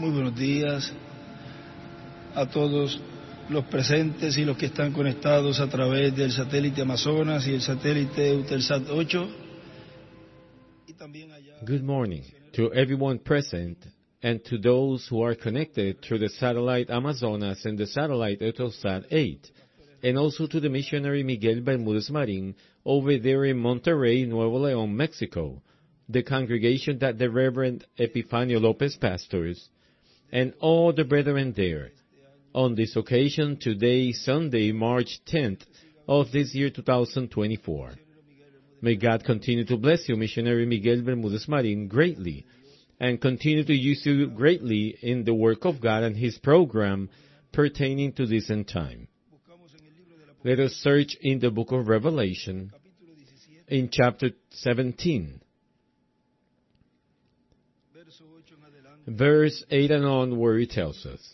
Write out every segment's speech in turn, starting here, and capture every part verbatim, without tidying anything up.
Muy buenos días a todos los presentes y los que están conectados a través del satélite Amazonas y el satélite Eutelsat ocho. Good morning to everyone present and to those who are connected through the satellite Amazonas and the satellite Eutelsat eight, and also to the missionary Miguel Bermudez Marin over there in Monterrey, Nuevo León, Mexico, the congregation that the Reverend Epifanio Lopez pastors, and all the brethren there. On this occasion, today, Sunday, March tenth of this year two thousand twenty-four. May God continue to bless you, missionary Miguel Bermudez Marin, greatly, and continue to use you greatly in the work of God and His program pertaining to this end time. Let us search in the book of Revelation in chapter seventeen. Verse eight and on, where it tells us,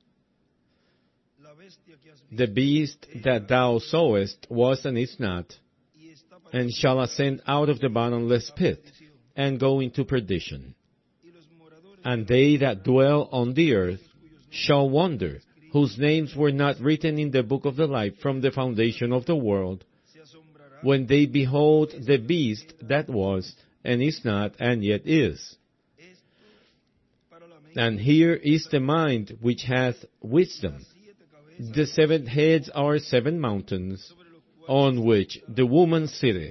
"The beast that thou sawest was and is not, and shall ascend out of the bottomless pit, and go into perdition. And they that dwell on the earth shall wonder, whose names were not written in the book of the life from the foundation of the world, when they behold the beast that was, and is not, and yet is. And here is the mind which hath wisdom. The seven heads are seven mountains, on which the woman sitteth.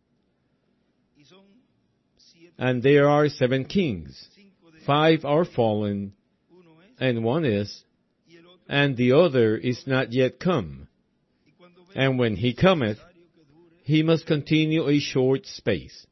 And there are seven kings. Five are fallen, and one is, and the other is not yet come. And when he cometh, he must continue a short space.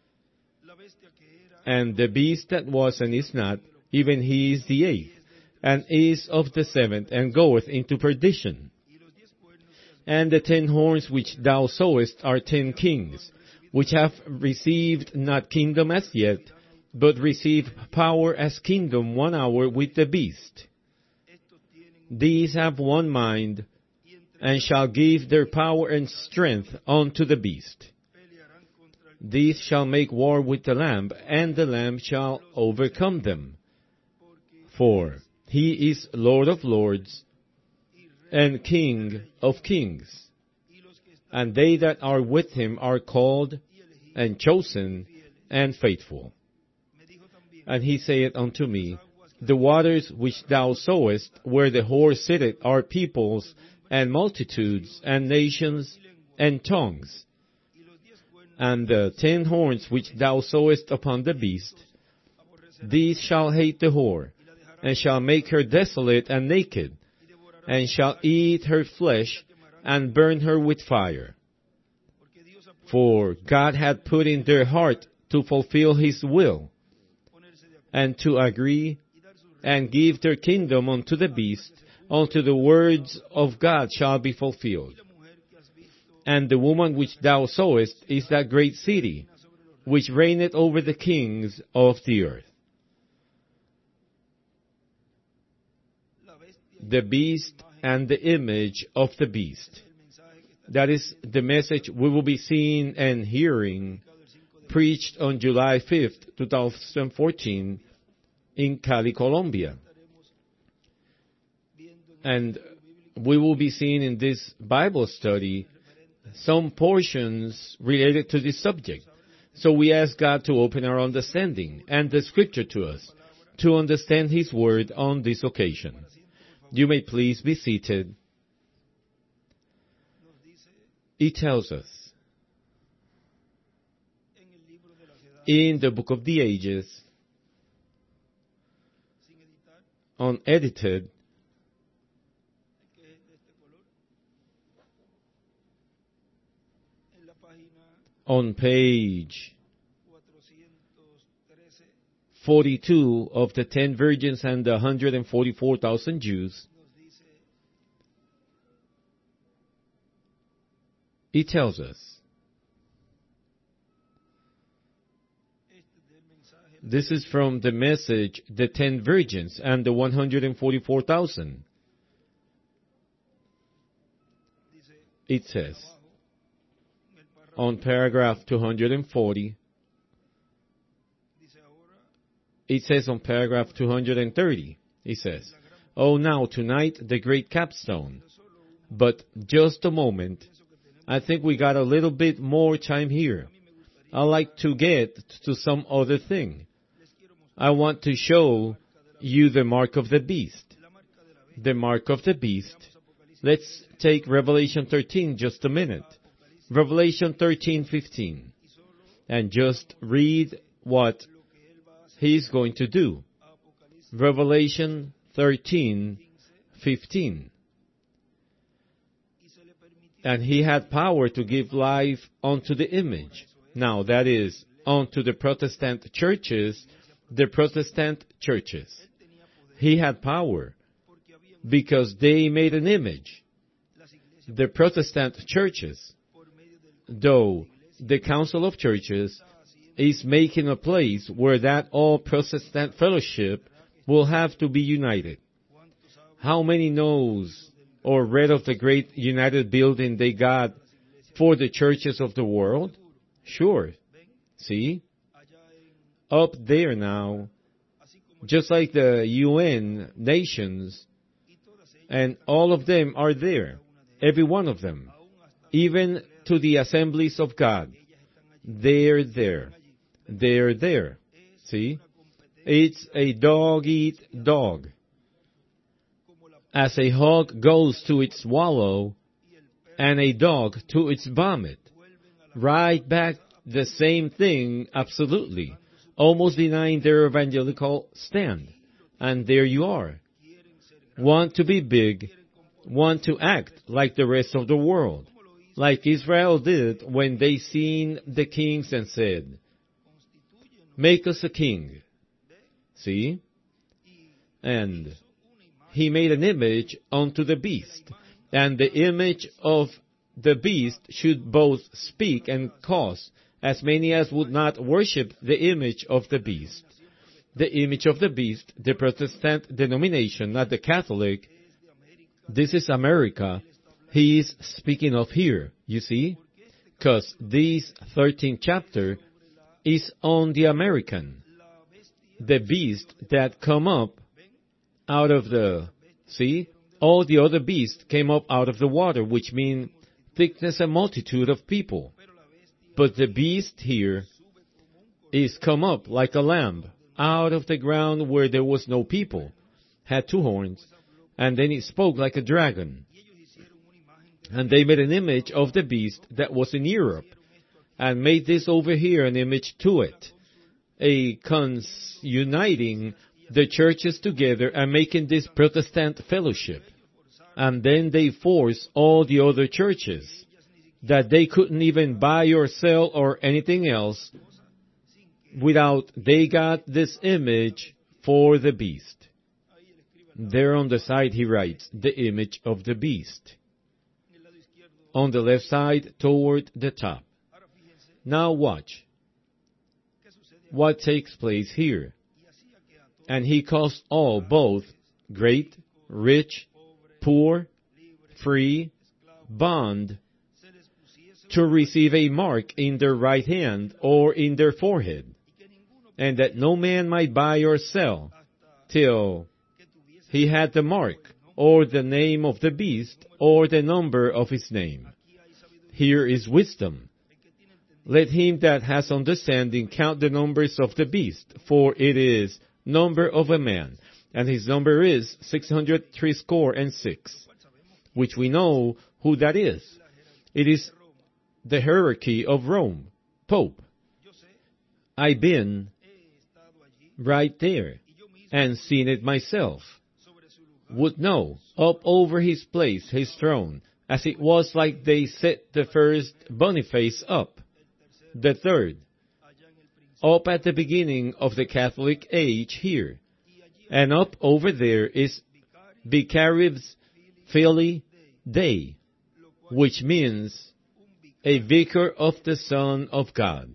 And the beast that was and is not, even he is the eighth, and is of the seventh, and goeth into perdition. And the ten horns which thou sawest are ten kings, which have received not kingdom as yet, but receive power as kingdom one hour with the beast. These have one mind, and shall give their power and strength unto the beast. These shall make war with the Lamb, and the Lamb shall overcome them. For he is Lord of lords, and King of kings. And they that are with him are called, and chosen, and faithful. And he saith unto me, The waters which thou sawest, where the whore sitteth, are peoples, and multitudes, and nations, and tongues. And the ten horns which thou sawest upon the beast, these shall hate the whore, and shall make her desolate and naked, and shall eat her flesh, and burn her with fire. For God hath put in their heart to fulfill His will, and to agree, and give their kingdom unto the beast, unto the words of God shall be fulfilled. And the woman which thou sawest is that great city, which reigneth over the kings of the earth." The beast and the image of the beast. That is the message we will be seeing and hearing preached on July fifth, twenty fourteen in Cali, Colombia. And we will be seeing in this Bible study some portions related to this subject. So we ask God to open our understanding and the Scripture to us to understand His Word on this occasion. You may please be seated. It tells us in the Book of the Ages, unedited, on page forty-two of the ten virgins and the one hundred forty-four thousand Jews, it tells us, this is from the message, the ten virgins and the one hundred forty-four thousand. It says, on paragraph two hundred forty, it says on paragraph two hundred thirty, it says, "Oh, now, tonight, the great capstone. But just a moment. I think we got a little bit more time here. I'd like to get to some other thing. I want to show you the mark of the beast. The mark of the beast. Let's take Revelation thirteen just a minute. Revelation thirteen fifteen. And just read what he's going to do. Revelation thirteen fifteen. And he had power to give life unto the image. Now that is, unto the Protestant churches, the Protestant churches. He had power because they made an image. The Protestant churches, though the Council of Churches is making a place where that all Protestant fellowship will have to be united. How many knows or read of the great united building they got for the churches of the world? Sure. See? Up there now, just like the U N nations, and all of them are there. Every one of them. Even to the assemblies of God. They're there. They're there. See? It's a dog-eat-dog. As a hog goes to its wallow, and a dog to its vomit. Right back the same thing, absolutely. Almost denying their evangelical stand. And there you are. Want to be big, want to act like the rest of the world. Like Israel did when they seen the kings and said, "Make us a king." See? And he made an image unto the beast. And the image of the beast should both speak and cause as many as would not worship the image of the beast. The image of the beast, the Protestant denomination, not the Catholic. This is America. He is speaking of here, you see? Because this thirteenth chapter is on the American. The beast that come up out of the, see? All the other beasts came up out of the water, which mean thickness and multitude of people. But the beast here is come up like a lamb out of the ground where there was no people, had two horns, and then it spoke like a dragon. And they made an image of the beast that was in Europe, and made this over here an image to it, a cons uniting the churches together and making this Protestant fellowship. And then they force all the other churches that they couldn't even buy or sell or anything else without they got this image for the beast. There on the side he writes, the image of the beast. On the left side toward the top. Now watch what takes place here. And he caused all, both great, rich, poor, free, bond, to receive a mark in their right hand or in their forehead, and that no man might buy or sell till he had the mark, or the name of the beast, or the number of his name. Here is wisdom. Let him that has understanding count the numbers of the beast, for it is number of a man, and his number is six hundred threescore and six, which we know who that is. It is the hierarchy of Rome, Pope. I've been right there and seen it myself. Would know, up over his place, his throne, as it was like they set the first Boniface up, the third, up at the beginning of the Catholic age here, and up over there is Vicarius Filii Dei, which means a vicar of the Son of God.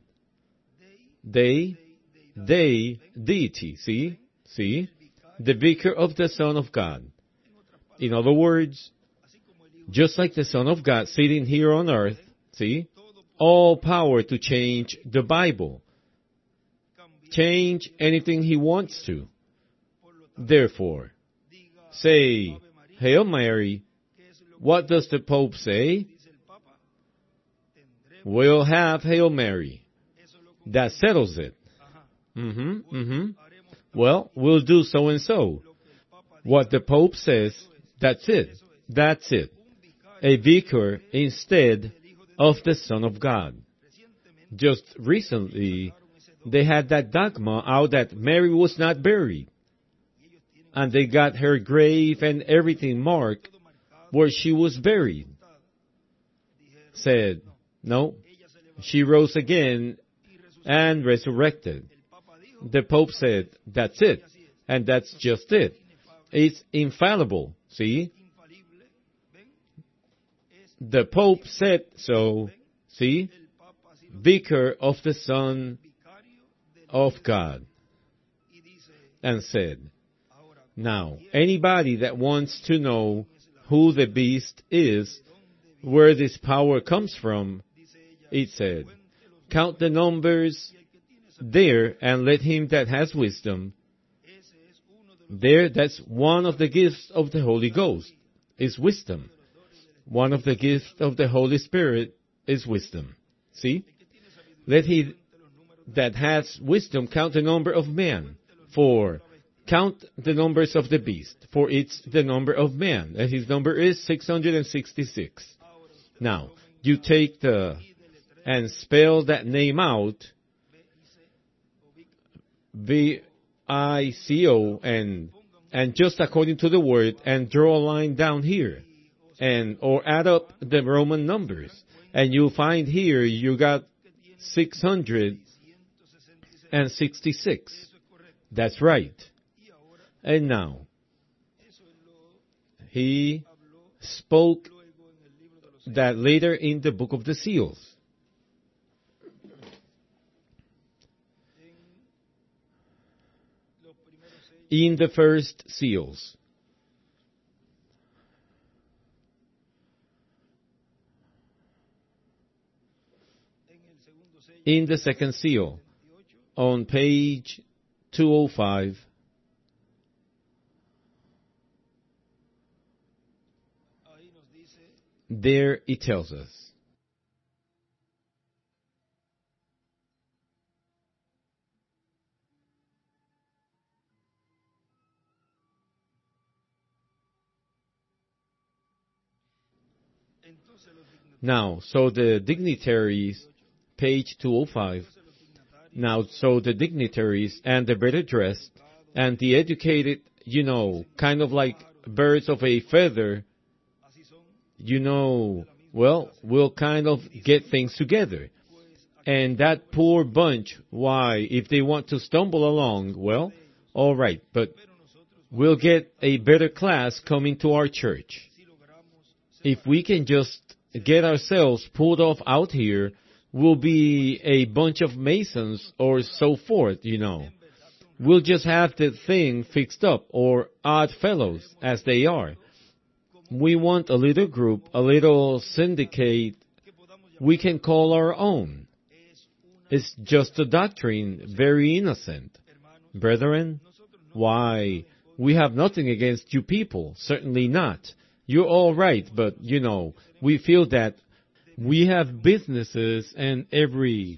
They, they, deity, see, see, the vicar of the Son of God. In other words, just like the Son of God sitting here on earth, see, all power to change the Bible, change anything he wants to. Therefore, say, Hail Mary. What does the Pope say? We'll have Hail Mary. That settles it. Mm-hmm, mm-hmm. Well, we'll do so and so. What the Pope says, that's it. That's it. A vicar instead of the Son of God. Just recently, they had that dogma out that Mary was not buried. And they got her grave and everything marked where she was buried. Said, no, she rose again and resurrected. The Pope said, that's it. And that's just it. It's infallible, see? The Pope said so, see? Vicar of the Son of God. And said, now, anybody that wants to know who the beast is, where this power comes from, it said, count the numbers there and let him that has wisdom. There, that's one of the gifts of the Holy Ghost, is wisdom. One of the gifts of the Holy Spirit is wisdom. See? Let he that has wisdom count the number of man. For count the numbers of the beast, for it's the number of man, and his number is six hundred sixty-six. Now, you take the, and spell that name out, V I C O, and, and just according to the word, and draw a line down here, and, or add up the Roman numbers, and you'll find here you got six hundred sixty-six. That's right. And now, he spoke that later in the book of the seals. In the first seals. In the second seal, on page two oh five, there it tells us. Now, so the dignitaries, page two oh five, now, so the dignitaries and the better dressed and the educated, you know, kind of like birds of a feather, you know, well, we'll kind of get things together. And that poor bunch, why, if they want to stumble along, well, all right, but we'll get a better class coming to our church. If we can just get ourselves pulled off out here, we'll be a bunch of Masons or so forth, you know. We'll just have the thing fixed up, or odd fellows, as they are. We want a little group, a little syndicate we can call our own. It's just a doctrine, very innocent. Brethren, why, we have nothing against you people, certainly not. You're all right, but, you know, we feel that we have businesses and every...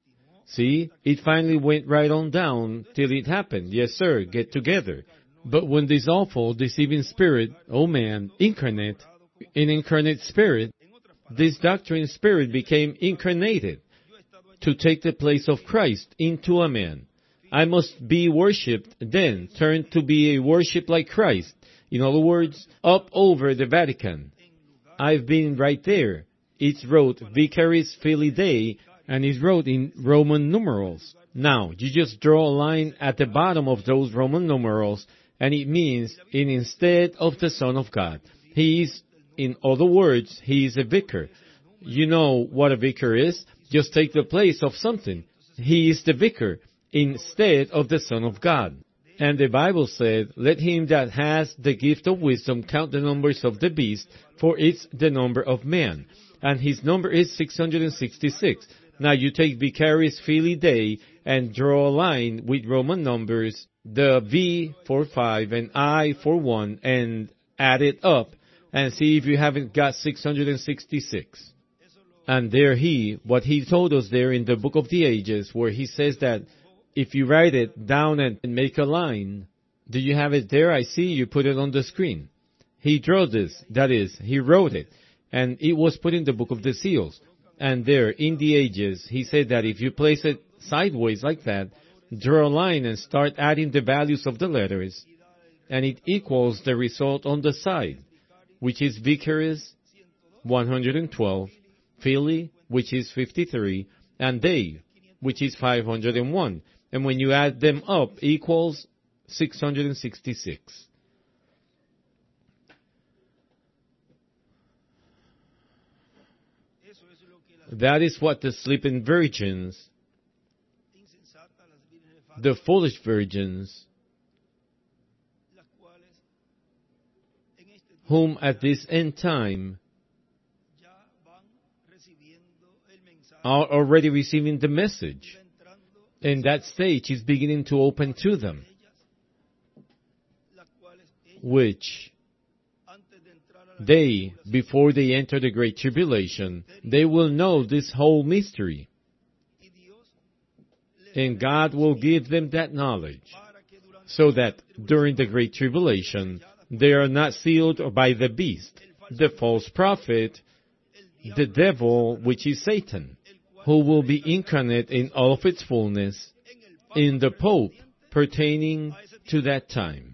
See, it finally went right on down till it happened. Yes, sir, get together. But when this awful, deceiving spirit, oh man, incarnate, an incarnate spirit, this doctrine spirit became incarnated to take the place of Christ into a man. I must be worshipped, then turn to be a worship like Christ. In other words, up over the Vatican. I've been right there. It's wrote Vicaris Filii Dei, and it's wrote in Roman numerals. Now, you just draw a line at the bottom of those Roman numerals, and it means in instead of the Son of God. He is, in other words, he is a vicar. You know what a vicar is? Just take the place of something. He is the vicar instead of the Son of God. And the Bible said, let him that has the gift of wisdom count the numbers of the beast, for it's the number of man. And his number is six hundred sixty-six. Now you take Vicaris Filii Dei, and draw a line with Roman numbers, the V for five and I for one, and add it up and see if you haven't got six hundred sixty-six. And there he, what he told us there in the Book of the Ages, where he says that if you write it down and make a line, do you have it there? I see you put it on the screen. He drew this, that is, he wrote it, and it was put in the Book of the Seals. And there, in the Ages, he said that if you place it sideways like that, draw a line and start adding the values of the letters, and it equals the result on the side, which is Vicaris, one hundred twelve, Philly, which is fifty-three, and Dei, which is five hundred one. And when you add them up, equals six hundred sixty-six. That is what the sleeping virgins, the foolish virgins, whom at this end time are already receiving the message, and that stage is beginning to open to them, which they, before they enter the Great Tribulation, they will know this whole mystery. And God will give them that knowledge, so that during the Great Tribulation, they are not sealed by the beast, the false prophet, the devil, which is Satan, who will be incarnate in all of its fullness in the Pope pertaining to that time.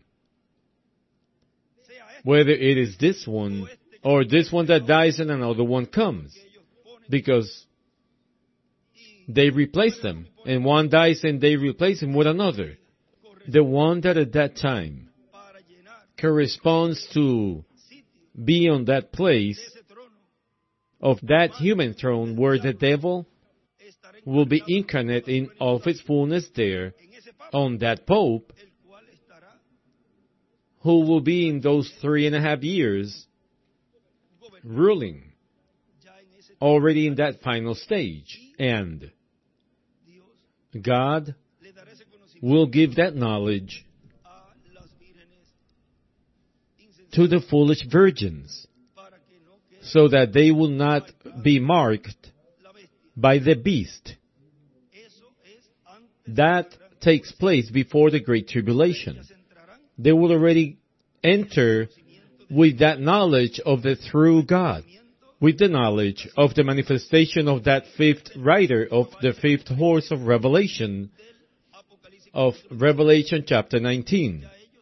Whether it is this one, or this one that dies and another one comes, because they replace them, and one dies and they replace him with another. The one that at that time corresponds to be on that place of that human throne where the devil will be incarnate in all of its fullness there, on that Pope, who will be in those three and a half years ruling, already in that final stage. And God will give that knowledge to the foolish virgins, so that they will not be marked by the beast. That takes place before the Great Tribulation. They will already enter with that knowledge of the true God, with the knowledge of the manifestation of that fifth rider of the fifth horse of Revelation, of Revelation chapter nineteen.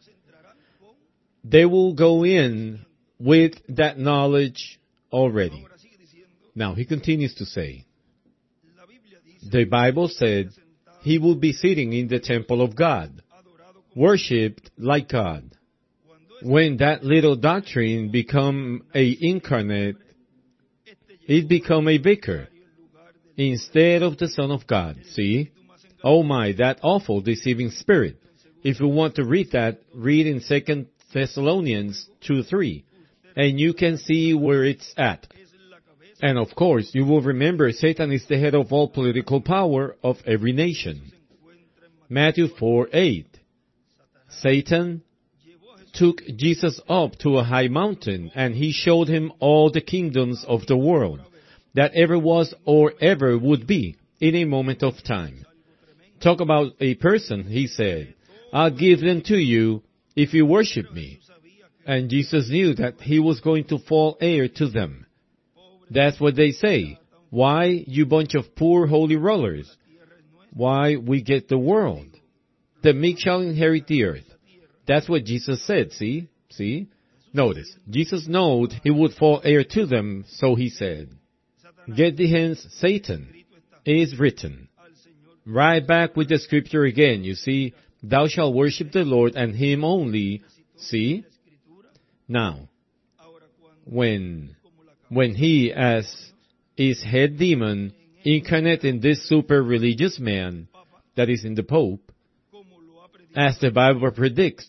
They will go in with that knowledge already. Now, he continues to say, the Bible said he will be sitting in the temple of God, worshipped like God. When that little doctrine become a incarnate, it become a vicar instead of the Son of God. See? Oh my, that awful deceiving spirit. If you want to read that, read in Second Thessalonians two three, and you can see where it's at. And of course, you will remember Satan is the head of all political power of every nation. Matthew four eight. Satan took Jesus up to a high mountain, and he showed him all the kingdoms of the world that ever was or ever would be in a moment of time. Talk about a person, he said, I'll give them to you if you worship me. And Jesus knew that he was going to fall heir to them. That's what they say. Why, you bunch of poor holy rollers? Why, we get the world. The meek shall inherit the earth. That's what Jesus said, see? See? Notice, Jesus knew he would fall heir to them, so he said, get thee hence, Satan, is written. Right back with the scripture again, you see, thou shalt worship the Lord and him only, see? Now, when, when he, as is head demon, incarnate in this super religious man, that is in the Pope, as the Bible predicts,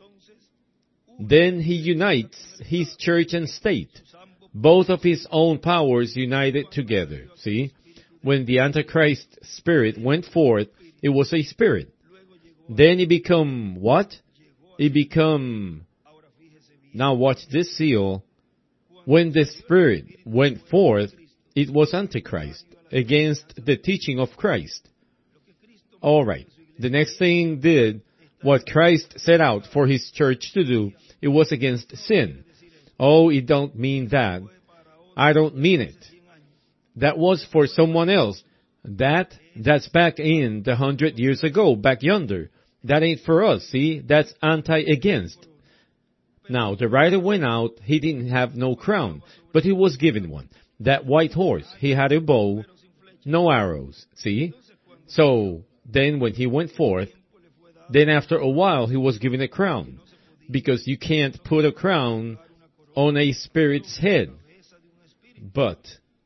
then he unites his church and state, both of his own powers united together. See? When the Antichrist spirit went forth, It was a spirit. Then it become what? It become, now watch this seal. When the spirit went forth, it was Antichrist, against the teaching of Christ. Alright, the next thing did, what Christ set out for his church to do, it was against sin. Oh, it don't mean that. I don't mean it. That was for someone else. That, that's back in the hundred years ago, back yonder. That ain't for us, see? That's anti-against. Now, the rider went out, he didn't have no crown, but he was given one. That white horse, he had a bow, no arrows, see? So, then when he went forth, then after a while he was given a crown, because you can't put a crown on a spirit's head. But,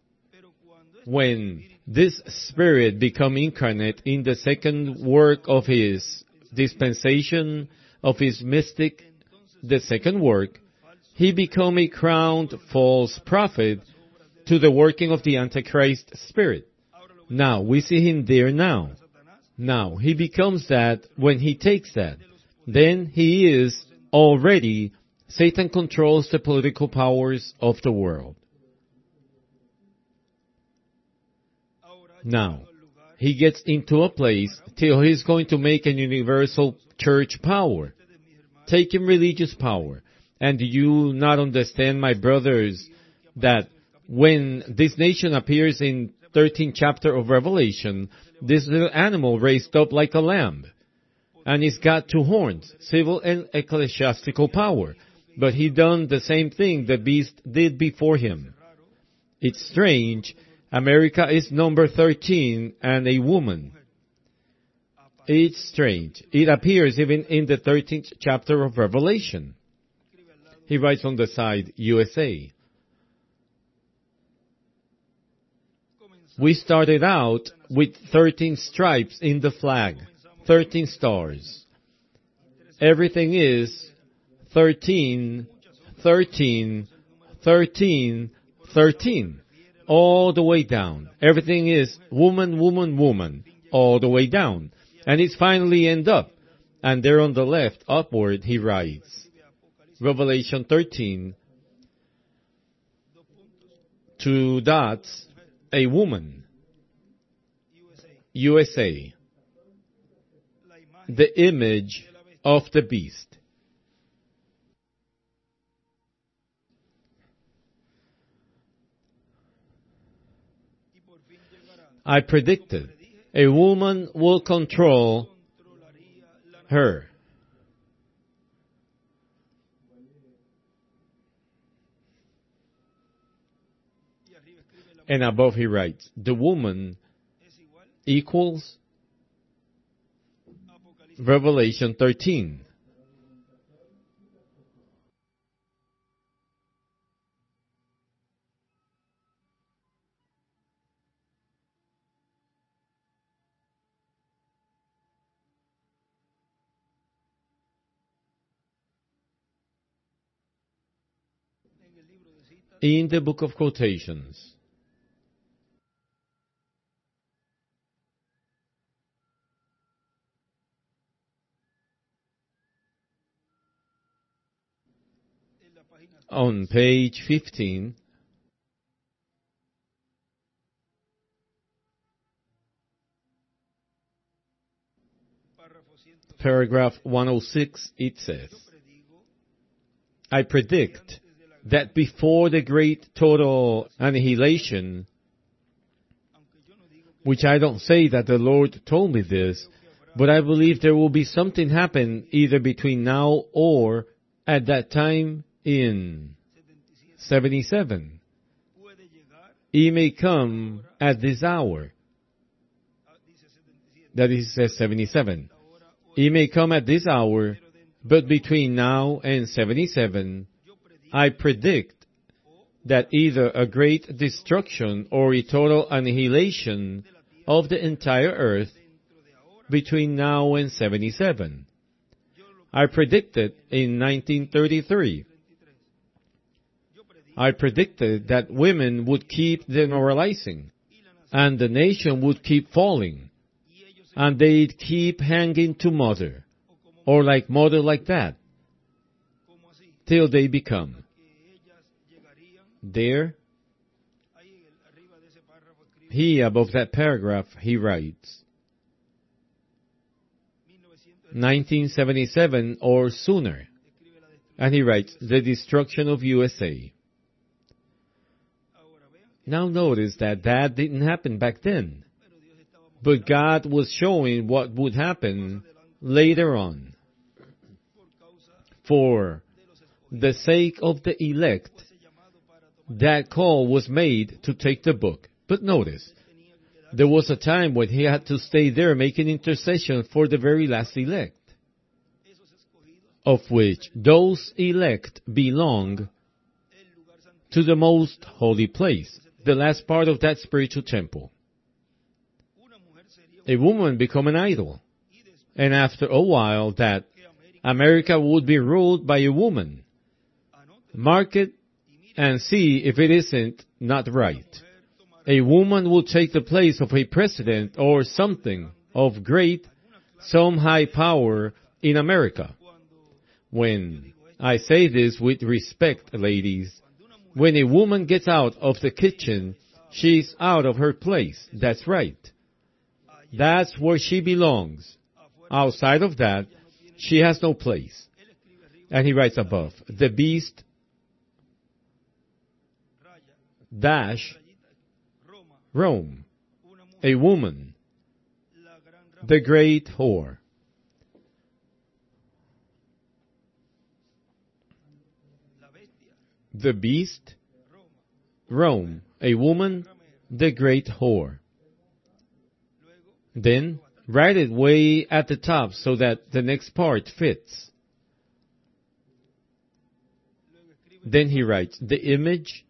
when this spirit become incarnate in the second work of his dispensation, of his mystic, the second work, he become a crowned false prophet to the working of the Antichrist spirit. Now, we see him there now. Now, he becomes that when he takes that. Then he is already, Satan controls the political powers of the world. Now, he gets into a place till he's going to make an universal church power, taking religious power. And do you not understand, my brothers, that when this nation appears in thirteenth chapter of Revelation, this little animal raised up like a lamb, and he's got two horns, civil and ecclesiastical power. But he done the same thing the beast did before him. It's strange. America is number thirteen and a woman. It's strange. It appears even in the thirteenth chapter of Revelation. He writes on the side, U S A. We started out with thirteen stripes in the flag, thirteen stars. Everything is thirteen, thirteen, thirteen, thirteen. All the way down. Everything is woman, woman, woman, all the way down. And it's finally end up. And there on the left, upward, he writes, Revelation thirteen, two dots, a woman, U S A, the image of the beast. I predicted a woman will control her. And above he writes, the woman equals Revelation thirteen. In the book of quotations. On page fifteen, paragraph one oh six, it says, I predict that before the great total annihilation, which I don't say that the Lord told me this, but I believe there will be something happen either between now or at that time in seventy-seven. He may come at this hour. That is, says seventy-seven. He may come at this hour, but between now and seventy-seven, I predict that either a great destruction or a total annihilation of the entire earth between now and seventy-seven. I predicted in nineteen thirty-three. I predicted that women would keep demoralizing and the nation would keep falling. and they'd keep hanging to mother, or like mother like that, till they become. There, he, above that paragraph, he writes, nineteen seventy-seven or sooner. And he writes, the destruction of U S A. Now notice that that didn't happen back then. But God was showing what would happen later on. For the sake of the elect, that call was made to take the book. But notice, there was a time when he had to stay there making intercession for the very last elect, of which those elect belong to the most holy place, the last part of that spiritual temple. A woman become an idol, and after a while that America would be ruled by a woman. Mark it and see if it isn't not right. A woman will take the place of a president or something of great, some high power in America. When I say this with respect, ladies, when a woman gets out of the kitchen, she's out of her place. That's right. That's where she belongs. Outside of that, she has no place. And he writes above, the beast dash Rome, a woman, the great whore. The beast, Rome, a woman, the great whore. Then, write it way at the top so that the next part fits. Then he writes, the image,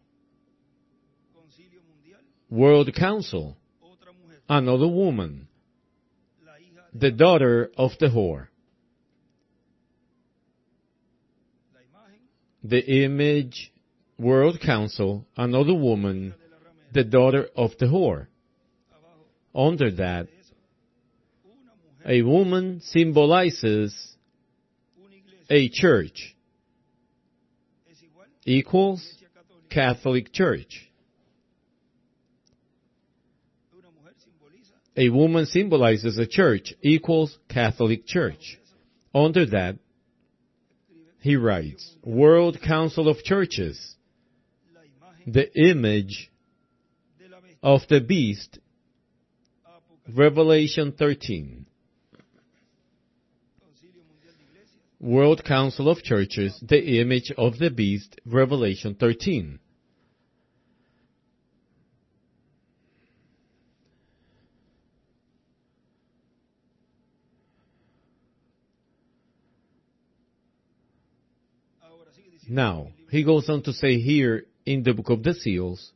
World Council, another woman, the daughter of the whore. The image, World Council, another woman, the daughter of the whore. Under that, a woman symbolizes a church, equals Catholic Church. A woman symbolizes a church, equals Catholic Church. Under that, he writes, World Council of Churches, the image of the beast, Revelation thirteen. World Council of Churches, the image of the beast, Revelation thirteen. Now, he goes on to say here in the Book of the Seals,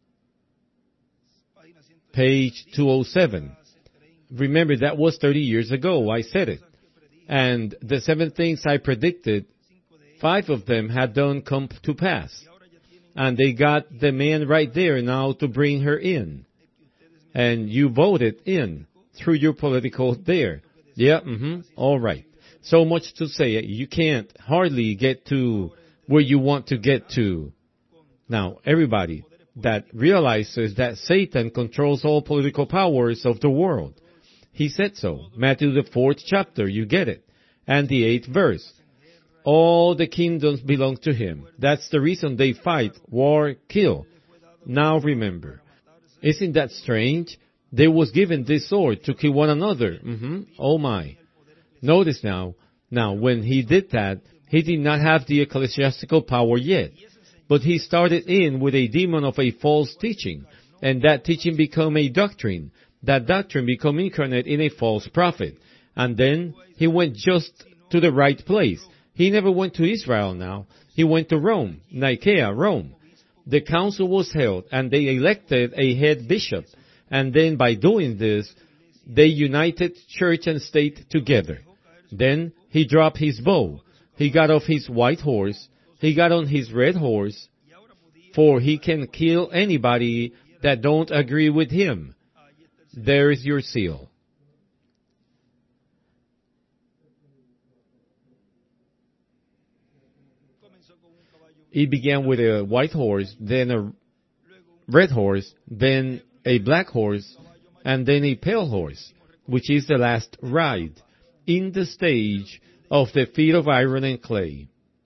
page two oh seven. Remember, that was thirty years ago, I said it. And the seven things I predicted, five of them had done come to pass. And they got the man right there now to bring her in. And you voted in through your political there. Yeah, mm-hmm, all right. So much to say, you can't hardly get to where you want to get to. Now, everybody that realizes that Satan controls all political powers of the world. He said so. Matthew the fourth chapter, you get it. And the eighth verse. All the kingdoms belong to him. That's the reason they fight, war, kill. Now remember, isn't that strange? They was given this sword to kill one another. Mm-hmm. Oh my. Notice now, now when he did that, he did not have the ecclesiastical power yet. But he started in with a demon of a false teaching. And that teaching became a doctrine. That doctrine became incarnate in a false prophet. And then he went just to the right place. He never went to Israel now. He went to Rome, Nicaea, Rome. The council was held and they elected a head bishop. And then by doing this, they united church and state together. Then he dropped his bow. He got off his white horse. He got on his red horse. For he can kill anybody that don't agree with him. There is your seal. It began with a white horse, then a red horse, then a black horse, and then a pale horse, which is the last ride in the stage of the feet of iron and clay.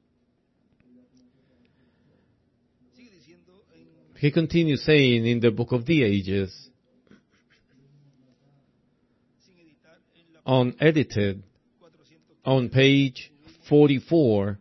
He continues saying in the Book of the Ages, unedited, on page forty-four,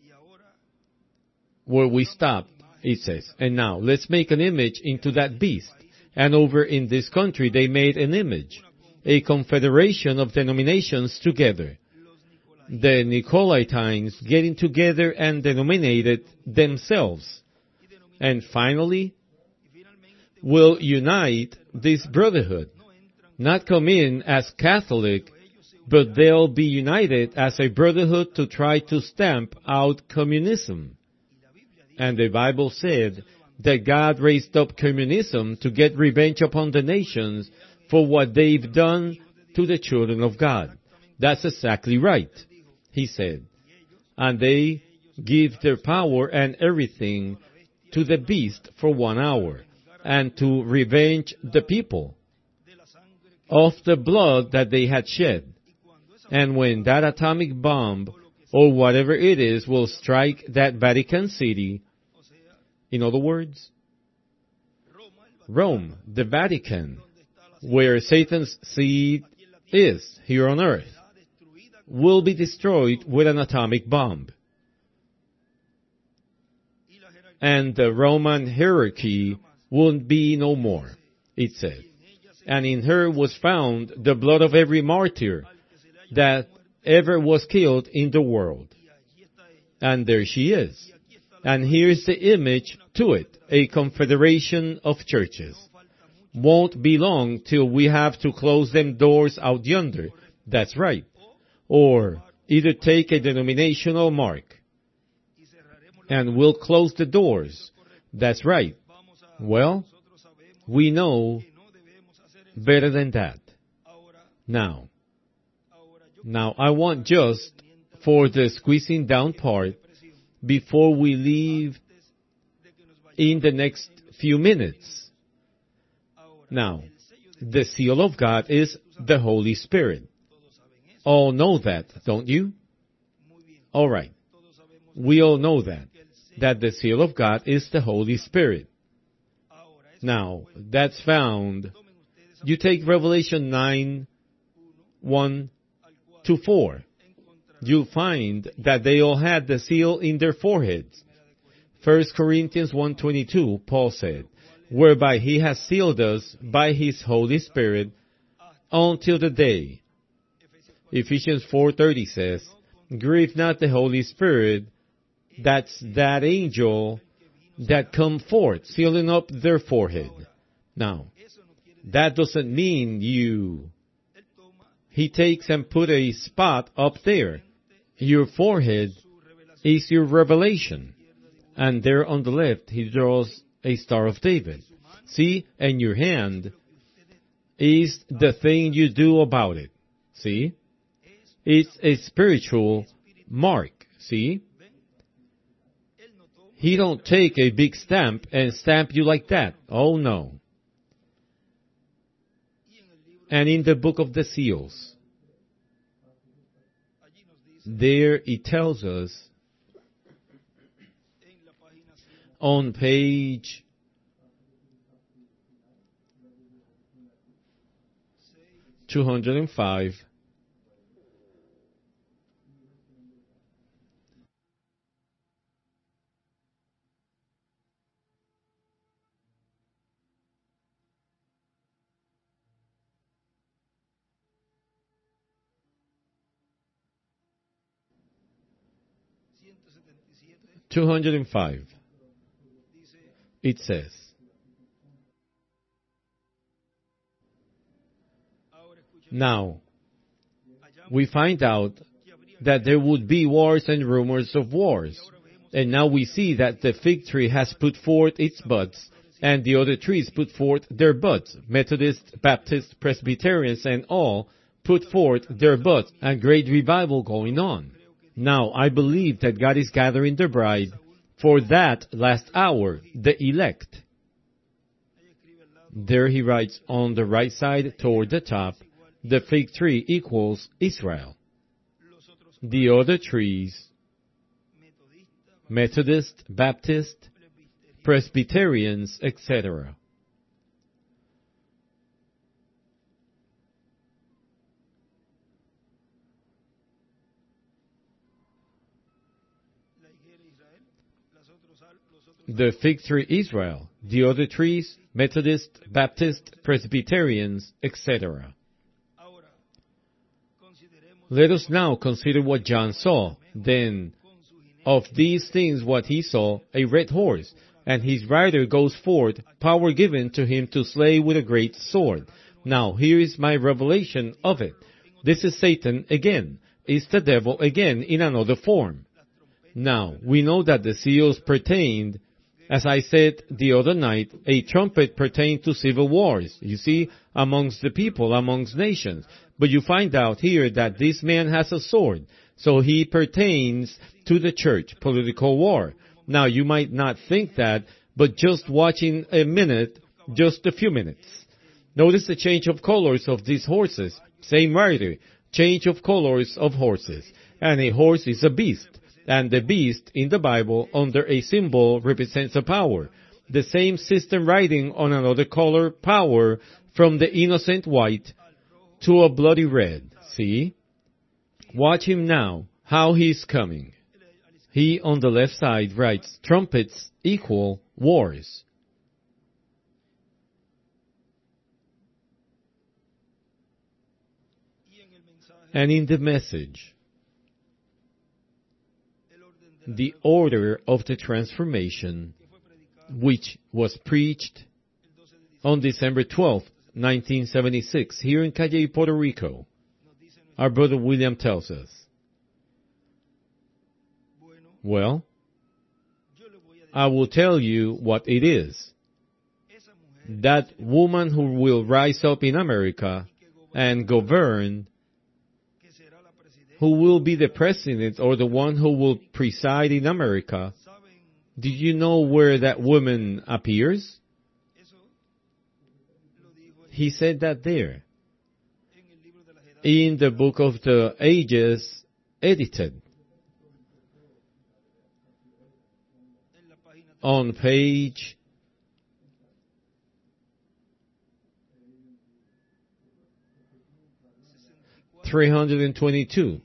where we stopped, it says, and now let's make an image into that beast. And over in this country they made an image, a confederation of denominations together. The Nicolaitans getting together and denominated themselves. And finally, will unite this brotherhood. Not come in as Catholic, but they'll be united as a brotherhood to try to stamp out communism. And the Bible said that God raised up communism to get revenge upon the nations for what they've done to the children of God. That's exactly right, he said. And they give their power and everything to the beast for one hour, and to revenge the people of the blood that they had shed. And when that atomic bomb, or whatever it is, will strike that Vatican City, in other words, Rome, the Vatican, where Satan's seed is here on earth, will be destroyed with an atomic bomb. And the Roman hierarchy will be no more, it said. And in her was found the blood of every martyr that ever was killed in the world. And there she is. And here's the image to it, a confederation of churches. Won't be long till we have to close them doors out yonder. That's right. Or either take a denominational mark, and we'll close the doors. That's right. Well, we know better than that. Now, now I want just for the squeezing down part, before we leave in the next few minutes. Now, the seal of God is the Holy Spirit. All know that, don't you? All right. We all know that, that the seal of God is the Holy Spirit. Now, that's found, you take Revelation nine, one to four. You'll find that they all had the seal in their foreheads. First Corinthians one twenty-two, Paul said, whereby he has sealed us by his Holy Spirit until the day. Ephesians four thirty says, grieve not the Holy Spirit. That's that angel that come forth, sealing up their forehead. Now, that doesn't mean you. He takes and put a spot up there. Your forehead is your revelation. And there on the left, he draws a Star of David. See? And your hand is the thing you do about it. See? It's a spiritual mark. See? He don't take a big stamp and stamp you like that. Oh no. And in the book of the seals, there it tells us on page two hundred five, two hundred five. It says, now, we find out that there would be wars and rumors of wars. And now we see that the fig tree has put forth its buds, and the other trees put forth their buds. Methodists, Baptists, Presbyterians, and all put forth their buds, and great revival going on. Now I believe that God is gathering the bride for that last hour, the elect. There he writes on the right side toward the top, the fig tree equals Israel. The other trees, Methodist, Baptist, Presbyterians, et cetera. The fig tree Israel, the other trees, Methodist, Baptist, Presbyterians, et cetera. Let us now consider what John saw. Then, of these things what he saw, a red horse, and his rider goes forth, power given to him to slay with a great sword. Now, here is my revelation of it. This is Satan again, is the devil again in another form. Now, we know that the seals pertained, as I said the other night, a trumpet pertained to civil wars, you see, amongst the people, amongst nations. But you find out here that this man has a sword, so he pertains to the church, political war. Now, you might not think that, but just watching a minute, just a few minutes. Notice the change of colors of these horses. Same rider, change of colors of horses. And a horse is a beast. And the beast in the Bible under a symbol represents a power. The same system riding on another color, power, from the innocent white to a bloody red. See? Watch him now, how he is coming. He on the left side writes, trumpets equal wars. And in the message, the order of the transformation, which was preached on December twelfth, nineteen seventy-six, here in Calle, Puerto Rico, our brother William tells us. Well, I will tell you what it is. That woman who will rise up in America and govern, who will be the president or the one who will preside in America, do you know where that woman appears? He said that there, in the book of the Ages, edited, on page three hundred twenty-two.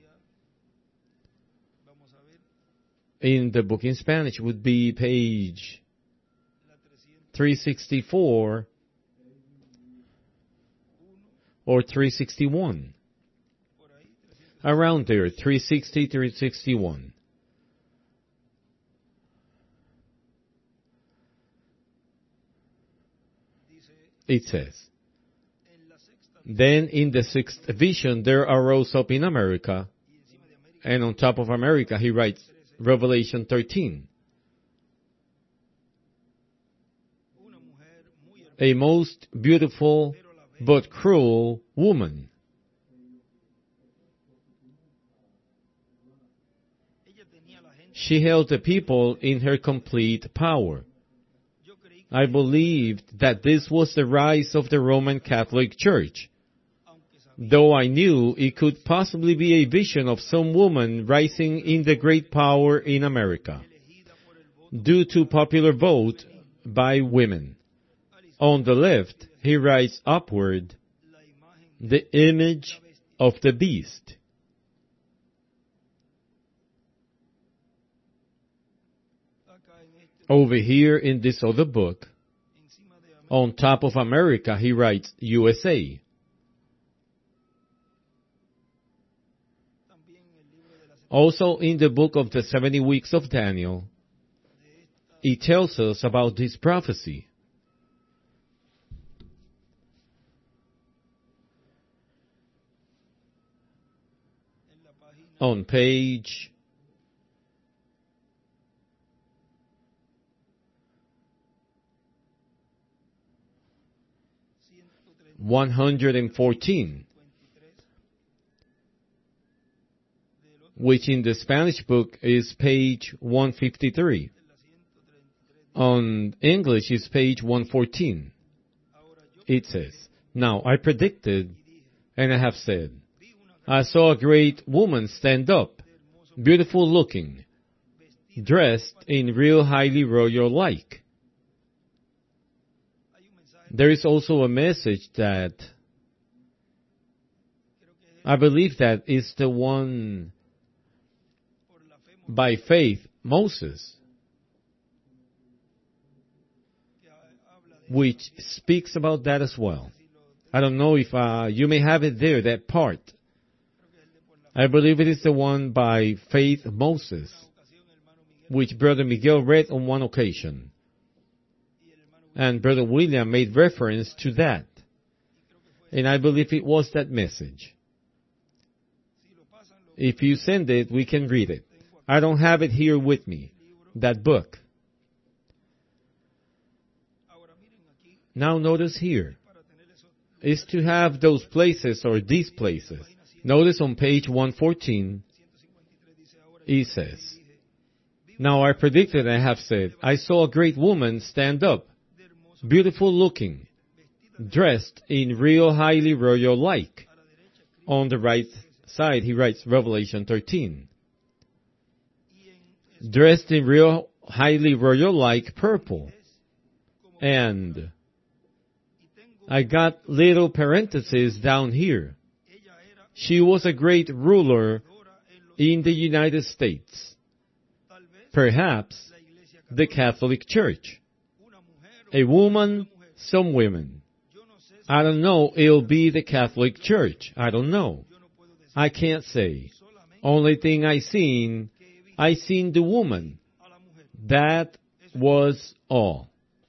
In the book in Spanish would be page three sixty-four or three sixty-one. Around there, three sixty, three sixty-one. It says, then in the sixth vision there arose up in America, and on top of America he writes, Revelation thirteen. A most beautiful but cruel woman. She held the people in her complete power. I believed that this was the rise of the Roman Catholic Church, though I knew it could possibly be a vision of some woman rising in the great power in America, due to popular vote by women. On the left, he writes upward, the image of the beast. Over here in this other book, on top of America, he writes U S A. Also in the book of the seventy weeks of Daniel, it tells us about this prophecy. On page one hundred fourteen. which in the Spanish book is page one fifty-three. On English is page one fourteen. It says, "Now I predicted, and I have said, I saw a great woman stand up, beautiful looking, dressed in real highly royal-like." There is also a message that I believe that is the one by faith, Moses, which speaks about that as well. I don't know if uh, you may have it there, that part. I believe it is the one by faith, Moses, which Brother Miguel read on one occasion. And Brother William made reference to that. And I believe it was that message. If you send it, we can read it. I don't have it here with me, that book. Now notice here, is to have those places or these places. Notice on page one fourteen, it says, "Now I predicted and I have said, I saw a great woman stand up, beautiful looking, dressed in real highly royal-like." On the right side, he writes Revelation thirteen. Dressed in real highly royal-like purple. And I got little parentheses down here. She was a great ruler in the United States. Perhaps the Catholic Church. A woman, some women. I don't know, it'll be the Catholic Church. I don't know. I can't say. Only thing I seen, I seen the woman. That was all.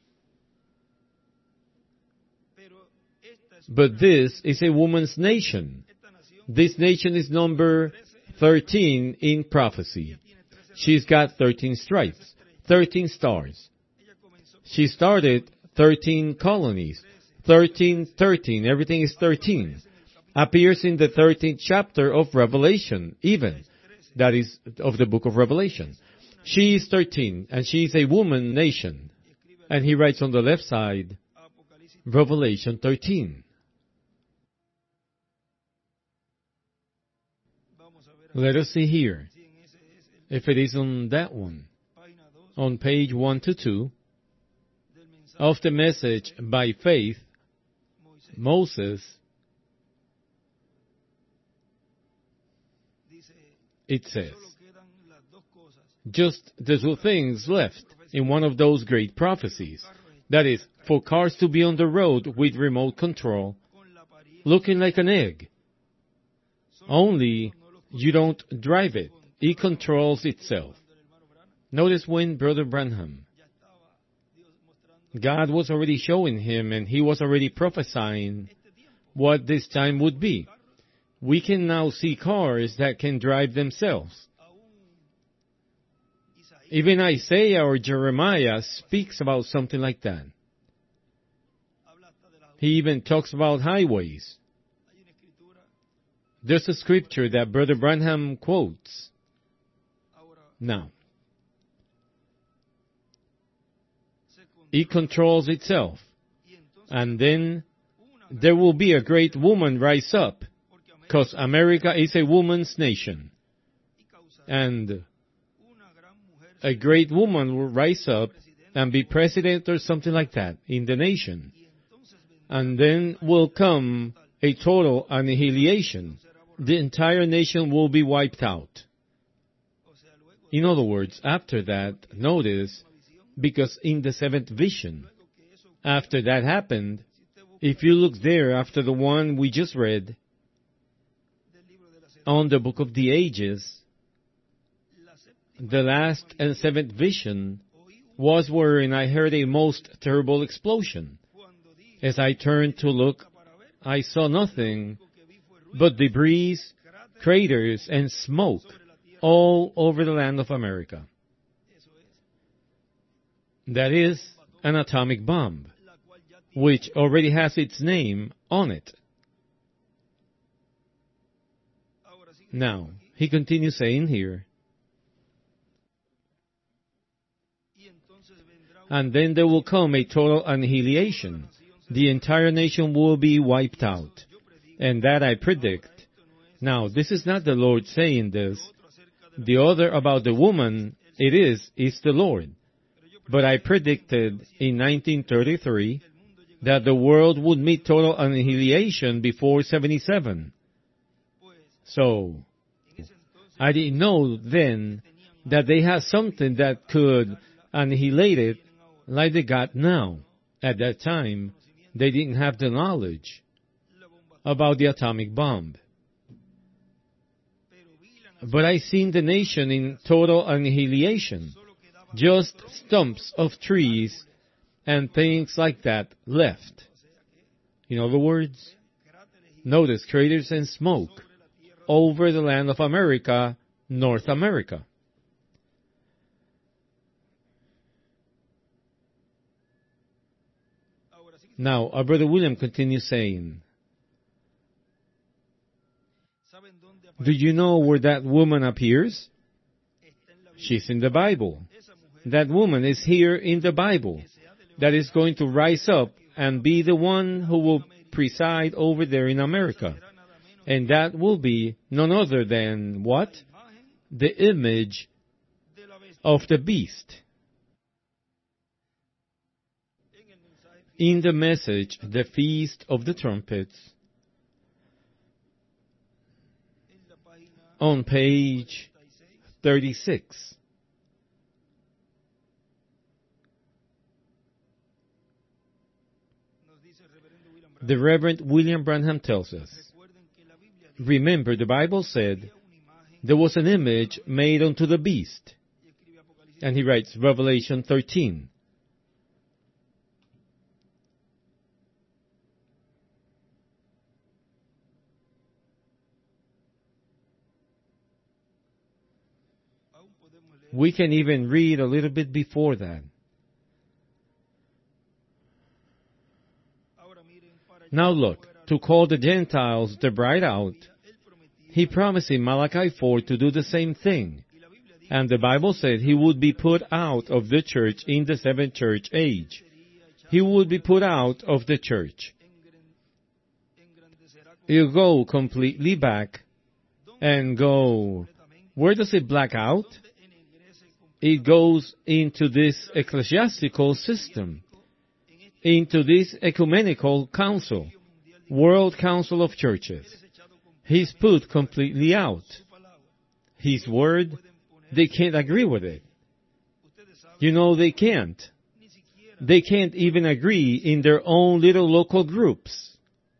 But this is a woman's nation. This nation is number thirteen in prophecy. She's got thirteen stripes, thirteen stars. She started thirteen colonies, thirteen, thirteen, everything is thirteen. Appears in the thirteenth chapter of Revelation, even. That is, of the book of Revelation. She is thirteen, and she is a woman nation. And he writes on the left side, Revelation thirteen. Let us see here, if it is on that one, on page one to two, of the message by faith, Moses, it says, just the two things left in one of those great prophecies. That is, for cars to be on the road with remote control, looking like an egg. Only you don't drive it. It controls itself. Notice when Brother Branham, God was already showing him and he was already prophesying what this time would be. We can now see cars that can drive themselves. Even Isaiah or Jeremiah speaks about something like that. He even talks about highways. There's a scripture that Brother Branham quotes. Now, it controls itself. And then there will be a great woman rise up, because America is a woman's nation. And a great woman will rise up and be president or something like that in the nation. And then will come a total annihilation. The entire nation will be wiped out. In other words, after that, notice, because in the seventh vision, after that happened, if you look there after the one we just read, on the book of the ages, the last and seventh vision was wherein I heard a most terrible explosion. As I turned to look, I saw nothing but debris, craters, and smoke all over the land of America. That is an atomic bomb, which already has its name on it. Now, he continues saying here, and then there will come a total annihilation. The entire nation will be wiped out. And that I predict. Now, this is not the Lord saying this. The other about the woman, it is, is the Lord. But I predicted in nineteen thirty-three that the world would meet total annihilation before seventy-seven. So, I didn't know then that they had something that could annihilate it like they got now. At that time, they didn't have the knowledge about the atomic bomb. But I seen the nation in total annihilation. Just stumps of trees and things like that left. In other words, notice craters and smoke over the land of America, North America. Now, our brother William continues saying, do you know where that woman appears? She's in the Bible. That woman is here in the Bible. That is going to rise up and be the one who will preside over there in America. And that will be none other than what? The image of the beast. In the message, the Feast of the Trumpets, on page thirty-six. The Reverend William Branham tells us, remember, the Bible said, there was an image made unto the beast. And he writes, Revelation thirteen. We can even read a little bit before that. Now look, to call the Gentiles the bride out, he promised in Malachi four to do the same thing. And the Bible said he would be put out of the church in the seventh church age. He would be put out of the church. He'll go completely back and go, where does it black out? It goes into this ecclesiastical system, into this ecumenical council, World Council of Churches. He's put completely out. His word, they can't agree with it. You know, they can't. They can't even agree in their own little local groups.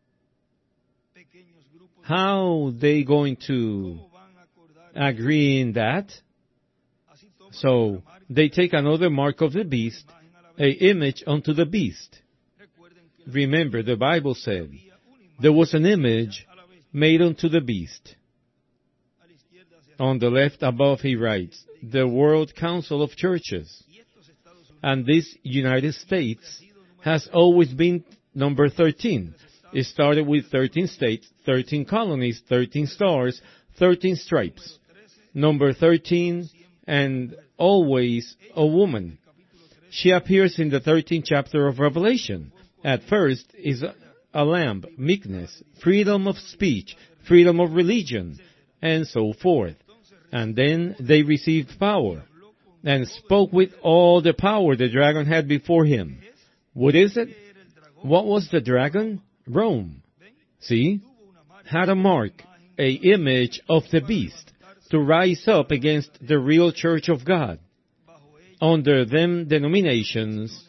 How are they going to agree in that? So, they take another mark of the beast, a image unto the beast. Remember, the Bible said, there was an image made unto the beast. On the left above he writes, the World Council of Churches. And this United States has always been number thirteen. It started with thirteen states, thirteen colonies, thirteen stars, thirteen stripes. Number thirteen, and always a woman. She appears in the thirteenth chapter of Revelation. At first is a, a lamb, meekness, freedom of speech, freedom of religion, and so forth. And then they received power, and spoke with all the power the dragon had before him. What is it? What was the dragon? Rome. See? Had a mark, a image of the beast, to rise up against the real church of God. Under them denominations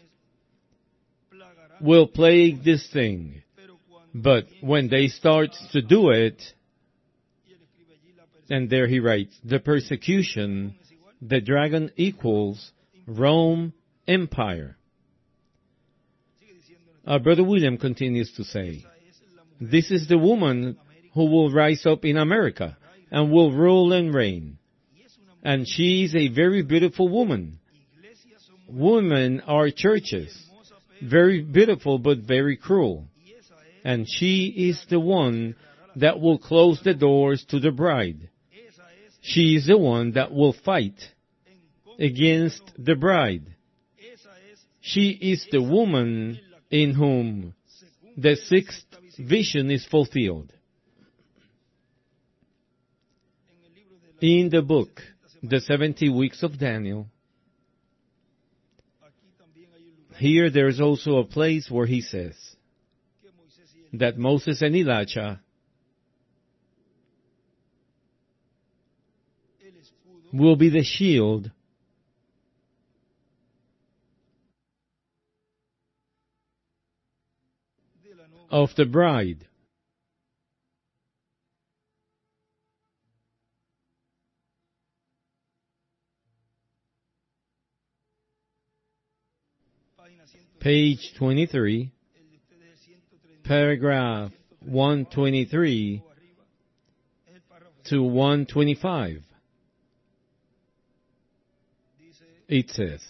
will plague this thing. But when they start to do it, and there he writes, the persecution, the dragon equals Rome Empire. Our brother William continues to say, this is the woman who will rise up in America and will rule and reign. And she is a very beautiful woman. Women are churches, very beautiful but very cruel. And she is the one that will close the doors to the bride. She is the one that will fight against the bride. She is the woman in whom the sixth vision is fulfilled. In the book, The Seventy Weeks of Daniel, here there is also a place where he says that Moses and Elijah will be the shield of the bride. Page twenty-three, paragraph one twenty-three to one twenty-five. It says,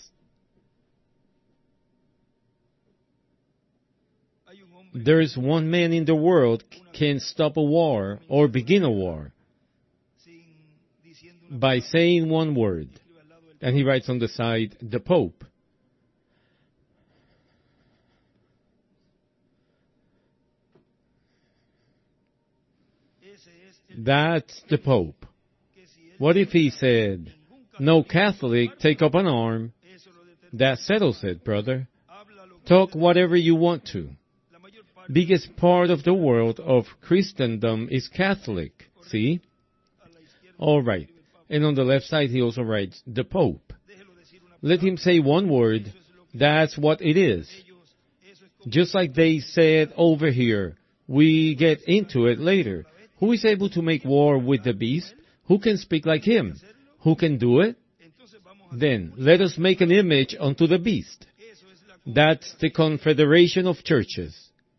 there is one man in the world can stop a war or begin a war by saying one word. And he writes on the side, the Pope. That's the Pope. What if he said, no Catholic take up an arm? That settles it, brother. Talk whatever you want to. Biggest part of the world of Christendom is Catholic, see? All right. And on the left side he also writes, the Pope. Let him say one word, that's what it is. Just like they said over here, we get into it later. Who is able to make war with the beast? Who can speak like him? Who can do it? Then let us make an image unto the beast. That's the confederation of churches.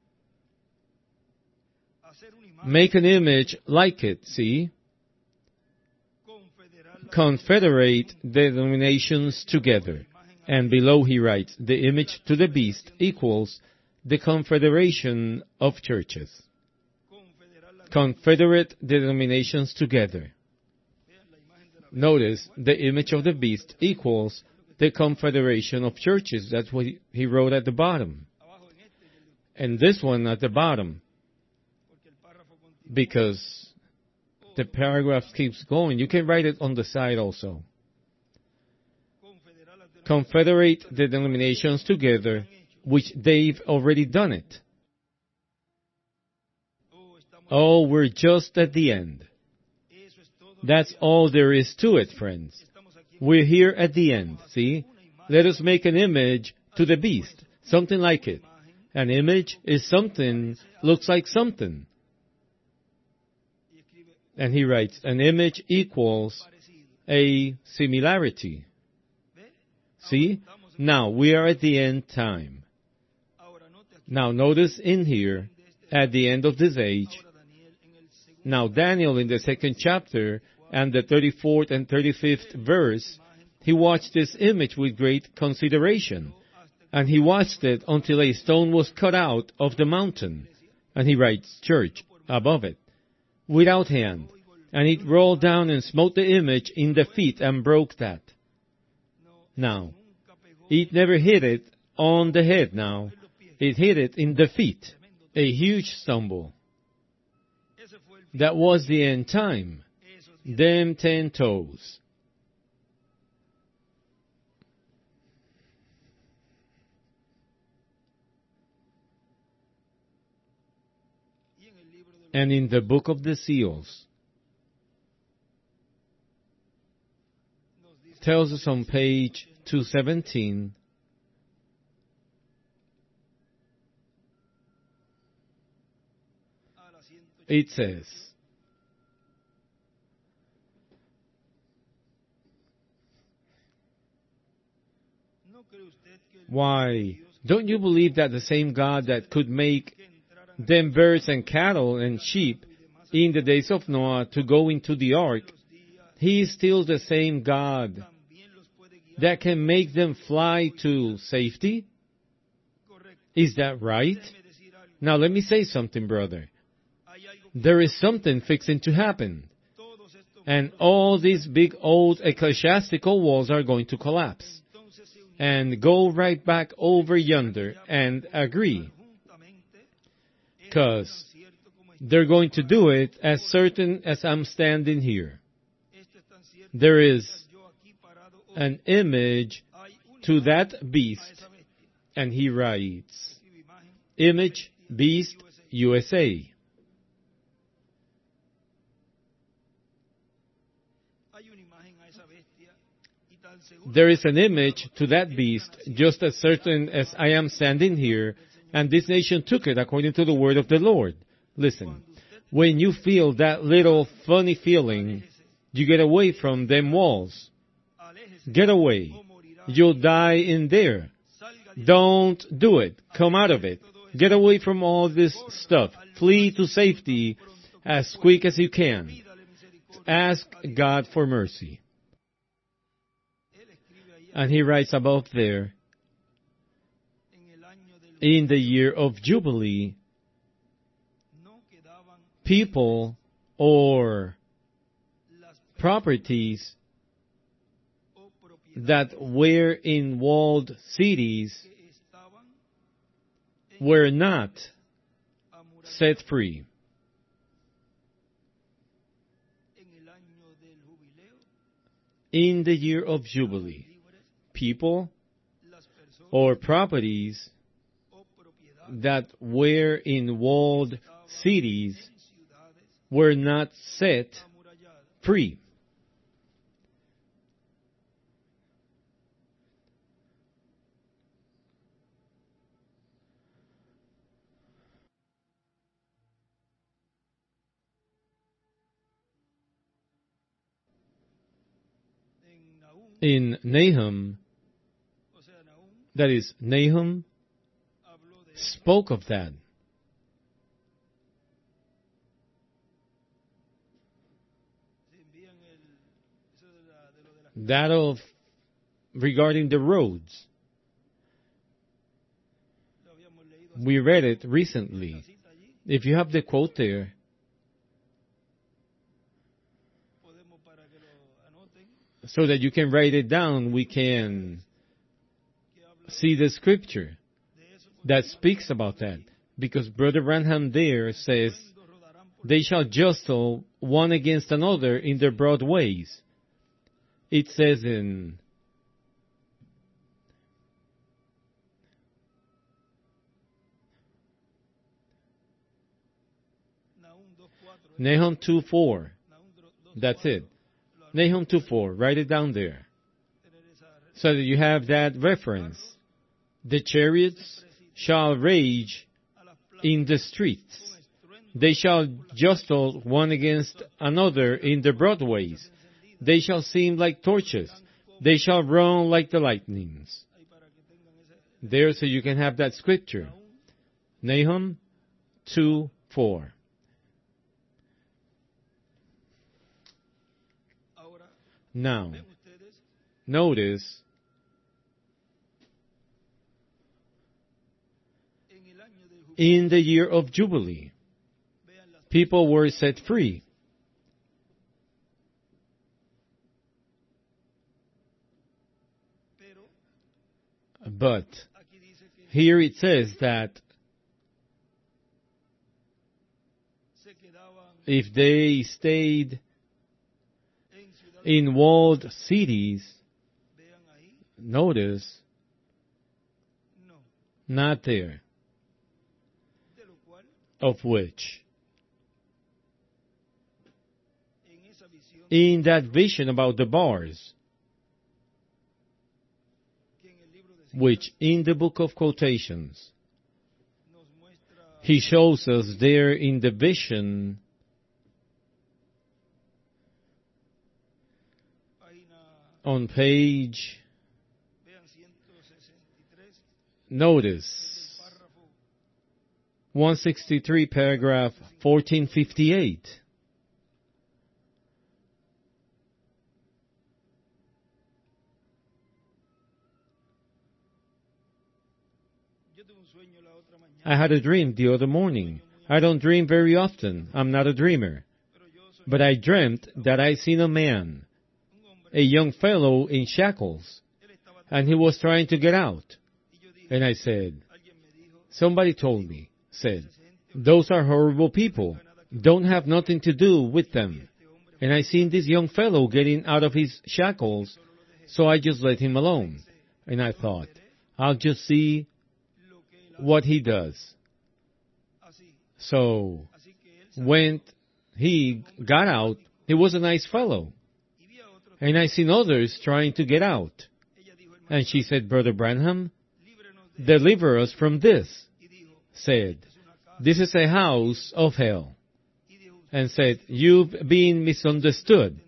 Make an image like it, see? Confederate the denominations together. And below he writes, the image to the beast equals the confederation of churches. Confederate the denominations together. Notice, the image of the beast equals the confederation of churches. That's what he wrote at the bottom. And this one at the bottom, because the paragraph keeps going. You can write it on the side also. Confederate the denominations together, which they've already done it. Oh, we're just at the end. That's all there is to it, friends. We're here at the end, see? Let us make an image to the beast, something like it. An image is something, looks like something. And he writes, an image equals a similarity. See? Now, we are at the end time. Now, notice in here, at the end of this age, now Daniel in the second chapter and the thirty-fourth and thirty-fifth verse, he watched this image with great consideration. And he watched it until a stone was cut out of the mountain. And he writes, church, above it, without hand. And it rolled down and smote the image in the feet and broke that. Now, it never hit it on the head now. It hit it in the feet. A huge stumble. That was the end time. Them ten toes. And in the book of the seals, tells us on page two seventeen, it says, why, don't you believe that the same God that could make them birds and cattle and sheep in the days of Noah to go into the ark, He is still the same God that can make them fly to safety? Is that right? Now let me say something, brother. There is something fixing to happen. And all these big old ecclesiastical walls are going to collapse and go right back over yonder and agree. Because they're going to do it as certain as I'm standing here. There is an image to that beast, and he writes, Image, Beast, U S A. There is an image to that beast, just as certain as I am standing here, and this nation took it according to the word of the Lord. Listen, when you feel that little funny feeling, you get away from them walls. Get away. You'll die in there. Don't do it. Come out of it. Get away from all this stuff. Flee to safety as quick as you can. Ask God for mercy. And he writes above there, in the year of Jubilee, people or properties that were in walled cities were not set free. In the year of Jubilee, people or properties that were in walled cities were not set free. In Nahum, that is, Nahum spoke of that. That of regarding the roads. We read it recently. If you have the quote there, so that you can write it down, we can see the scripture that speaks about that. Because Brother Branham there says, they shall jostle one against another in their broad ways. It says in Nahum two four. That's it. Nahum two four. Write it down there, so that you have that reference. The chariots shall rage in the streets. They shall jostle one against another in the broad ways. They shall seem like torches. They shall run like the lightnings. There, so you can have that scripture. Nahum two four. Now, notice, in the year of Jubilee, people were set free. But here it says that if they stayed in walled cities, notice, not there. Of which, in that vision about the bars, which in the book of quotations, he shows us there in the vision on page, notice, one sixty-three, paragraph fourteen fifty-eight. I had a dream the other morning. I don't dream very often. I'm not a dreamer. But I dreamt that I seen a man, a young fellow in shackles, and he was trying to get out. And I said, somebody told me, said, those are horrible people. Don't have nothing to do with them. And I seen this young fellow getting out of his shackles, so I just let him alone. And I thought, I'll just see what he does. So, when he got out, he was a nice fellow. And I seen others trying to get out. And she said, Brother Branham, deliver us from this. Said, this is a house of hell. And said, you've been misunderstood.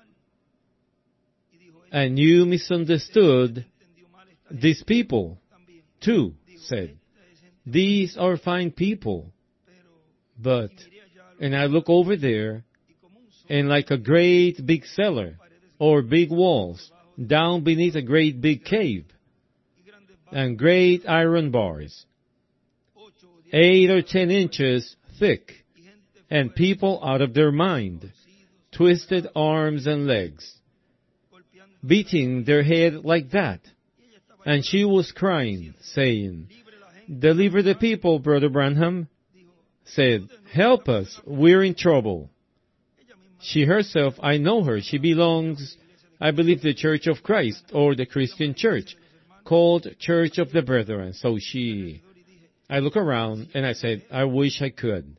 And you misunderstood these people, too, said. These are fine people. But, and I look over there, and like a great big cellar, or big walls, down beneath a great big cave, and great iron bars, eight or ten inches thick, and people out of their mind, twisted arms and legs, beating their head like that. And she was crying, saying, deliver the people, Brother Branham. Said, help us, we're in trouble. She herself, I know her, she belongs, I believe, the Church of Christ, or the Christian Church, called Church of the Brethren. So she, I look around and I said, I wish I could.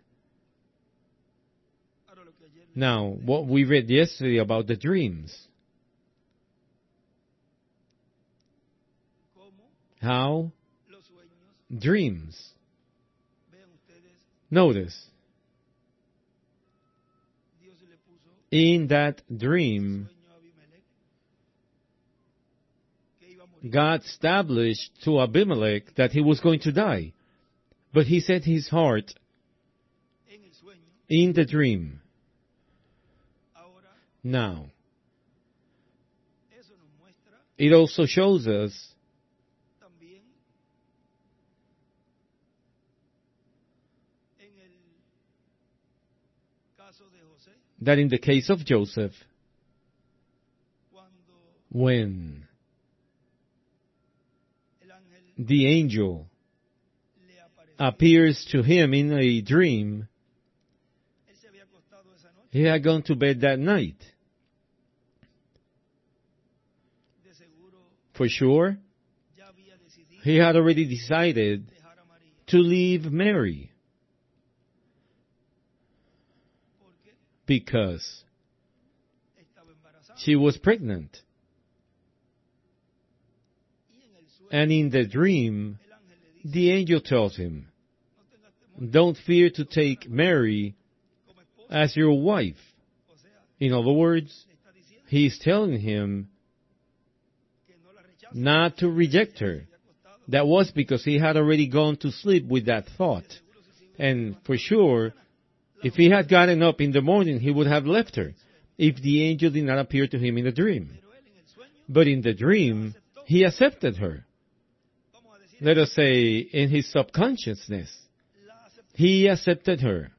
Now, what we read yesterday about the dreams. How? Dreams. Notice, in that dream, God established to Abimelech that he was going to die. But he set his heart in the dream. Now, it also shows us that in the case of Joseph, when the angel appears to him in a dream, he had gone to bed that night. For sure, he had already decided to leave Mary. Because she was pregnant. And in the dream, the angel tells him, don't fear to take Mary as your wife. In other words, he is telling him not to reject her. That was because he had already gone to sleep with that thought. And for sure, if he had gotten up in the morning, he would have left her, if the angel did not appear to him in the dream. But in the dream, he accepted her. Let us say, in his subconsciousness, he accepted her.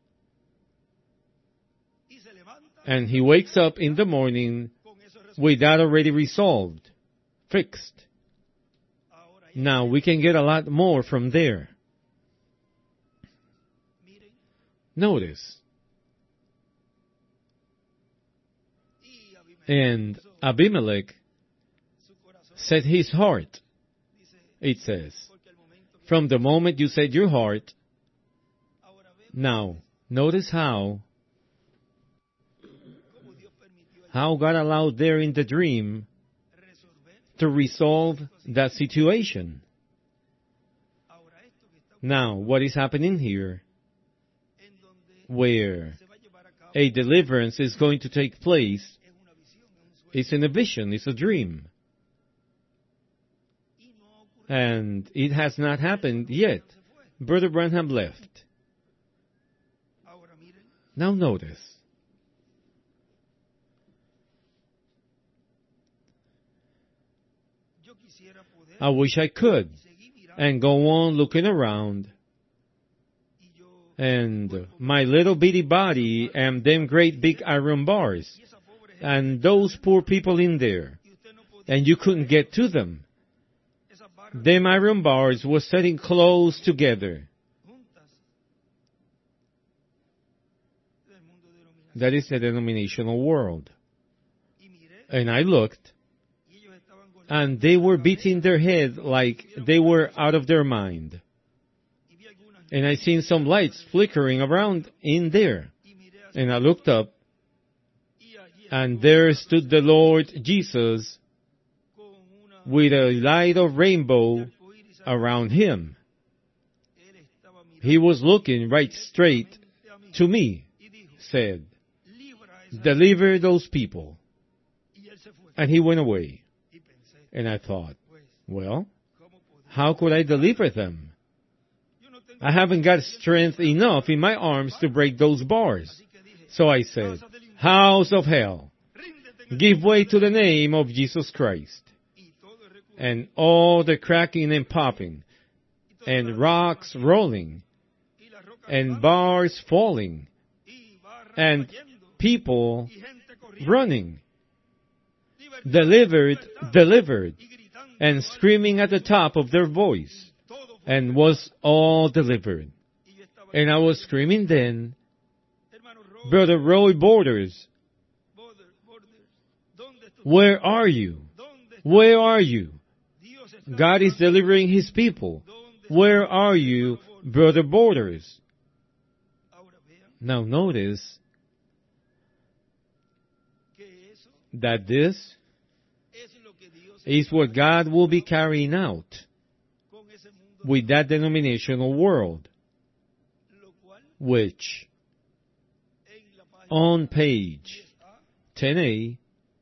And he wakes up in the morning with that already resolved, fixed. Now we can get a lot more from there. Notice. And Abimelech set his heart, it says, from the moment you set your heart. Now, notice how, how God allowed there in the dream to resolve that situation. Now, what is happening here, where a deliverance is going to take place, it's in a vision, it's a dream. And it has not happened yet. Brother Branham left. Now notice. I wish I could and go on looking around and my little bitty body and them great big iron bars, and those poor people in there, and you couldn't get to them. Them iron bars were sitting close together. That is the denominational world. And I looked, and they were beating their head like they were out of their mind. And I seen some lights flickering around in there. And I looked up, and there stood the Lord Jesus with a light of rainbow around him. He was looking right straight to me, said, "Deliver those people." And he went away. And I thought, well, how could I deliver them? I haven't got strength enough in my arms to break those bars. So I said, "House of hell, give way to the name of Jesus Christ." And all the cracking and popping, and rocks rolling, and bars falling, and people running, delivered, delivered, and screaming at the top of their voice, and was all delivered. And I was screaming then, "Brother Roy Borders, where are you? Where are you? God is delivering His people. Where are you, Brother Borders?" Now notice that this is what God will be carrying out with that denominational world, which on page ten A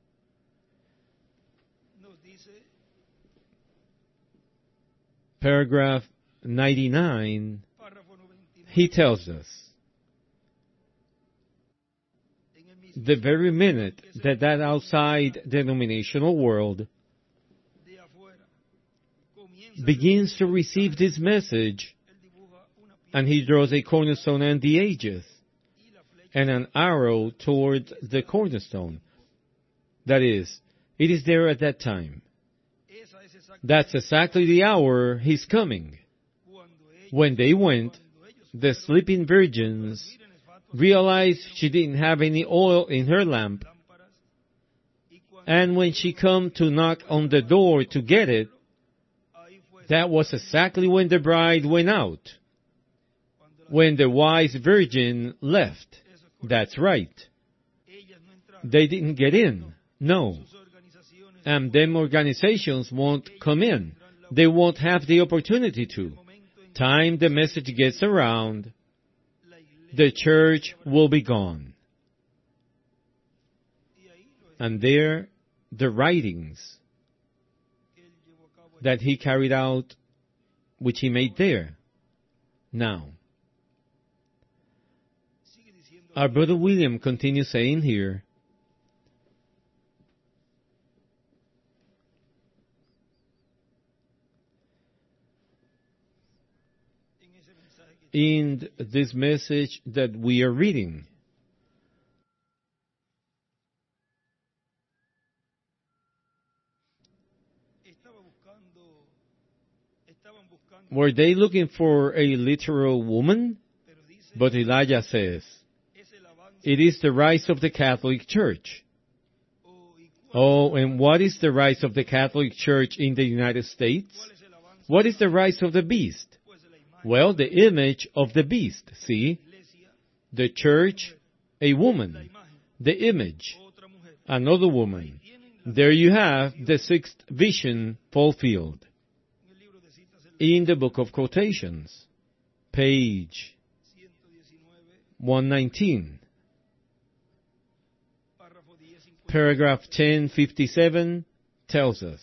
paragraph ninety-nine, he tells us, the very minute that that outside denominational world begins to receive this message, and he draws a cornerstone and the aegis, and an arrow toward the cornerstone. That is, it is there at that time. That's exactly the hour He's coming. When they went, the sleeping virgins realized she didn't have any oil in her lamp, and when she come to knock on the door to get it, that was exactly when the bride went out. When the wise virgin left. That's right. They didn't get in. No. And them organizations won't come in. They won't have the opportunity to. Time the message gets around, the church will be gone. And there, the writings that he carried out, which he made there. Now, our brother William continues saying here, in this message that we are reading, were they looking for a literal woman? But Elijah says, it is the rise of the Catholic Church. Oh, and what is the rise of the Catholic Church in the United States? What is the rise of the beast? Well, the image of the beast, see? The church, a woman. The image, another woman. There you have the sixth vision fulfilled. In the book of quotations, page one nineteen, paragraph ten fifty-seven tells us,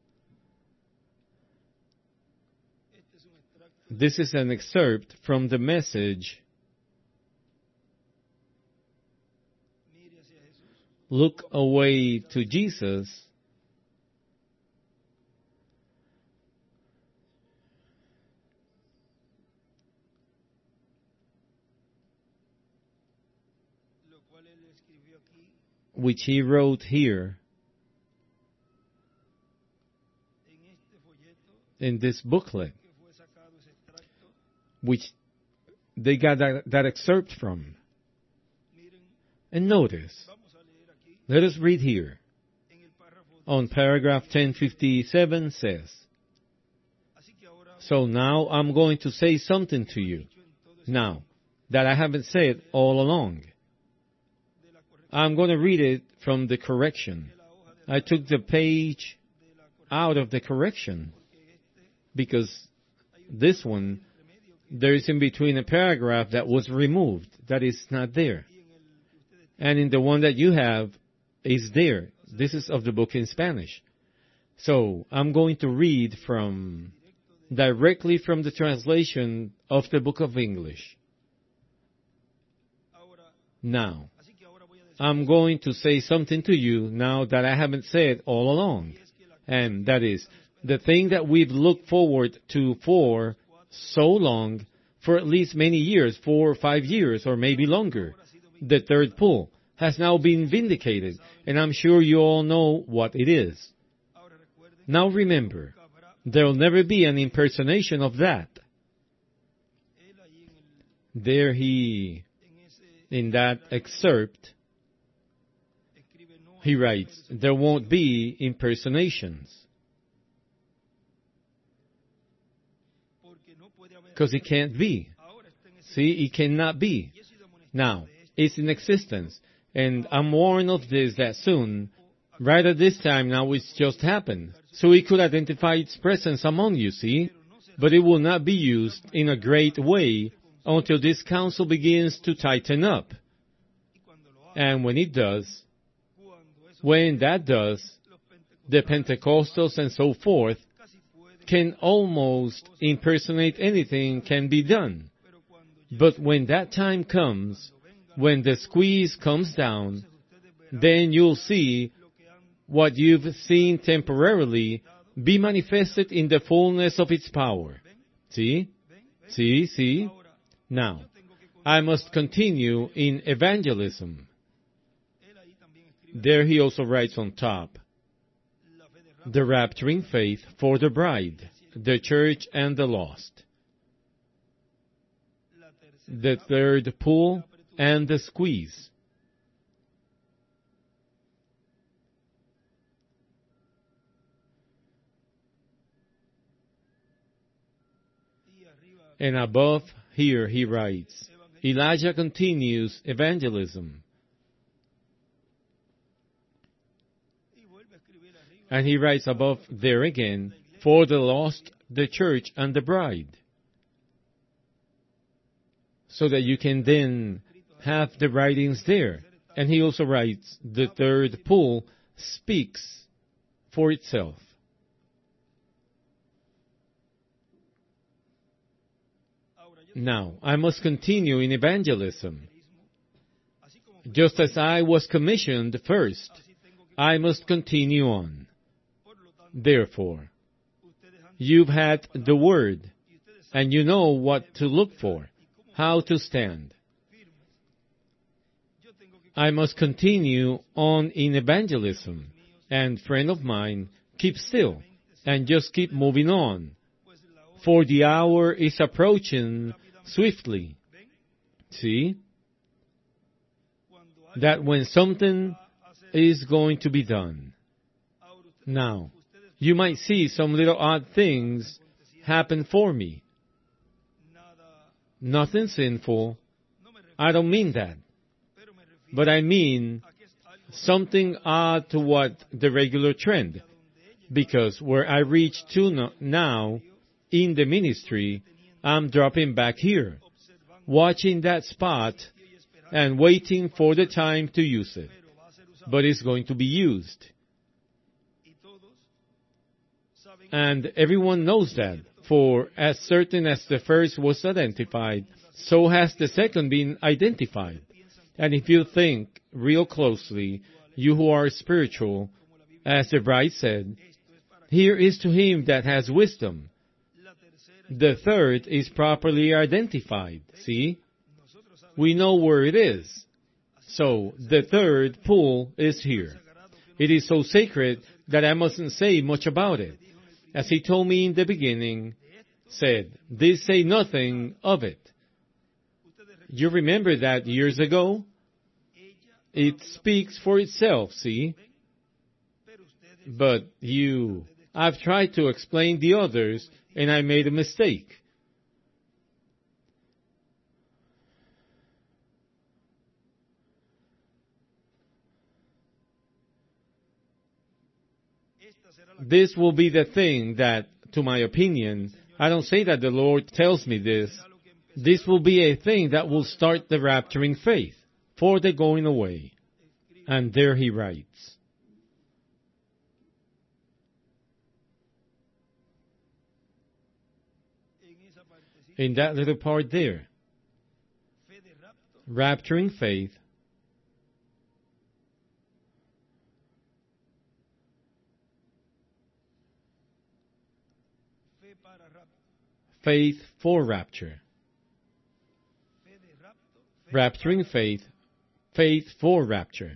this is an excerpt from the message, "Look away to Jesus." which he wrote here in this booklet, which they got that, that excerpt from. And notice, let us read here. On paragraph ten fifty-seven says, so now I'm going to say something to you, now, that I haven't said all along. I'm going to read it from the correction. I took the page out of the correction, because this one, there is in between a paragraph that was removed, that is not there. And in the one that you have, is there. This is of the book in Spanish. So, I'm going to read from, directly from the translation of the book of English. Now, I'm going to say something to you now that I haven't said all along. And that is, the thing that we've looked forward to for so long, for at least many years, four or five years, or maybe longer, the third pull, has now been vindicated, and I'm sure you all know what it is. Now remember, there will never be an impersonation of that. There he, in that excerpt, he writes, there won't be impersonations. Because it can't be. See, it cannot be. Now, it's in existence. And I'm warned of this that soon, right at this time now, it's just happened. So it could identify its presence among you, see? But it will not be used in a great way until this council begins to tighten up. And when it does, when that does, the Pentecostals and so forth can almost impersonate anything can be done. But when that time comes, when the squeeze comes down, then you'll see what you've seen temporarily be manifested in the fullness of its power. See? See? See? Now, I must continue in evangelism. There he also writes on top, the rapturing faith for the bride, the church and the lost. The third pull and the squeeze. And above here he writes, Elijah continues evangelism. And he writes above there again, for the lost, the church, and the bride. So that you can then have the writings there. And he also writes, the third pull speaks for itself. Now, I must continue in evangelism. Just as I was commissioned first, I must continue on. Therefore, you've had the word, and you know what to look for, how to stand. I must continue on in evangelism, and friend of mine, keep still, and just keep moving on, for the hour is approaching swiftly. See? That when something is going to be done. Now, you might see some little odd things happen for me. Nothing sinful. I don't mean that. But I mean something odd to what the regular trend. Because where I reach to now in the ministry, I'm dropping back here, watching that spot and waiting for the time to use it. But it's going to be used. And everyone knows that, for as certain as the first was identified, so has the second been identified. And if you think real closely, you who are spiritual, as the bride said, here is to him that has wisdom. The third is properly identified, see? We know where it is. So, the third pull is here. It is so sacred that I mustn't say much about it. As he told me in the beginning, said, this say nothing of it. You remember that years ago? It speaks for itself, see? But you, I've tried to explain the others, and I made a mistake. This will be the thing that, to my opinion, I don't say that the Lord tells me this, this will be a thing that will start the rapturing faith for the going away. And there he writes, in that little part there, rapturing faith, faith for rapture. Rapturing faith, faith for rapture.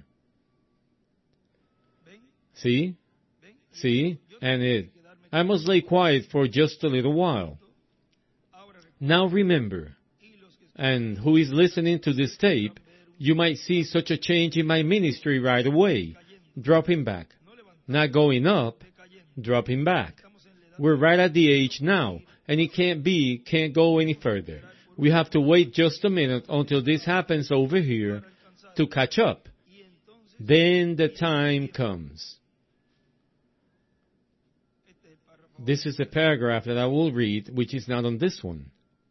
See? See? And it. I must lay quiet for just a little while. Now remember, and who is listening to this tape, you might see such a change in my ministry right away, dropping back. Not going up, dropping back. We're right at the age now, and it can't be, can't go any further. We have to wait just a minute until this happens over here to catch up. Then the time comes. This is a paragraph that I will read, which is not on this one.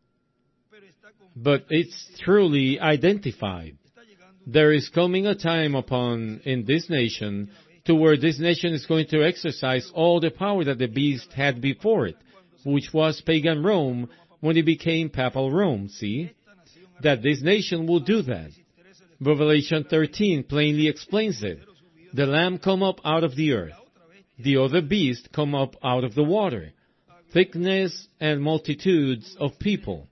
But it's truly identified. There is coming a time upon, in this nation, to where this nation is going to exercise all the power that the beast had before it, which was pagan Rome when it became papal Rome, see? That this nation will do that. Revelation thirteen plainly explains it. The Lamb come up out of the earth. The other beast come up out of the water. Thickness and multitudes of people.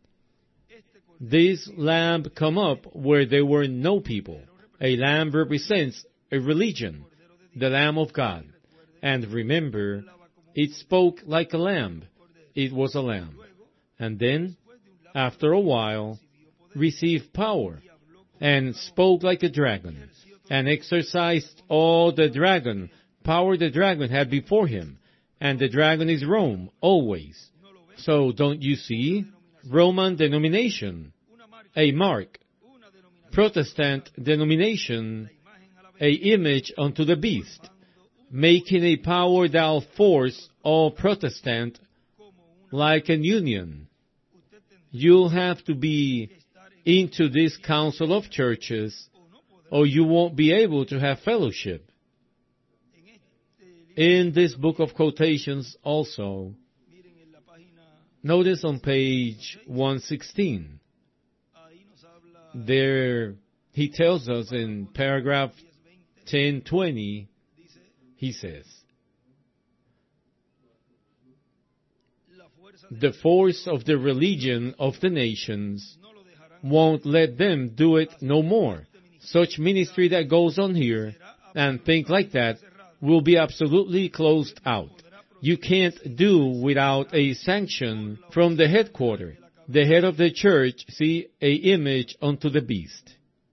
This lamb come up where there were no people. A lamb represents a religion, the Lamb of God. And remember, it spoke like a lamb. It was a lamb. And then, after a while, received power, and spoke like a dragon, and exercised all the dragon, power the dragon had before him. And the dragon is Rome, always. So, don't you see? Roman denomination, a mark. Protestant denomination, a image unto the beast, making a power thou force all Protestant like an union. You'll have to be into this council of churches, or you won't be able to have fellowship. In this book of quotations also, notice on page one sixteen, there he tells us in paragraph ten twenty, he says, the force of the religion of the nations won't let them do it no more. Such ministry that goes on here and think like that will be absolutely closed out. You can't do without a sanction from the headquarters, the head of the church, see, a image unto the beast.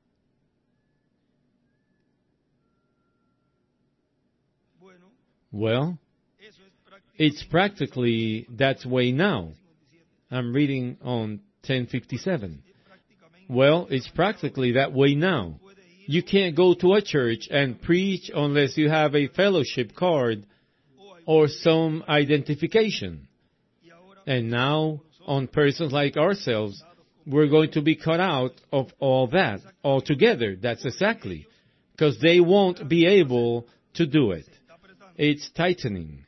Well, it's practically that way now. I'm reading on ten fifty-seven. Well, it's practically that way now. You can't go to a church and preach unless you have a fellowship card or some identification. And now, on persons like ourselves, we're going to be cut out of all that altogether. That's exactly. Because they won't be able to do it. It's tightening.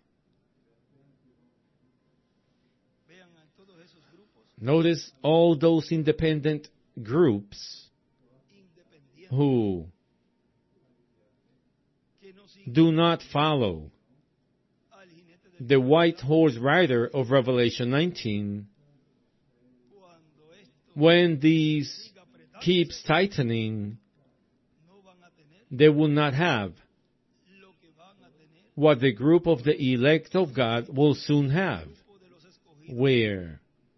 Notice all those independent groups who do not follow the white horse rider of Revelation nineteen. When these keeps tightening, they will not have what the group of the elect of God will soon have, where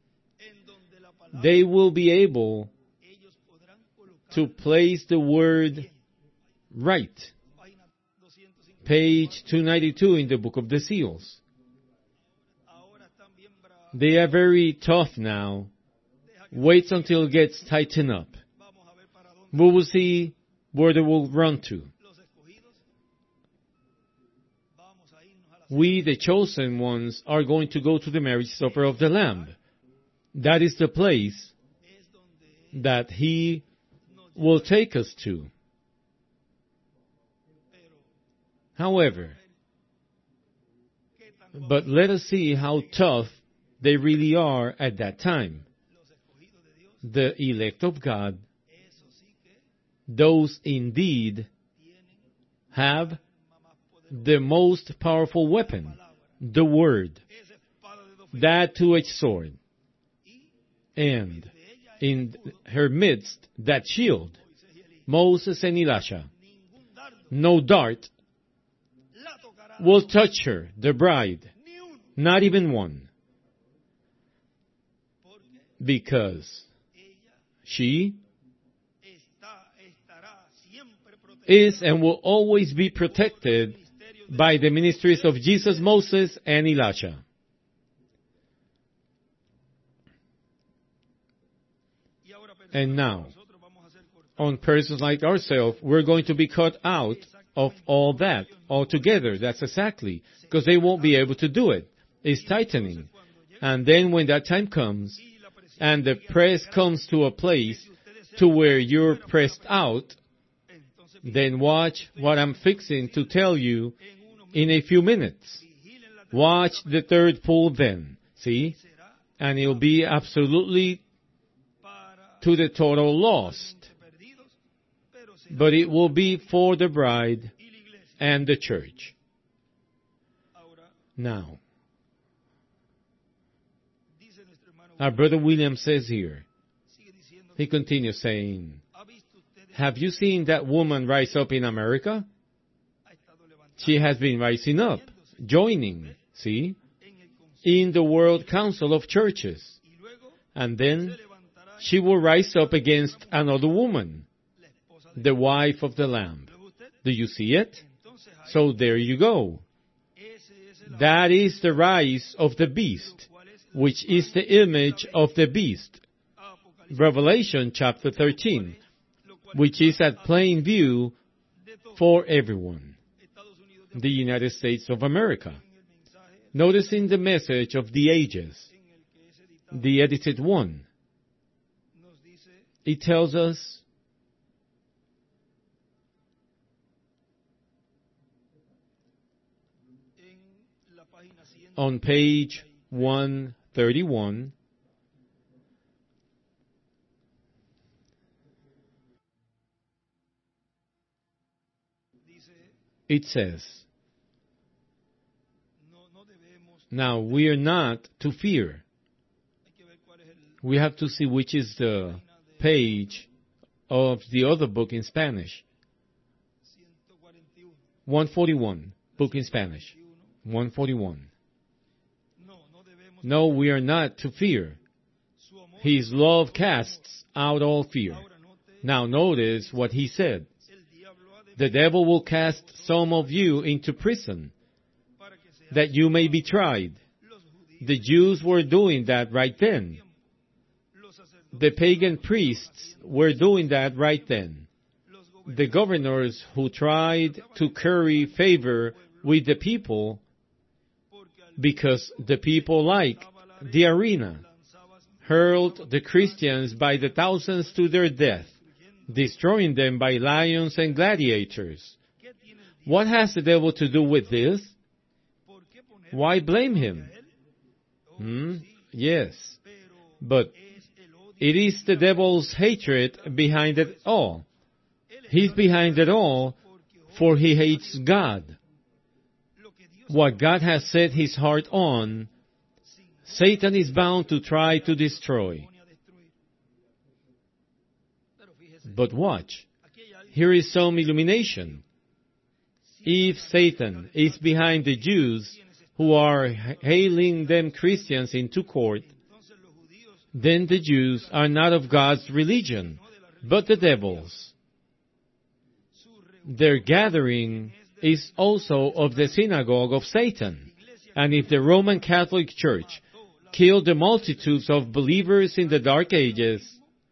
they will be able to place the word right. Page two ninety-two in the Book of the Seals. They are very tough now. Wait until it gets tightened up. We will see where they will run to. We, the chosen ones, are going to go to the marriage supper of the Lamb. That is the place that He will take us to. However, but let us see how tough they really are at that time. The elect of God, those indeed have the most powerful weapon, the Word, that two-edged sword, and in her midst, that shield, Moses and Elisha. No dart will touch her, the bride, not even one, because she is and will always be protected by the ministries of Jesus, Moses, and Elisha. And now, on persons like ourselves, we're going to be cut out of all that altogether. That's exactly, because they won't be able to do it. It's tightening. And then when that time comes, and the press comes to a place to where you're pressed out, then watch what I'm fixing to tell you in a few minutes. Watch the third pull then. See? And it'll be absolutely to the total lost. But it will be for the bride and the church. Now, our brother William says here, he continues saying, have you seen that woman rise up in America? She has been rising up, joining, see, in the World Council of Churches. And then she will rise up against another woman, the wife of the Lamb. Do you see it? So there you go. That is the rise of the beast, which is the image of the beast. Revelation chapter thirteen, which is at plain view for everyone. The United States of America. Notice in the message of the ages, the edited one, it tells us on page one thirty-one, it says, now we are not to fear. We have to see which is the page of the other book in Spanish. one forty-one, book in Spanish. one forty-one. No, we are not to fear. His love casts out all fear. Now notice what he said. The devil will cast some of you into prison, that you may be tried. The Jews were doing that right then. The pagan priests were doing that right then. The governors who tried to curry favor with the people, because the people like the arena, hurled the Christians by the thousands to their death, destroying them by lions and gladiators. What has the devil to do with this? Why blame him? Hmm? Yes. But it is the devil's hatred behind it all. He's behind it all, for he hates God. What God has set his heart on, Satan is bound to try to destroy. But watch. here is some illumination. If Satan is behind the Jews who are hailing them Christians into court, then the Jews are not of God's religion, but the devil's. Their gathering is also of the synagogue of Satan. And if the Roman Catholic Church killed the multitudes of believers in the Dark Ages,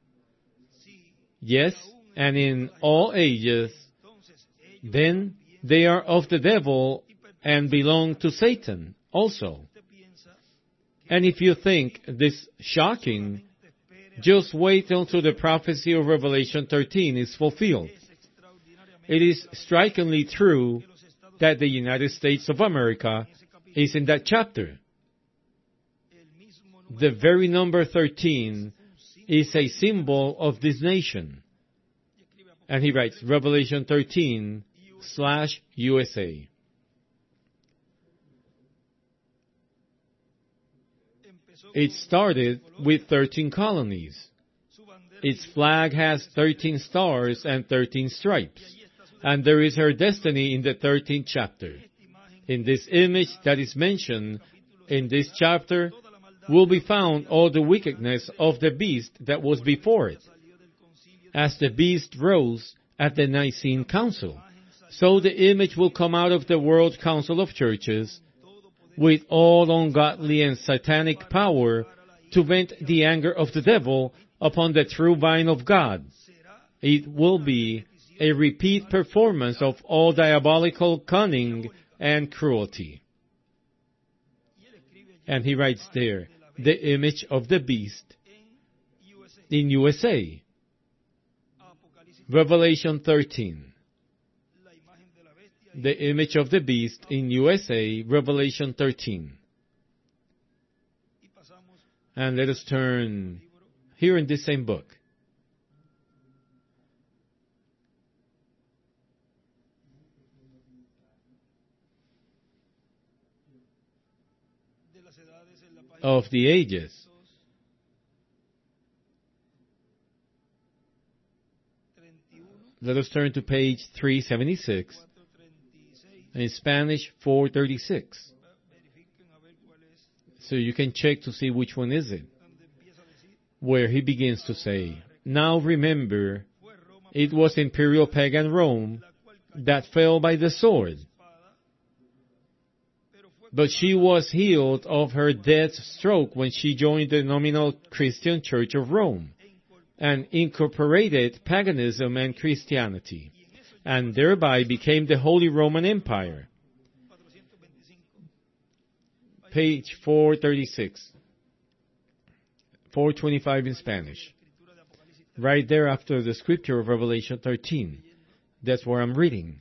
yes, and in all ages, then they are of the devil and belong to Satan also. And if you think this shocking, just wait until the prophecy of Revelation thirteen is fulfilled. It is strikingly true that the United States of America is in that chapter. The very number thirteen is a symbol of this nation. And he writes, Revelation thirteen slash U S A. It started with thirteen colonies. Its flag has thirteen stars and thirteen stripes. And there is her destiny in the thirteenth chapter. In this image that is mentioned in this chapter will be found all the wickedness of the beast that was before it. As the beast rose at the Nicene Council, so the image will come out of the World Council of Churches with all ungodly and satanic power to vent the anger of the devil upon the true vine of God. It will be a repeat performance of all diabolical cunning and cruelty. And he writes there, the image of the beast in U S A. Revelation thirteen. The image of the beast in U S A, Revelation thirteen. And let us turn here in this same book. Of the ages. Let us turn to page three seventy-six. In Spanish, four thirty-six. So you can check to see which one is it. Where he begins to say, now remember, it was imperial pagan Rome that fell by the sword. But she was healed of her death stroke when she joined the nominal Christian Church of Rome and incorporated paganism and Christianity, and thereby became the Holy Roman Empire. Page four thirty-six. four twenty-five in Spanish. Right there after the scripture of Revelation thirteen. That's where I'm reading.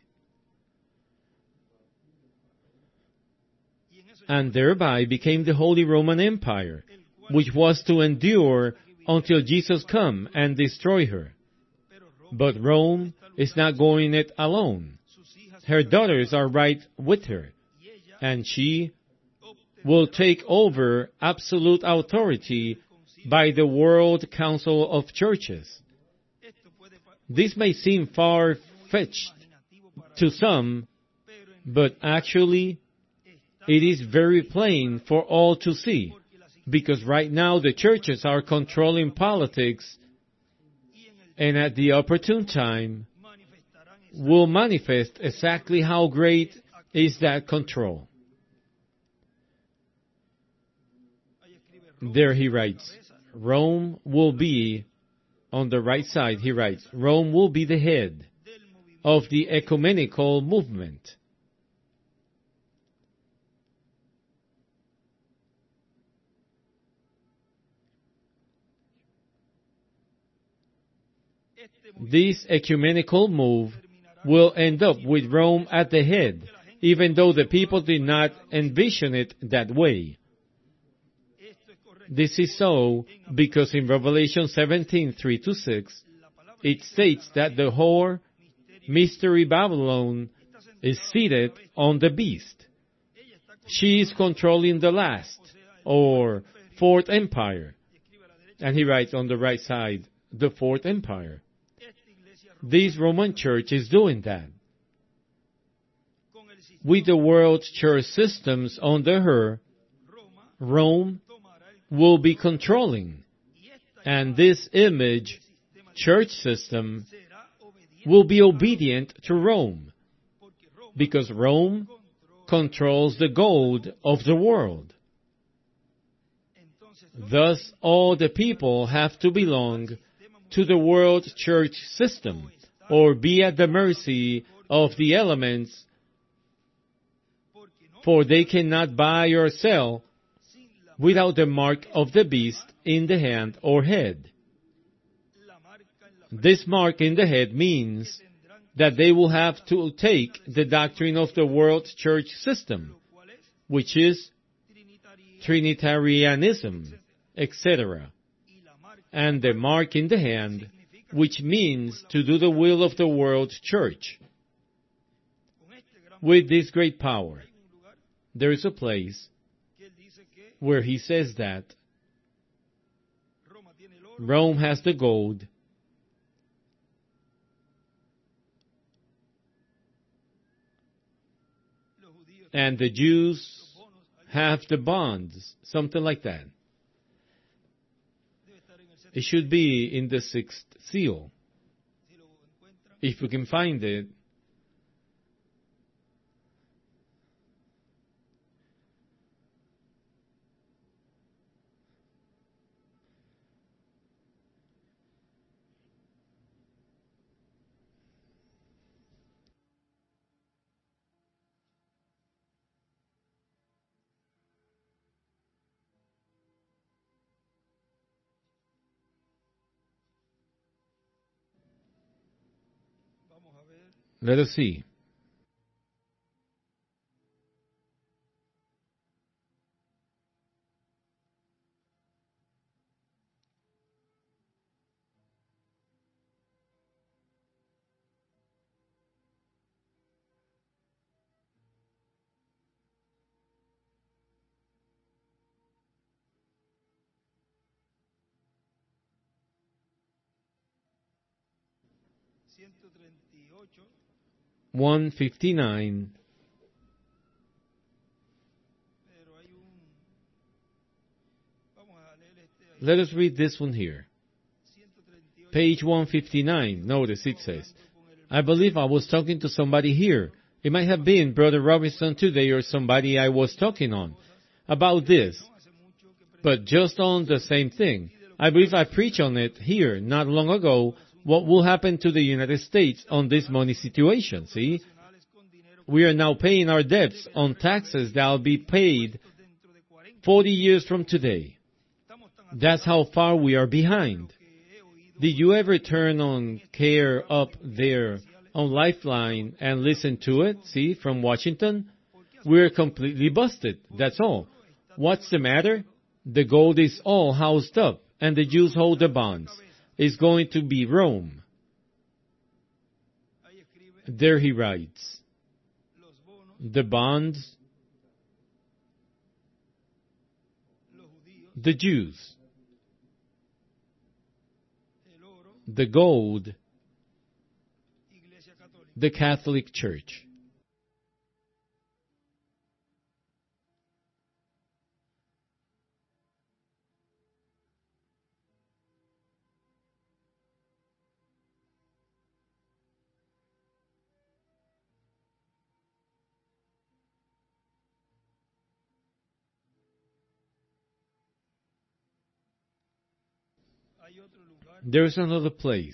And thereby became the Holy Roman Empire, which was to endure until Jesus come and destroy her. But Rome is not going it alone. Her daughters are right with her, and she will take over absolute authority by the World Council of Churches. This may seem far-fetched to some, but actually it is very plain for all to see, because right now the churches are controlling politics, and at the opportune time will manifest exactly how great is that control. There he writes, Rome will be, on the right side he writes, Rome will be the head of the ecumenical movement. This ecumenical move will end up with Rome at the head, even though the people did not envision it that way. This is so because in Revelation seventeen, three to six, it states that the whore, Mystery Babylon, is seated on the beast. She is controlling the last, or fourth empire. And he writes on the right side, the fourth empire. This Roman church is doing that. With the world church systems under her, Rome will be controlling, and this image church system will be obedient to Rome, because Rome controls the gold of the world. Thus, all the people have to belong to the world church system, or be at the mercy of the elements, for they cannot buy or sell without the mark of the beast in the hand or head. This mark in the head means that they will have to take the doctrine of the world church system, which is Trinitarianism, et cetera, and the mark in the hand, which means to do the will of the world church. With this great power, there is a place where he says that Rome has the gold, and the Jews have the bonds, something like that. It should be in the sixth seal. If we can find it. Let us see. one fifty-nine. Let us read this one here. Page one fifty-nine. Notice it says, I believe I was talking to somebody here. It might have been Brother Robinson today or somebody I was talking on about this. But just on the same thing. I believe I preached on it here not long ago. What will happen to the United States on this money situation, see? We are now paying our debts on taxes that will be paid forty years from today. That's how far we are behind. Did you ever turn on Care up there on Lifeline and listen to it, see, from Washington? We're completely busted, that's all. What's the matter? The gold is all housed up, and the Jews hold the bonds. Is going to be Rome. There he writes, the bonds, the Jews, the gold, the Catholic Church. There is another place.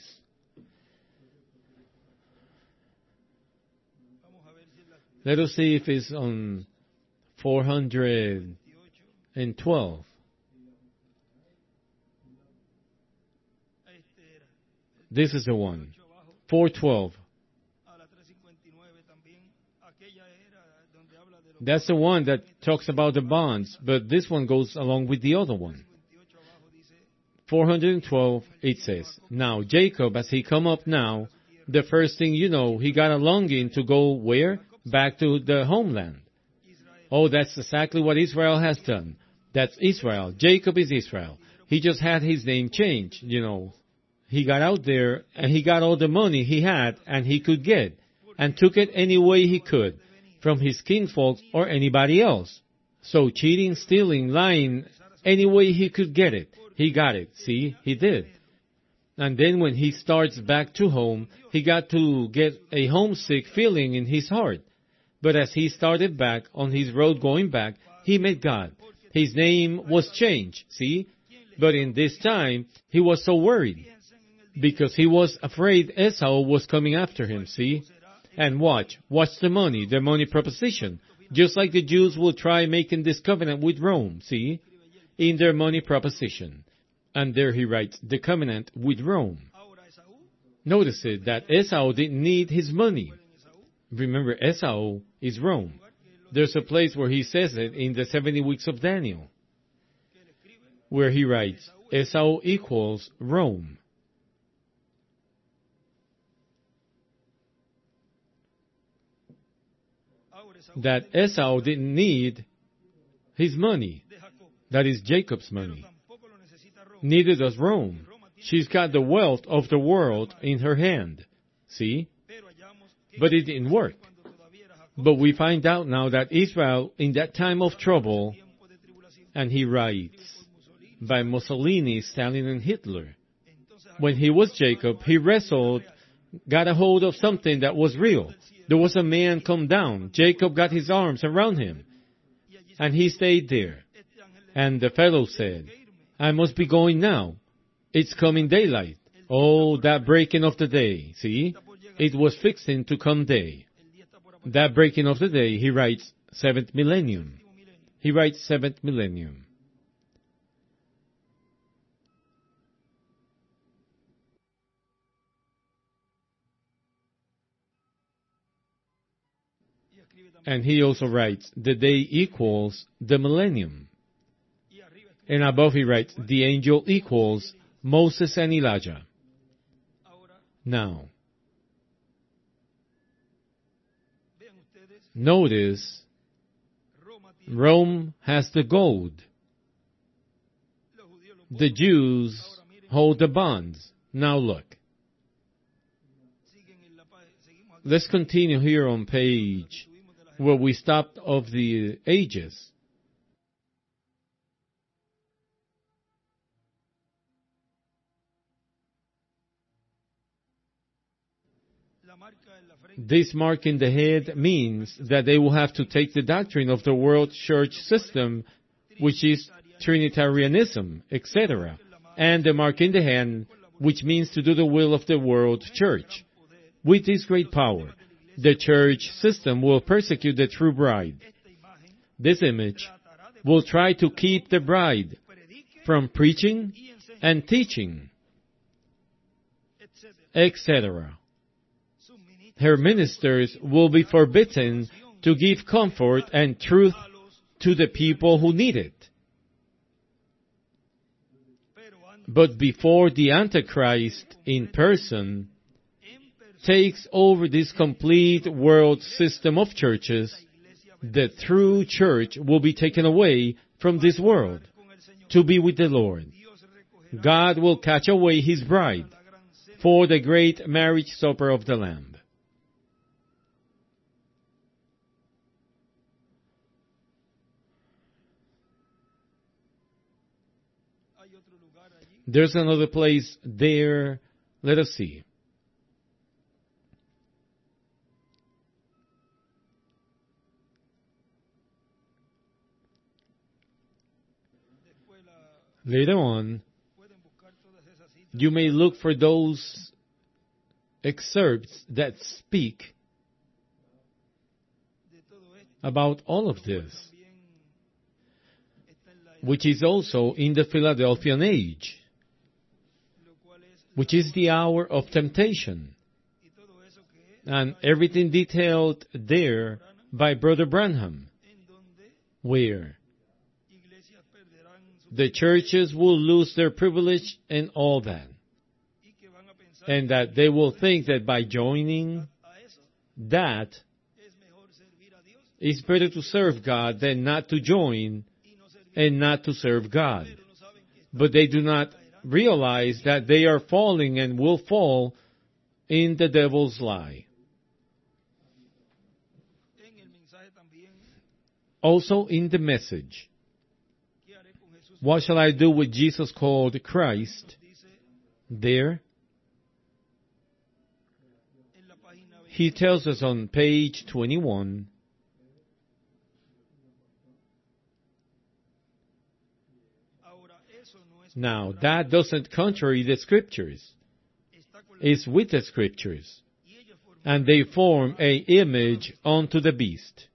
Let us see if it's on four hundred twelve. This is the one. four twelve. That's the one that talks about the bonds, but this one goes along with the other one. four hundred twelve, it says, Now Jacob, as he come up now, the first thing you know, he got a longing to go where? Back to the homeland. Oh, that's exactly what Israel has done. That's Israel. Jacob is Israel. He just had his name changed, you know, he got out there and he got all the money he had and he could get, and took it any way he could, from his kinfolk or anybody else. So cheating, stealing, lying, any way he could get it, he got it. See, he did. And then when he starts back to home, he got to get a homesick feeling in his heart. But as he started back on his road going back, he met God. His name was changed, see? But in this time, he was so worried, because he was afraid Esau was coming after him, see? And watch, watch the money, the money proposition. Just like the Jews will try making this covenant with Rome, see? In their money proposition. And there he writes, the covenant with Rome. Notice it, that Esau didn't need his money. Remember, Esau is Rome. There's a place where he says it in the seventy weeks of Daniel, where he writes, Esau equals Rome. That Esau didn't need his money. That is Jacob's money. Neither does Rome. She's got the wealth of the world in her hand. See? But it didn't work. But we find out now that Israel, in that time of trouble, and he writes, by Mussolini, Stalin, and Hitler, when he was Jacob, he wrestled, got a hold of something that was real. There was a man come down. Jacob got his arms around him, and he stayed there. And the fellow said, I must be going now. It's coming daylight. Oh, that breaking of the day, see? It was fixing to come day. That breaking of the day, he writes, seventh millennium. He writes seventh millennium. And he also writes, the day equals the millennium. And above he writes, the angel equals Moses and Elijah. Now, notice, Rome has the gold. The Jews hold the bonds. Now look. Let's continue here on page where we stopped of the ages. This mark in the head means that they will have to take the doctrine of the world church system, which is Trinitarianism, et cetera, and the mark in the hand, which means to do the will of the world church. With this great power, the church system will persecute the true bride. This image will try to keep the bride from preaching and teaching, et cetera. Her ministers will be forbidden to give comfort and truth to the people who need it. But before the Antichrist in person takes over this complete world system of churches, the true church will be taken away from this world to be with the Lord. God will catch away His bride for the great marriage supper of the Lamb. There's another place there. Let us see. Later on, you may look for those excerpts that speak about all of this, which is also in the Philadelphian age, which is the hour of temptation, and everything detailed there by Brother Branham, where the churches will lose their privilege and all that, and that they will think that by joining that, it's better to serve God than not to join and not to serve God. But they do not realize that they are falling and will fall in the devil's lie. Also in the message, what shall I do with Jesus called Christ? There, he tells us on page twenty-one, now that doesn't contrary the Scriptures. It's with the Scriptures. And they form a image unto the beast,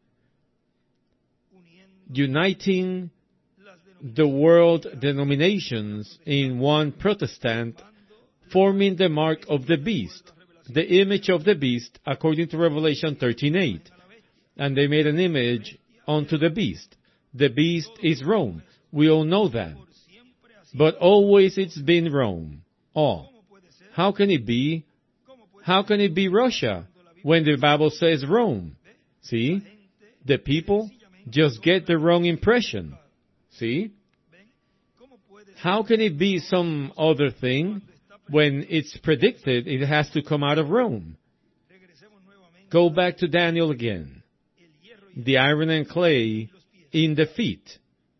uniting the world denominations in one Protestant, forming the mark of the beast, the image of the beast, according to Revelation thirteen eight. And they made an image unto the beast. The beast is Rome. We all know that. But always it's been Rome. Oh, how can it be? How can it be Russia when the Bible says Rome? See? The people just get the wrong impression. See? How can it be some other thing when it's predicted it has to come out of Rome? Go back to Daniel again. The iron and clay in the feet.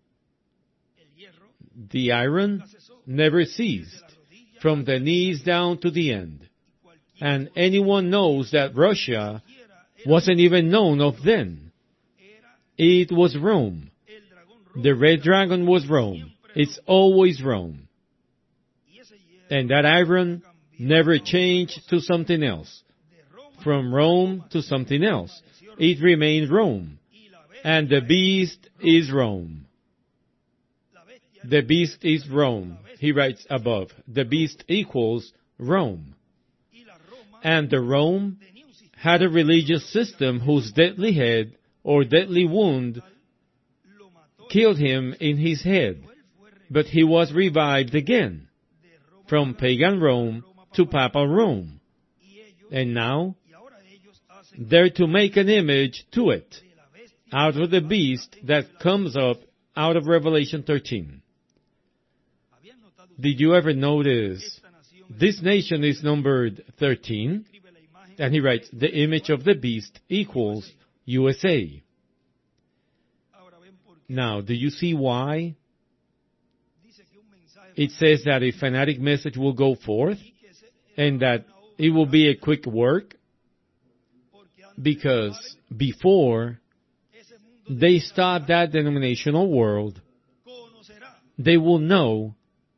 The iron never ceased, from the knees down to the end. And anyone knows that Russia wasn't even known of then. It was Rome. The red dragon was Rome. It's always Rome. And that iron never changed to something else. From Rome to something else. It remained Rome. And the beast is Rome. The beast is Rome. He writes above. The beast equals Rome. And the Rome had a religious system whose deadly head or deadly wound killed him in his head. But he was revived again from pagan Rome to Papal Rome. And now they're to make an image to it out of the beast that comes up out of Revelation thirteen. Did you ever notice this nation is numbered thirteen? And he writes, the image of the beast equals U S A. Now, do you see why? It says that a fanatic message will go forth and that it will be a quick work, because before they stop that denominational world, they will know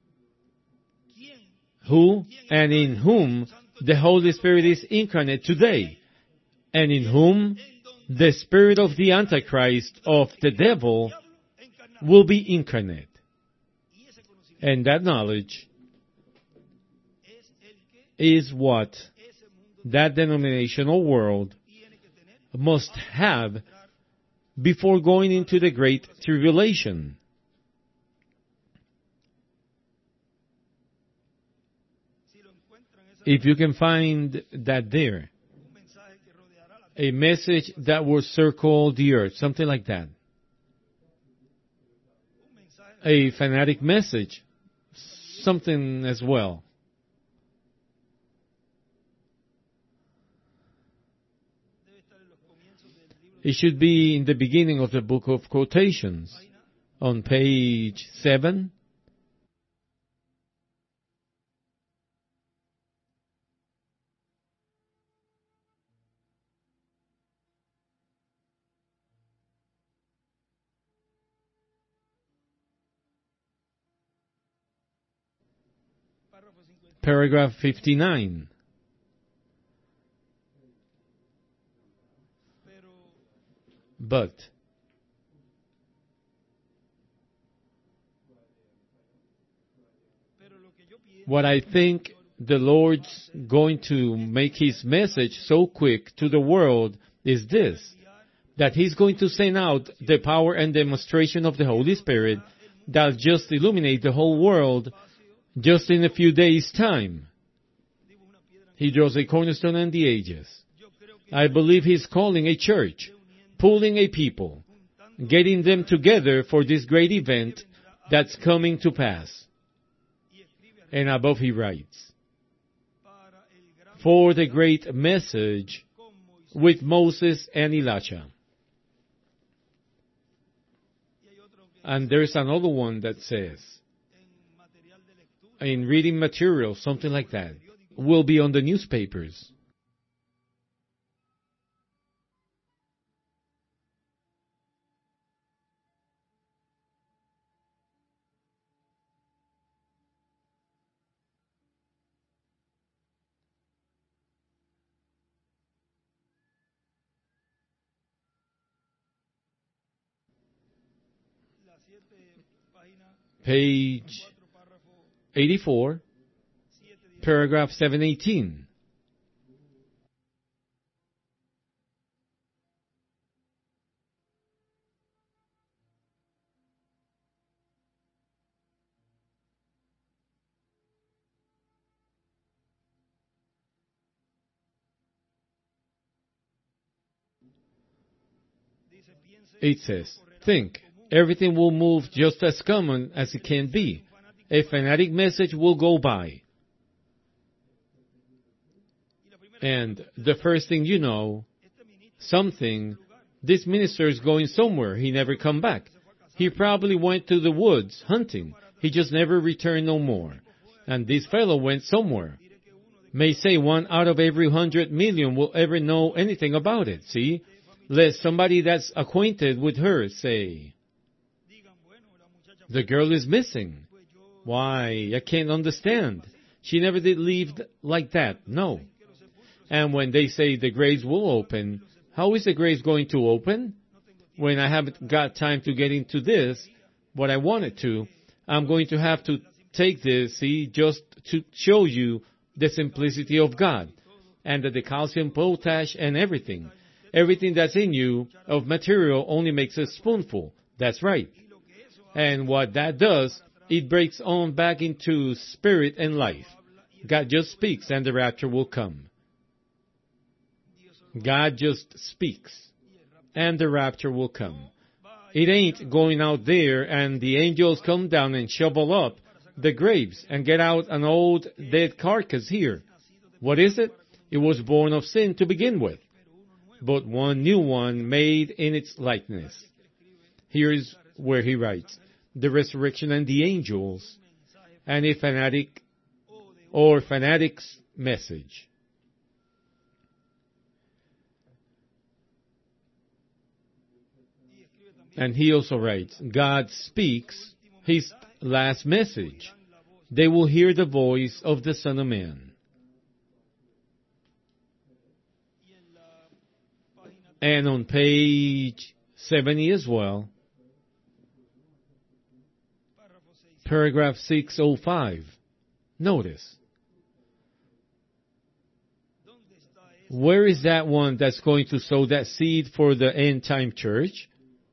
who and in whom the Holy Spirit is incarnate today, and in whom the spirit of the Antichrist, of the devil, will be incarnate. And that knowledge is what that denominational world must have before going into the Great Tribulation. If you can find that there, a message that will circle the earth, something like that. A fanatic message, something as well. It should be in the beginning of the book of quotations, on page seven. Paragraph fifty-nine. But what I think the Lord's going to make His message so quick to the world is this, that He's going to send out the power and demonstration of the Holy Spirit that just illuminate the whole world just in a few days' time. He draws a cornerstone and the ages. I believe He's calling a church, pulling a people, getting them together for this great event that's coming to pass. And above he writes, for the great message with Moses and Elijah. And there's another one that says, in reading material, something like that, will be on the newspapers. Page eighty-four, paragraph seven eighteen. It says, think. Everything will move just as common as it can be. A fanatic message will go by. And the first thing you know, something, this minister is going somewhere. He never come back. He probably went to the woods hunting. He just never returned no more. And this fellow went somewhere. May say one out of every hundred million will ever know anything about it, see? Let somebody that's acquainted with her say, the girl is missing. Why, I can't understand. She never did leave like that. No. And when they say the graves will open, how is the graves going to open? When I haven't got time to get into this, what I wanted to, I'm going to have to take this, see, just to show you the simplicity of God. And that the calcium, potash, and everything. Everything that's in you of material only makes a spoonful. That's right. And what that does, it breaks on back into spirit and life. God just speaks and the rapture will come. God just speaks and the rapture will come. It ain't going out there and the angels come down and shovel up the graves and get out an old dead carcass here. What is it? It was born of sin to begin with, but one new one made in its likeness. Here's where he writes, the resurrection and the angels, and a fanatic or fanatic's message. And he also writes, God speaks his last message. They will hear the voice of the Son of Man. And on page seventy as well, paragraph six oh five, notice. Where is that one that's going to sow that seed for the end-time church?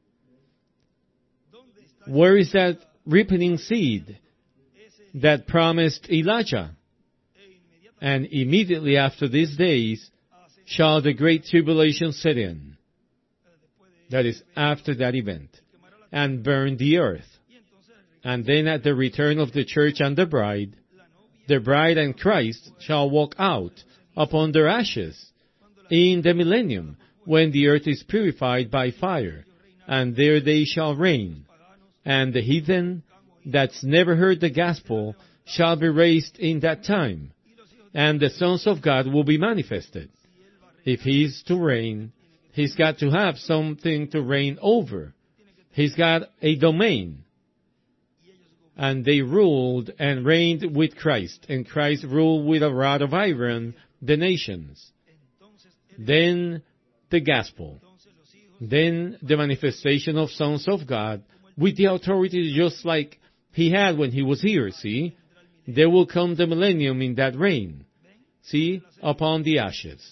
Where is that ripening seed that promised Elijah? And immediately after these days shall the great tribulation set in. That is, after that event. And burn the earth. And then at the return of the church and the bride, the bride and Christ shall walk out upon their ashes in the millennium, when the earth is purified by fire, and there they shall reign. And the heathen that's never heard the gospel shall be raised in that time, and the sons of God will be manifested. If he's to reign, he's got to have something to reign over. He's got a domain. And they ruled and reigned with Christ, and Christ ruled with a rod of iron the nations. Then the gospel. Then the manifestation of sons of God with the authority just like he had when he was here, see? There will come the millennium in that reign, see, upon the ashes.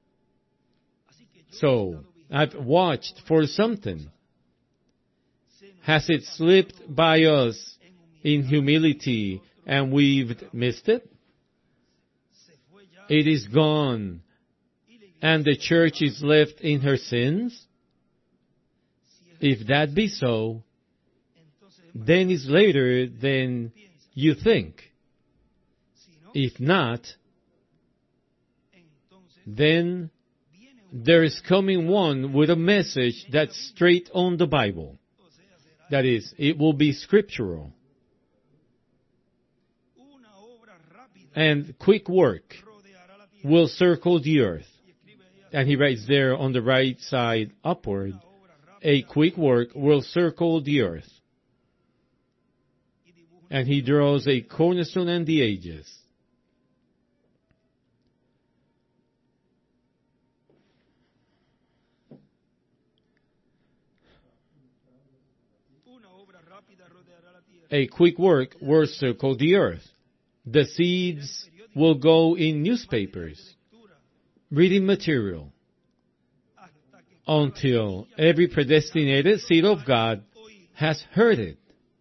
So, I've watched for something. Has it slipped by us in humility and we've missed it? It is gone, and the church is left in her sins? If that be so, then it's later than you think. If not, then there is coming one with a message that's straight on the Bible. That is, it will be scriptural. And quick work will circle the earth. And he writes there on the right side upward, a quick work will circle the earth. And he draws a cornerstone and the ages. A quick work will circle the earth. The seeds will go in newspapers, reading material, until every predestinated seed of God has heard it.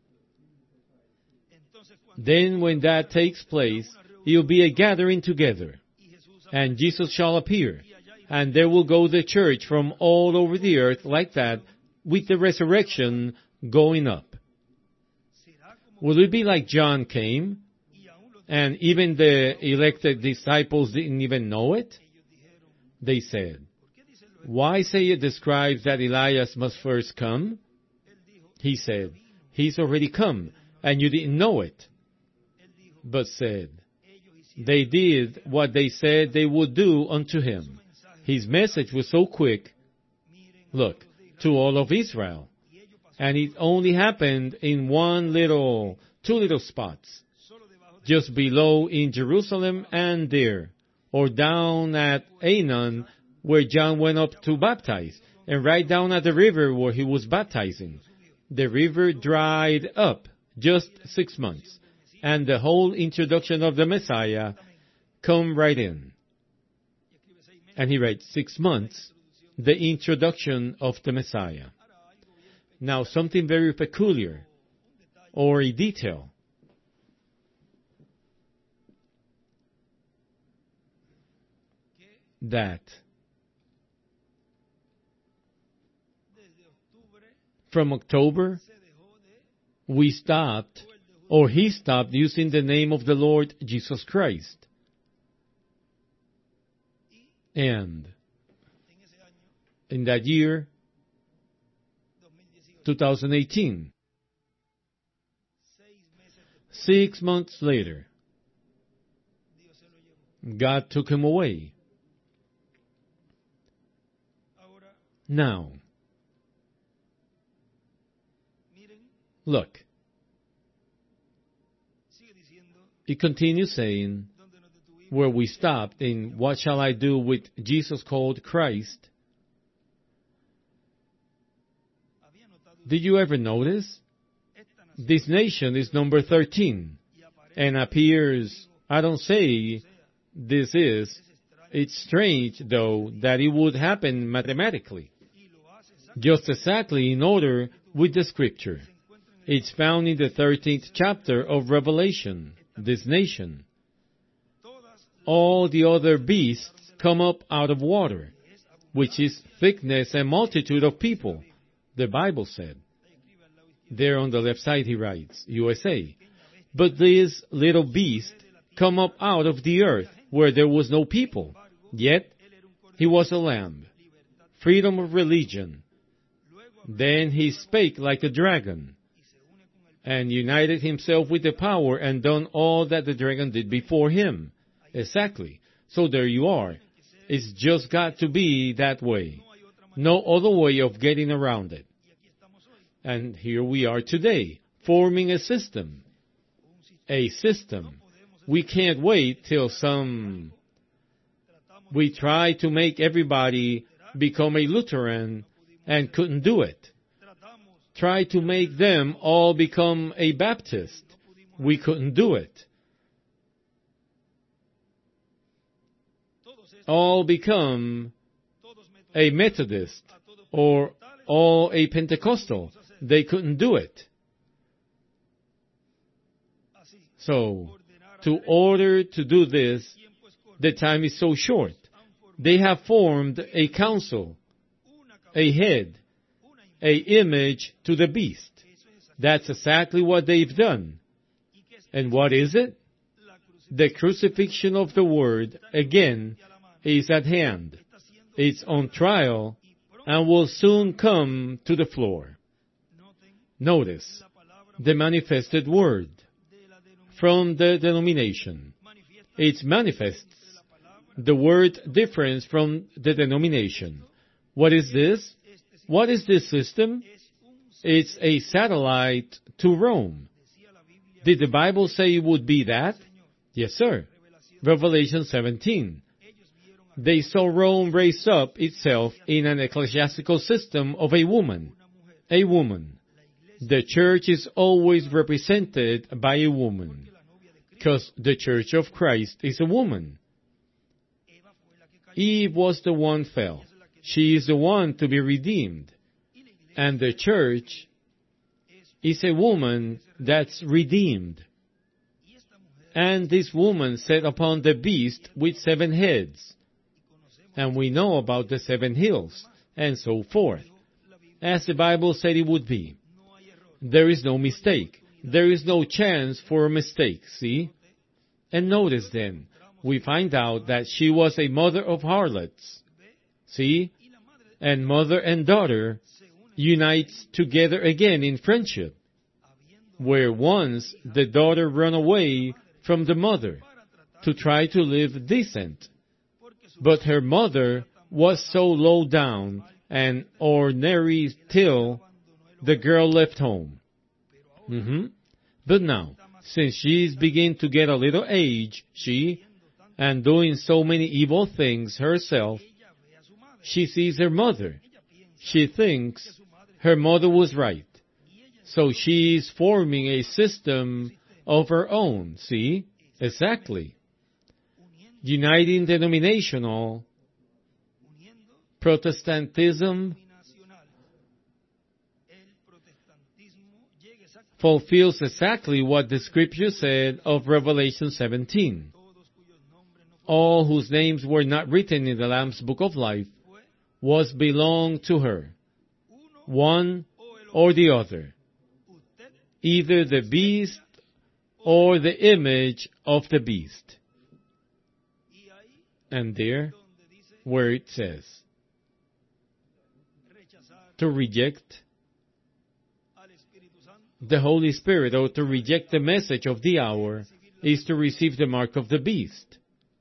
Then when that takes place, it will be a gathering together, and Jesus shall appear, and there will go the church from all over the earth like that, with the resurrection going up. Will it be like John came, and even the elected disciples didn't even know it? They said, why say it describes that Elias must first come? He said, he's already come, and you didn't know it. But said, they did what they said they would do unto him. His message was so quick, look, to all of Israel. And it only happened in one little, two little spots, just below in Jerusalem and there, or down at Aenon, where John went up to baptize, and right down at the river where he was baptizing. The river dried up just six months, and the whole introduction of the Messiah come right in. And he writes, six months, the introduction of the Messiah. Now, something very peculiar, or a detail. That from October, we stopped, or he stopped using the name of the Lord Jesus Christ. And in that year, twenty eighteen, six months later, God took him away. Now, look, he continues saying, where we stopped in what shall I do with Jesus called Christ. Did you ever notice? This nation is number thirteen and appears, I don't say this is, it's strange though that it would happen mathematically. Just exactly in order with the scripture. It's found in the thirteenth chapter of Revelation, this nation. All the other beasts come up out of water, which is thickness and multitude of people, the Bible said. There on the left side he writes, U S A. But this little beast come up out of the earth where there was no people, yet he was a lamb. Freedom of religion. Then he spake like a dragon, and united himself with the power and done all that the dragon did before him. Exactly. So there you are. It's just got to be that way. No other way of getting around it. And here we are today, forming a system. A system. We can't wait till some... We try to make everybody become a Lutheran and couldn't do it. Try to make them all become a Baptist. We couldn't do it. All become a Methodist or all a Pentecostal. They couldn't do it. So, to order to do this, the time is so short. They have formed a council, a head, a image to the beast. That's exactly what they've done. And what is it? The crucifixion of the Word, again, is at hand. It's on trial and will soon come to the floor. Notice the manifested Word from the denomination. It manifests the word difference from the denomination. What is this? What is this system? It's a satellite to Rome. Did the Bible say it would be that? Yes, sir. Revelation seventeen. They saw Rome raise up itself in an ecclesiastical system of a woman. A woman. The church is always represented by a woman, because the church of Christ is a woman. Eve was the one fell. She is the one to be redeemed. And the church is a woman that's redeemed. And this woman sat upon the beast with seven heads. And we know about the seven hills, and so forth, as the Bible said it would be. There is no mistake. There is no chance for a mistake, see? And notice then, we find out that she was a mother of harlots. See? And mother and daughter unites together again in friendship, where once the daughter ran away from the mother to try to live decent. But her mother was so low down and ordinary till the girl left home. Mm-hmm. But now, since she's beginning to get a little age, she, and doing so many evil things herself, she sees her mother. She thinks her mother was right. So she is forming a system of her own, see? Exactly. Uniting denominational Protestantism fulfills exactly what the Scripture said of Revelation seventeen. All whose names were not written in the Lamb's Book of Life was belonged to her, one or the other, either the beast or the image of the beast. And there, where it says, to reject the Holy Spirit, or to reject the message of the hour, is to receive the mark of the beast.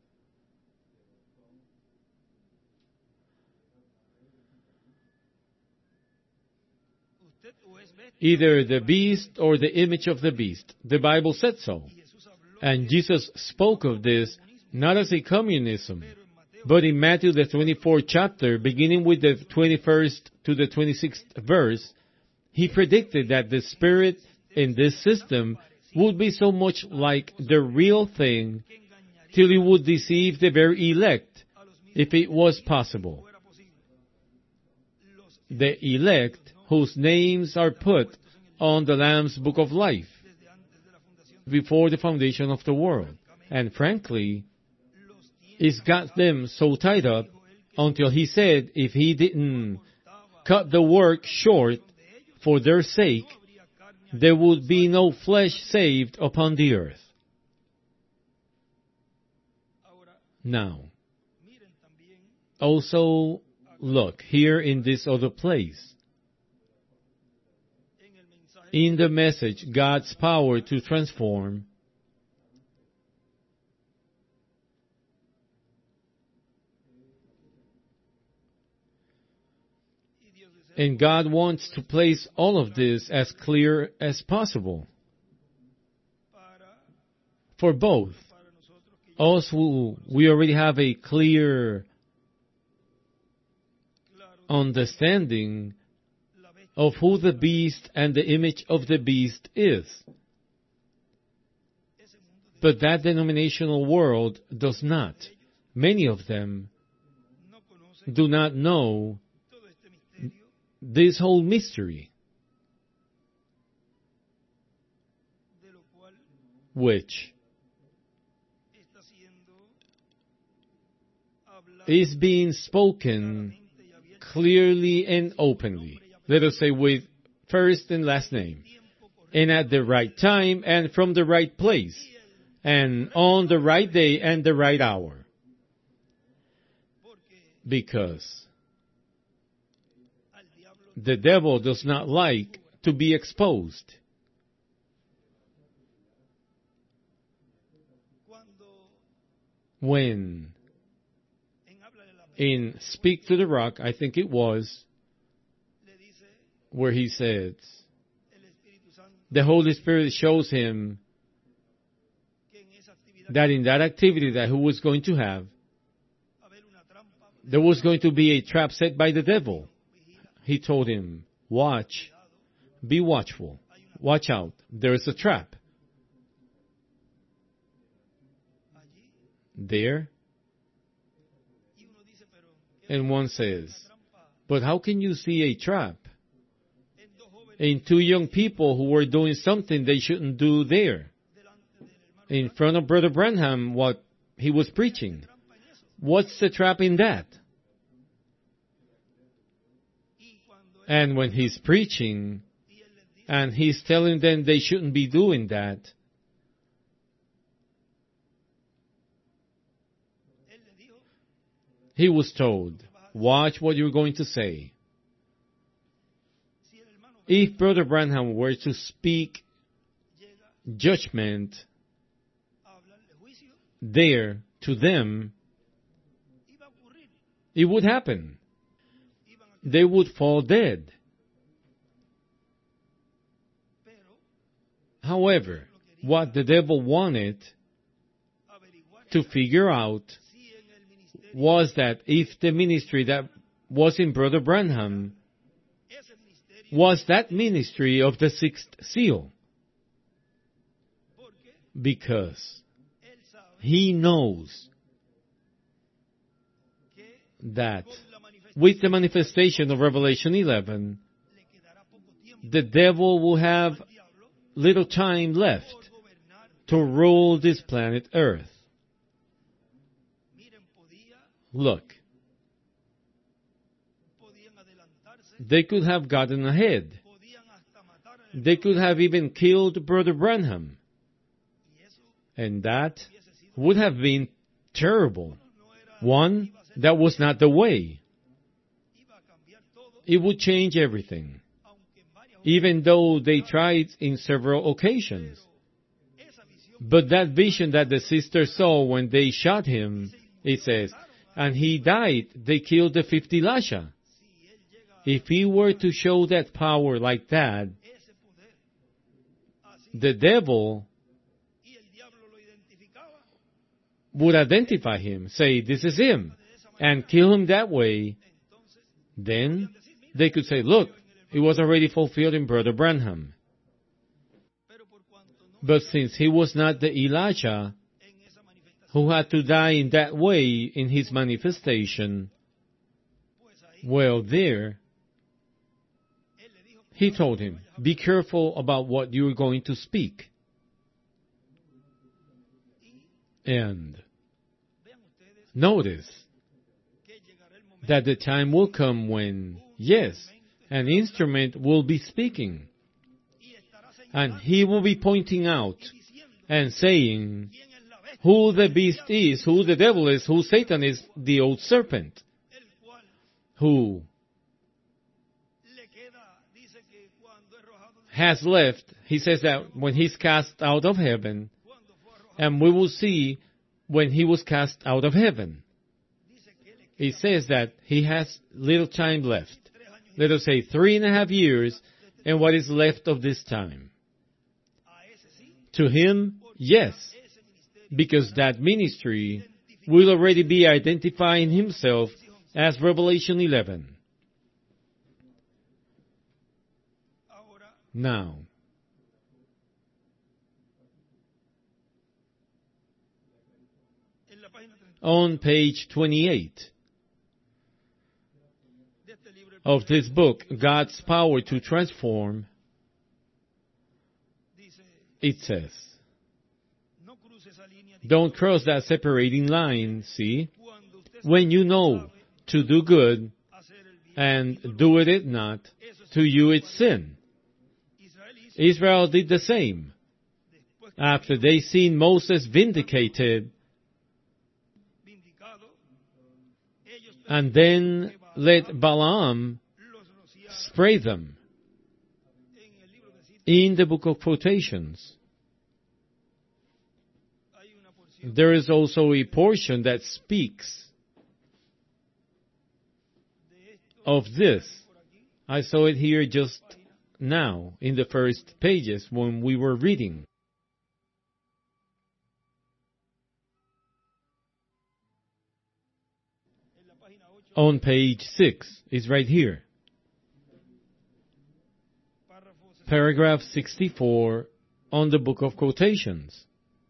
Either the beast or the image of the beast. The Bible said so. And Jesus spoke of this not as a communism, but in Matthew the twenty-fourth chapter, beginning with the twenty-first to the twenty-sixth verse, he predicted that the spirit in this system would be so much like the real thing till it would deceive the very elect, if it was possible. The elect whose names are put on the Lamb's Book of Life before the foundation of the world. And frankly, it's got them so tied up until he said if he didn't cut the work short for their sake, there would be no flesh saved upon the earth. Now, also look here in this other place. In the message, God's power to transform, and God wants to place all of this as clear as possible for both. Us who we already have a clear understanding of who the beast and the image of the beast is. But that denominational world does not. Many of them do not know this whole mystery, which is being spoken clearly and openly. Let us say with first and last name, and at the right time and from the right place, and on the right day and the right hour. Because the devil does not like to be exposed. When in Speak to the Rock, I think it was, where he says, the Holy Spirit shows him that in that activity that he was going to have, there was going to be a trap set by the devil. He told him, watch, be watchful, watch out, there is a trap. There, and one says, but how can you see a trap in two young people who were doing something they shouldn't do there, in front of Brother Branham, what he was preaching? What's the trap in that? And when he's preaching, and he's telling them they shouldn't be doing that, he was told, watch what you're going to say. If Brother Branham were to speak judgment there to them, it would happen. They would fall dead. However, what the devil wanted to figure out was that if the ministry that was in Brother Branham was that ministry of the sixth seal. Because he knows that with the manifestation of Revelation eleven, the devil will have little time left to rule this planet Earth. Look, they could have gotten ahead. They could have even killed Brother Branham. And that would have been terrible. One, that was not the way. It would change everything. Even though they tried in several occasions. But that vision that the sister saw when they shot him, it says, and he died, they killed the fifty Lasha. If he were to show that power like that, the devil would identify him, say, this is him, and kill him that way. Then they could say, look, it was already fulfilled in Brother Branham. But since he was not the Elijah who had to die in that way in his manifestation, well, there, he told him, be careful about what you're going to speak. And notice that the time will come when, yes, an instrument will be speaking. And he will be pointing out and saying who the beast is, who the devil is, who Satan is, the old serpent, who has left. He says that when he's cast out of heaven, and we will see when he was cast out of heaven. He says that he has little time left. Let us say three and a half years, and what is left of this time. To him, yes, because that ministry will already be identifying himself as Revelation eleven. Now, on page twenty-eight of this book, God's Power to Transform, it says, don't cross that separating line, see? When you know to do good and do it not, to you it's sin. Israel did the same. After they seen Moses vindicated, and then let Balaam spray them. In the book of quotations, there is also a portion that speaks of this. I saw it here just now in the first pages when we were reading. On page six, is right here. Paragraph sixty-four on the book of quotations.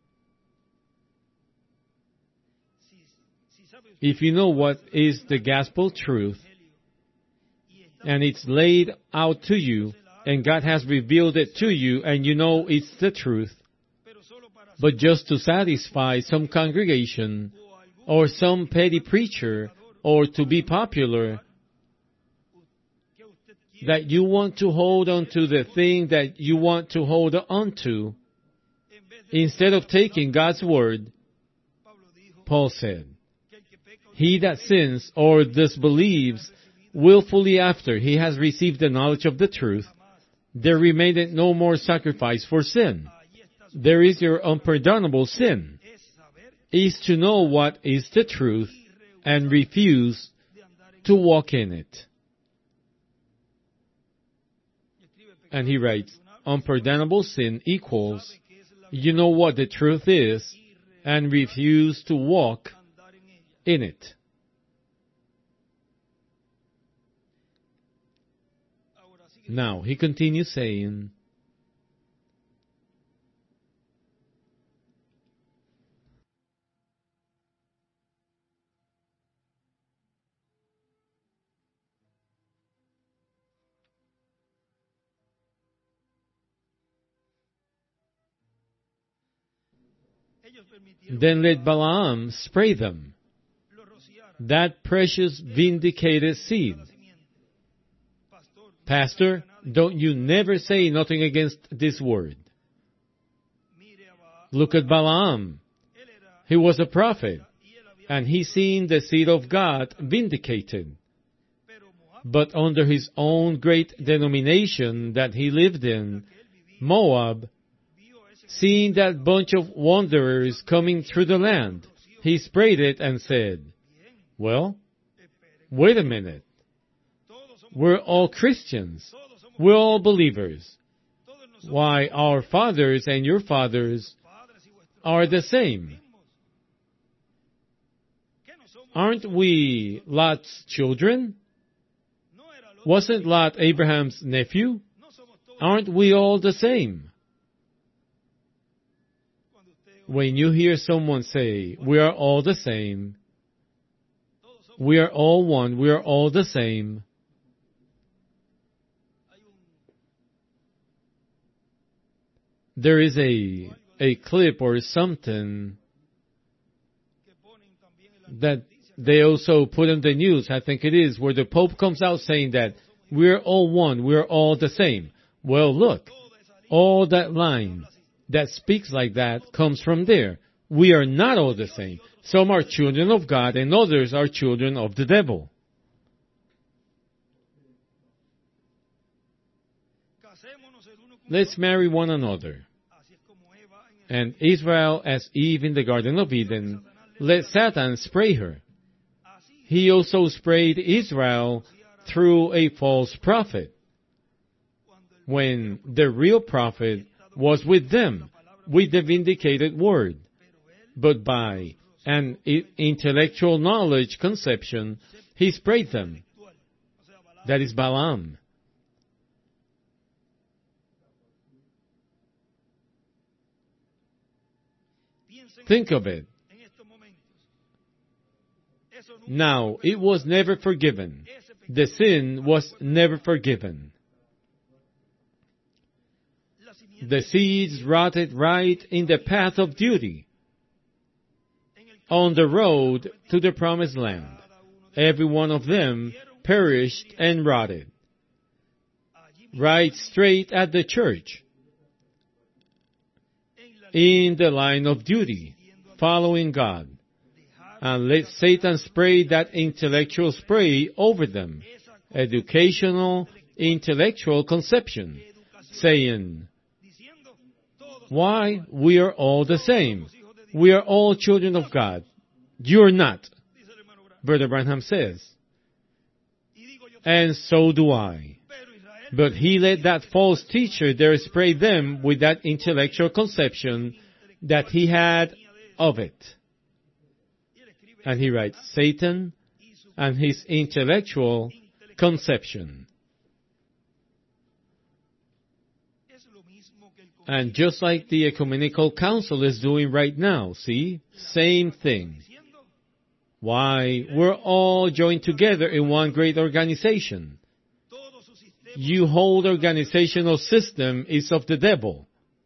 If you know what is the gospel truth, and it's laid out to you, and God has revealed it to you, and you know it's the truth, but just to satisfy some congregation, or some petty preacher, or to be popular, that you want to hold on to the thing that you want to hold on to, instead of taking God's word, Paul said, he that sins or disbelieves willfully after he has received the knowledge of the truth, there remaineth no more sacrifice for sin. There is your unpardonable sin, is to know what is the truth and refuse to walk in it. And he writes, unpardonable sin equals, you know what the truth is and refuse to walk in it. Now, he continues saying, then let Balaam spray them, that precious vindicated seed. Pastor, don't you never say nothing against this word. Look at Balaam. He was a prophet, and he seen the seed of God vindicated. But under his own great denomination that he lived in, Moab, seeing that bunch of wanderers coming through the land, he sprayed it and said, well, wait a minute. We're all Christians. We're all believers. Why, our fathers and your fathers are the same. Aren't we Lot's children? Wasn't Lot Abraham's nephew? Aren't we all the same? When you hear someone say, we are all the same, we are all one, we are all the same, there is a, a clip or something that they also put in the news, I think it is, where the Pope comes out saying that we're all one, we're all the same. Well, look, all that line that speaks like that comes from there. We are not all the same. Some are children of God and others are children of the devil. Let's marry one another. And Israel, as Eve in the Garden of Eden, let Satan spray her. He also sprayed Israel through a false prophet, when the real prophet was with them, with the vindicated word. But by an intellectual knowledge conception, he sprayed them. That is Balaam. Think of it. Now, it was never forgiven. The sin was never forgiven. The seeds rotted right in the path of duty, on the road to the promised land. Every one of them perished and rotted, right straight at the church, in the line of duty, following God, and let Satan spray that intellectual spray over them, educational, intellectual conception, saying, why, we are all the same. We are all children of God. You're not, Brother Branham says. And so do I. But he let that false teacher there spray them with that intellectual conception that he had of it. And he writes, Satan and his intellectual conception. And just like the Ecumenical Council is doing right now, see? Same thing. Why? We're all joined together in one great organization. Your whole organizational system is of the devil.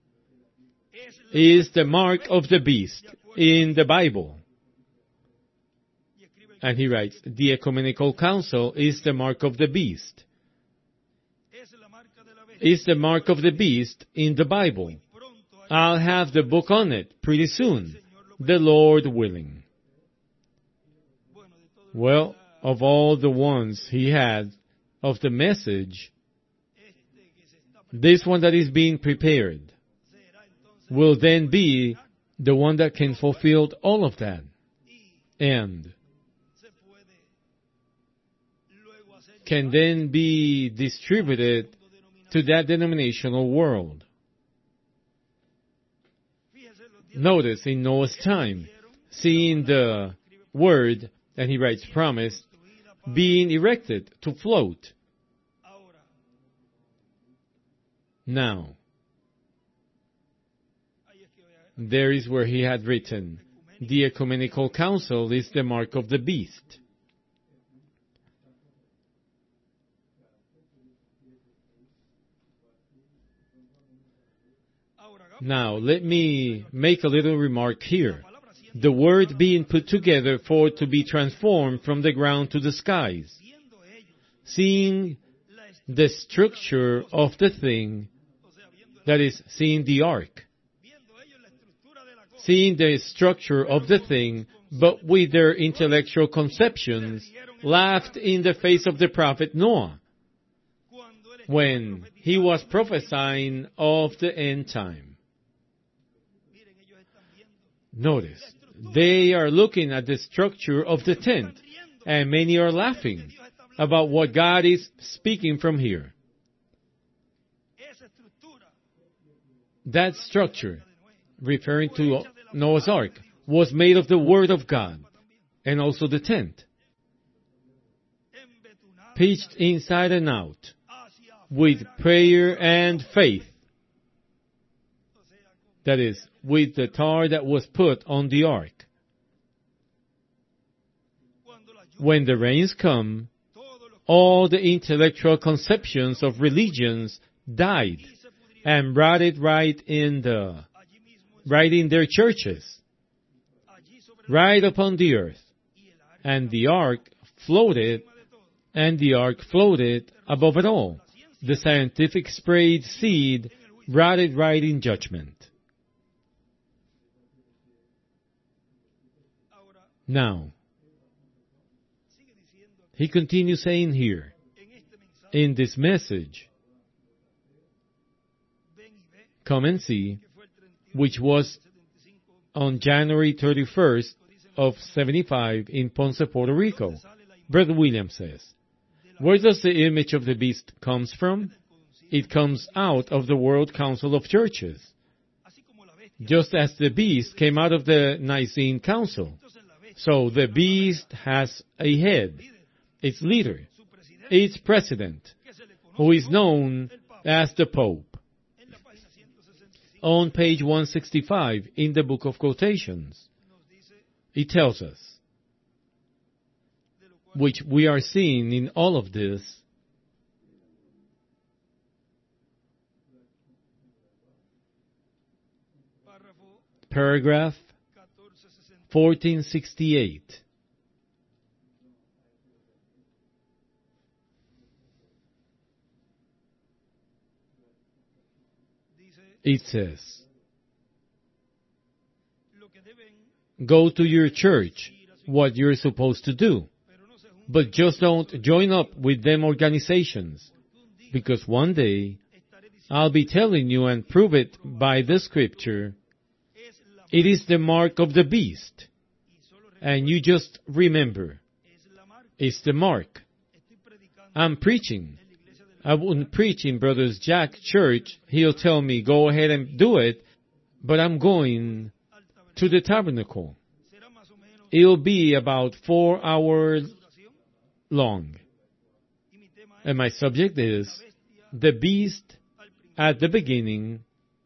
Is the mark of the beast in the Bible. And he writes, the Ecumenical Council is the mark of the beast. Is the mark of the beast in the Bible. I'll have the book on it pretty soon, the Lord willing. Well, of all the ones he had of the message, this one that is being prepared will then be the one that can fulfill all of that and can then be distributed to that denominational world. Notice in Noah's time, seeing the word, and he writes promise, being erected to float. Now, there is where he had written, the Ecumenical Council is the mark of the beast. Now, let me make a little remark here. The word being put together for to be transformed from the ground to the skies. Seeing the structure of the thing, that is, seeing the ark. Seeing the structure of the thing, but with their intellectual conceptions, laughed in the face of the prophet Noah, when he was prophesying of the end time. Notice, they are looking at the structure of the tent, and many are laughing about what God is speaking from here. That structure, referring to Noah's Ark, was made of the Word of God, and also the tent. Pitched inside and out, with prayer and faith. That is, with the tar that was put on the ark. When the rains come, all the intellectual conceptions of religions died and rotted right in the, right in their churches, right upon the earth. And the ark floated, and the ark floated above it all. The scientific sprayed seed rotted right in judgment. Now, he continues saying here, in this message, come and see, which was on January thirty-first of seventy-five in Ponce, Puerto Rico. Brother William says, where does the image of the beast comes from? It comes out of the World Council of Churches, just as the beast came out of the Nicene Council. So the beast has a head, its leader, its president, who is known as the Pope. On page one sixty-five in the Book of Quotations, it tells us, which we are seeing in all of this, paragraph fourteen sixty-eight. It says, go to your church, what you're supposed to do. But just don't join up with them organizations, because one day I'll be telling you and prove it by the scripture. It is the mark of the beast. And you just remember, it's the mark. I'm preaching. I wouldn't preach in Brother Jack's church. He'll tell me, go ahead and do it, but I'm going to the tabernacle. It'll be about four hours long. And my subject is the beast at the beginning,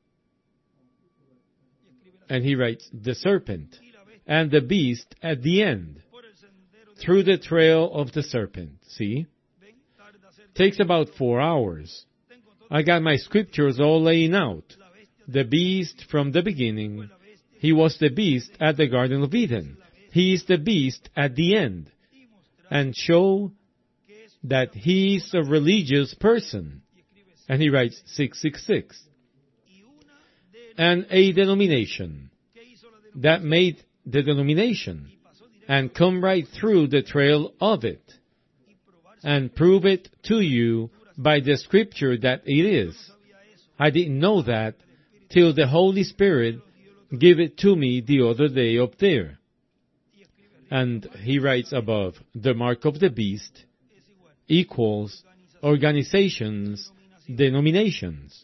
and he writes the serpent, and the beast at the end, through the trail of the serpent. See? Takes about four hours. I got my scriptures all laying out. The beast from the beginning. He was the beast at the Garden of Eden. He is the beast at the end. And show that he's a religious person. And he writes six six six. And a denomination that made the denomination and come right through the trail of it and prove it to you by the scripture that it is. I didn't know that till the Holy Spirit gave it to me the other day up there. And he writes above, the mark of the beast equals organizations, denominations.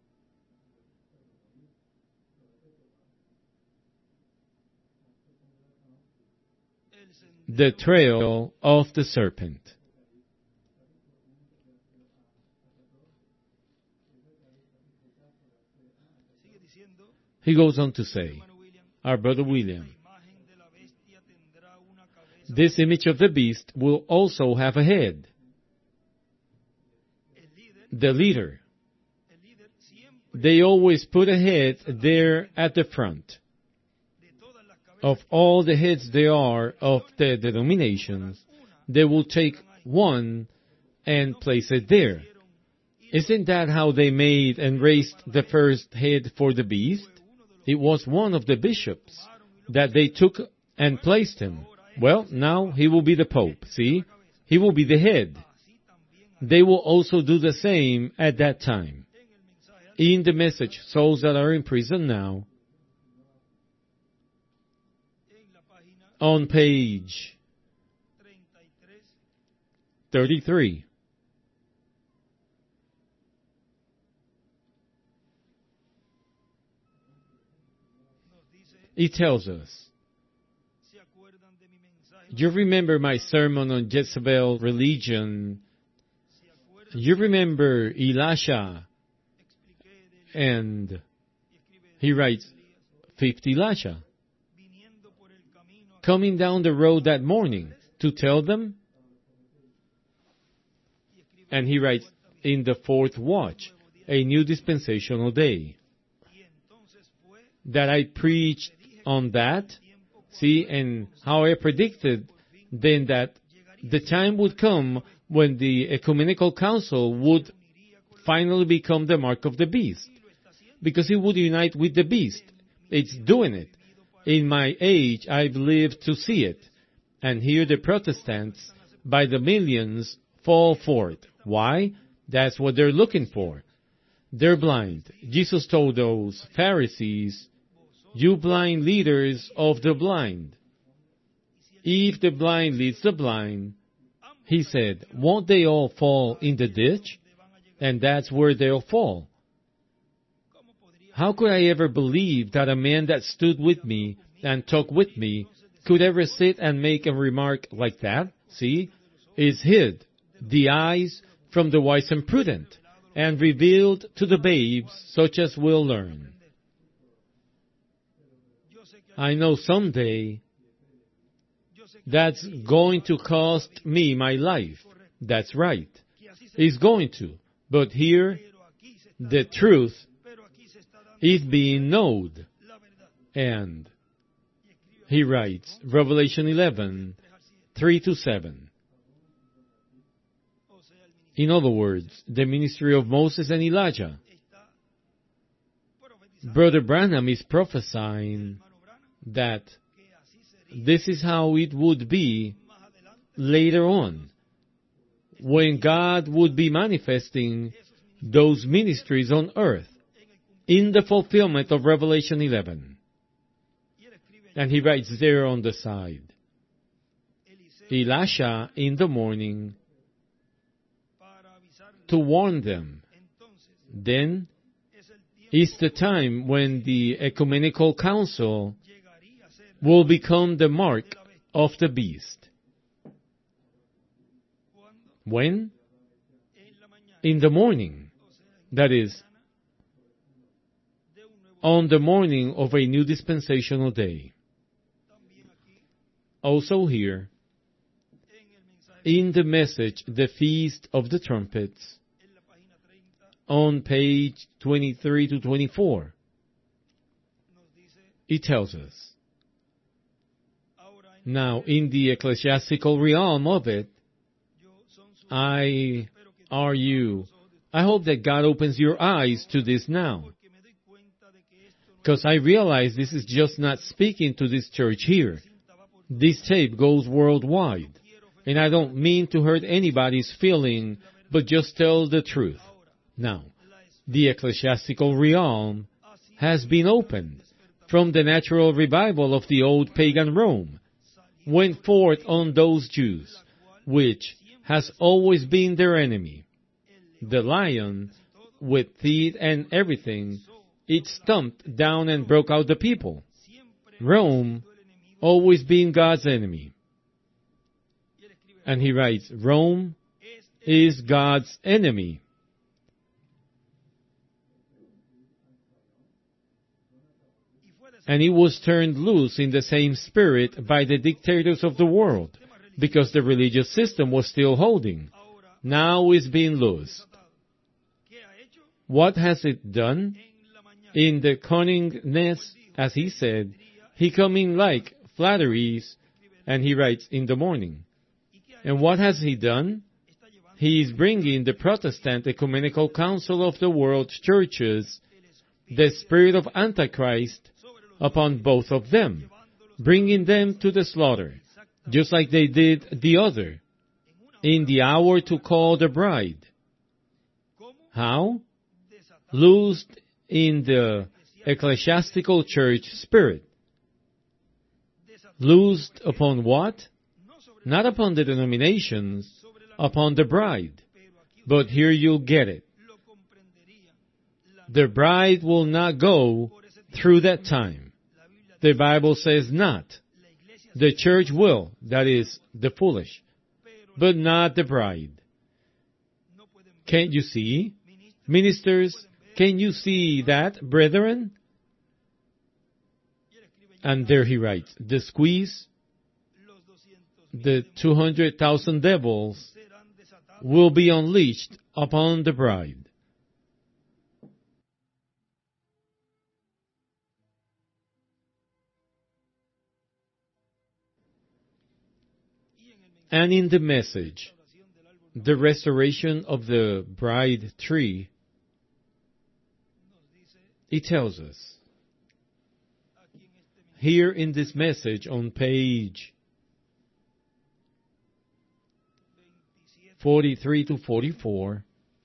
The trail of the serpent. He goes on to say, our brother William, this image of the beast will also have a head. The leader. They always put a head there at the front. Of all the heads there are of the denominations, they will take one and place it there. Isn't that how they made and raised the first head for the beast? It was one of the bishops that they took and placed him. Well, now he will be the Pope, see? He will be the head. They will also do the same at that time. In the message, souls that are in prison now, on page thirty-three, it tells us, you remember my sermon on Jezebel religion. You remember Elisha. And he writes, fifth Elisha, coming down the road that morning to tell them. And he writes, in the fourth watch, a new dispensational day. That I preached on that. See, and how I predicted then that the time would come when the ecumenical council would finally become the mark of the beast. Because it would unite with the beast. It's doing it. In my age, I've lived to see it. And here the Protestants, by the millions, fall for it. Why? That's what they're looking for. They're blind. Jesus told those Pharisees, you blind leaders of the blind. If the blind leads the blind, he said, won't they all fall in the ditch? And that's where they'll fall. How could I ever believe that a man that stood with me and talked with me could ever sit and make a remark like that? See, is hid the eyes from the wise and prudent, and revealed to the babes such as will learn. I know someday that's going to cost me my life. That's right. It's going to. But here, the truth is being known. And he writes, Revelation eleven, three to seven. In other words, the ministry of Moses and Elijah. Brother Branham is prophesying that this is how it would be later on, when God would be manifesting those ministries on earth in the fulfillment of Revelation eleven. And he writes there on the side, Elisha in the morning to warn them. Then is the time when the ecumenical council will become the mark of the beast. When? In the morning. That is, on the morning of a new dispensational day. Also here, in the message, the Feast of the Trumpets, on page twenty-three to twenty-four, it tells us, now in the ecclesiastical realm of it, I are you. I hope that God opens your eyes to this now. Because I realize this is just not speaking to this church here. This tape goes worldwide. And I don't mean to hurt anybody's feeling, but just tell the truth. Now, the ecclesiastical realm has been opened from the natural revival of the old pagan Rome, went forth on those Jews, which has always been their enemy. The lion, with teeth and everything, it stomped down and broke out the people. Rome, always being God's enemy. And he writes, Rome is God's enemy. And it was turned loose in the same spirit by the dictators of the world, because the religious system was still holding. Now it's being loosed. What has it done? In the cunningness, as he said, he coming like flatteries, and he writes, in the morning. And what has he done? He is bringing the Protestant Ecumenical Council of the world churches, the spirit of Antichrist, upon both of them, bringing them to the slaughter, just like they did the other, in the hour to call the bride. How? Loosed in the ecclesiastical church spirit. Loosed upon what? Not upon the denominations, upon the bride. But here you'll get it. The bride will not go through that time. The Bible says not. The church will, that is, the foolish, but not the bride. Can't you see? Ministers, can you see that, brethren? And there he writes, the squeeze, the two hundred thousand devils will be unleashed upon the bride. And in the message, the restoration of the bride tree, it tells us, here in this message on page forty-three to forty-four,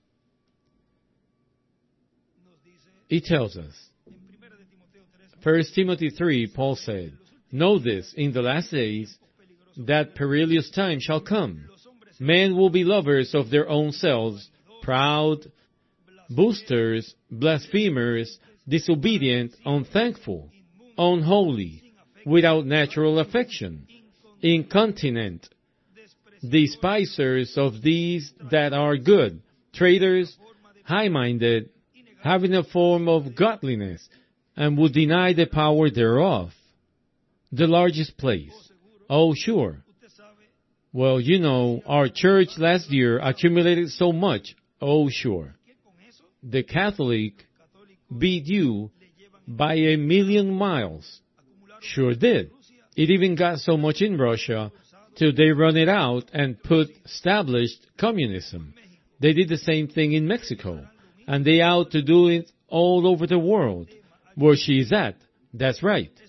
it tells us, First Timothy three, Paul said, know this, in the last days, that perilous time shall come. Men will be lovers of their own selves, proud, boasters, blasphemers, disobedient, unthankful, unholy, without natural affection, incontinent, despisers of these that are good, traitors, high-minded, having a form of godliness, and would deny the power thereof. The largest place. Oh, sure. Well, you know, our church last year accumulated so much. Oh, sure. The Catholic beat you by a million miles. Sure did. It even got so much in Russia till they run it out and put established communism. They did the same thing in Mexico. And they out to do it all over the world. Where she is at. That's right.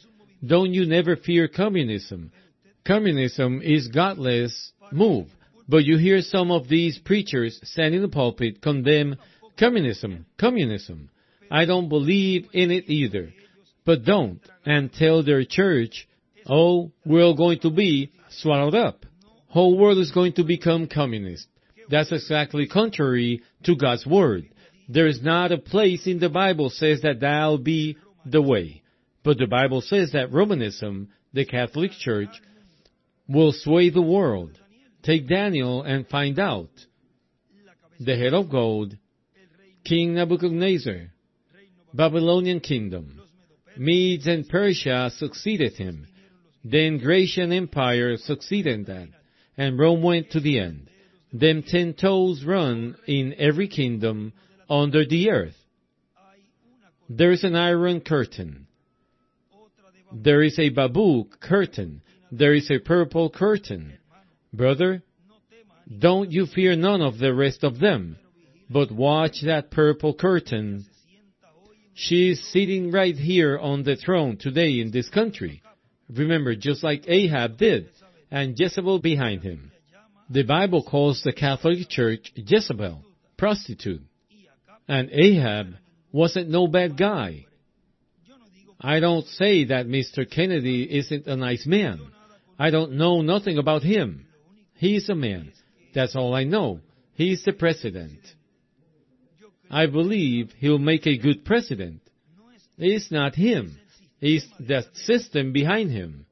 Don't you never fear communism. Communism is godless move. But you hear some of these preachers stand in the pulpit condemn communism, communism. I don't believe in it either. But don't, and tell their church, oh, we're all going to be swallowed up. Whole world is going to become communist. That's exactly contrary to God's word. There is not a place in the Bible says that that'll be the way. But the Bible says that Romanism, the Catholic Church, will sway the world. Take Daniel and find out. The head of gold, King Nebuchadnezzar, Babylonian kingdom, Medes and Persia succeeded him. Then Grecian Empire succeeded that, and Rome went to the end. Them ten toes run in every kingdom under the earth. There is an iron curtain. There is a babook curtain. There is a purple curtain. Brother, don't you fear none of the rest of them, but watch that purple curtain. She is sitting right here on the throne today in this country. Remember, just like Ahab did, and Jezebel behind him. The Bible calls the Catholic Church Jezebel, prostitute. And Ahab wasn't no bad guy. I don't say that Mister Kennedy isn't a nice man. I don't know nothing about him. He's a man. That's all I know. He's the president. I believe he'll make a good president. It's not him. It's the system behind him.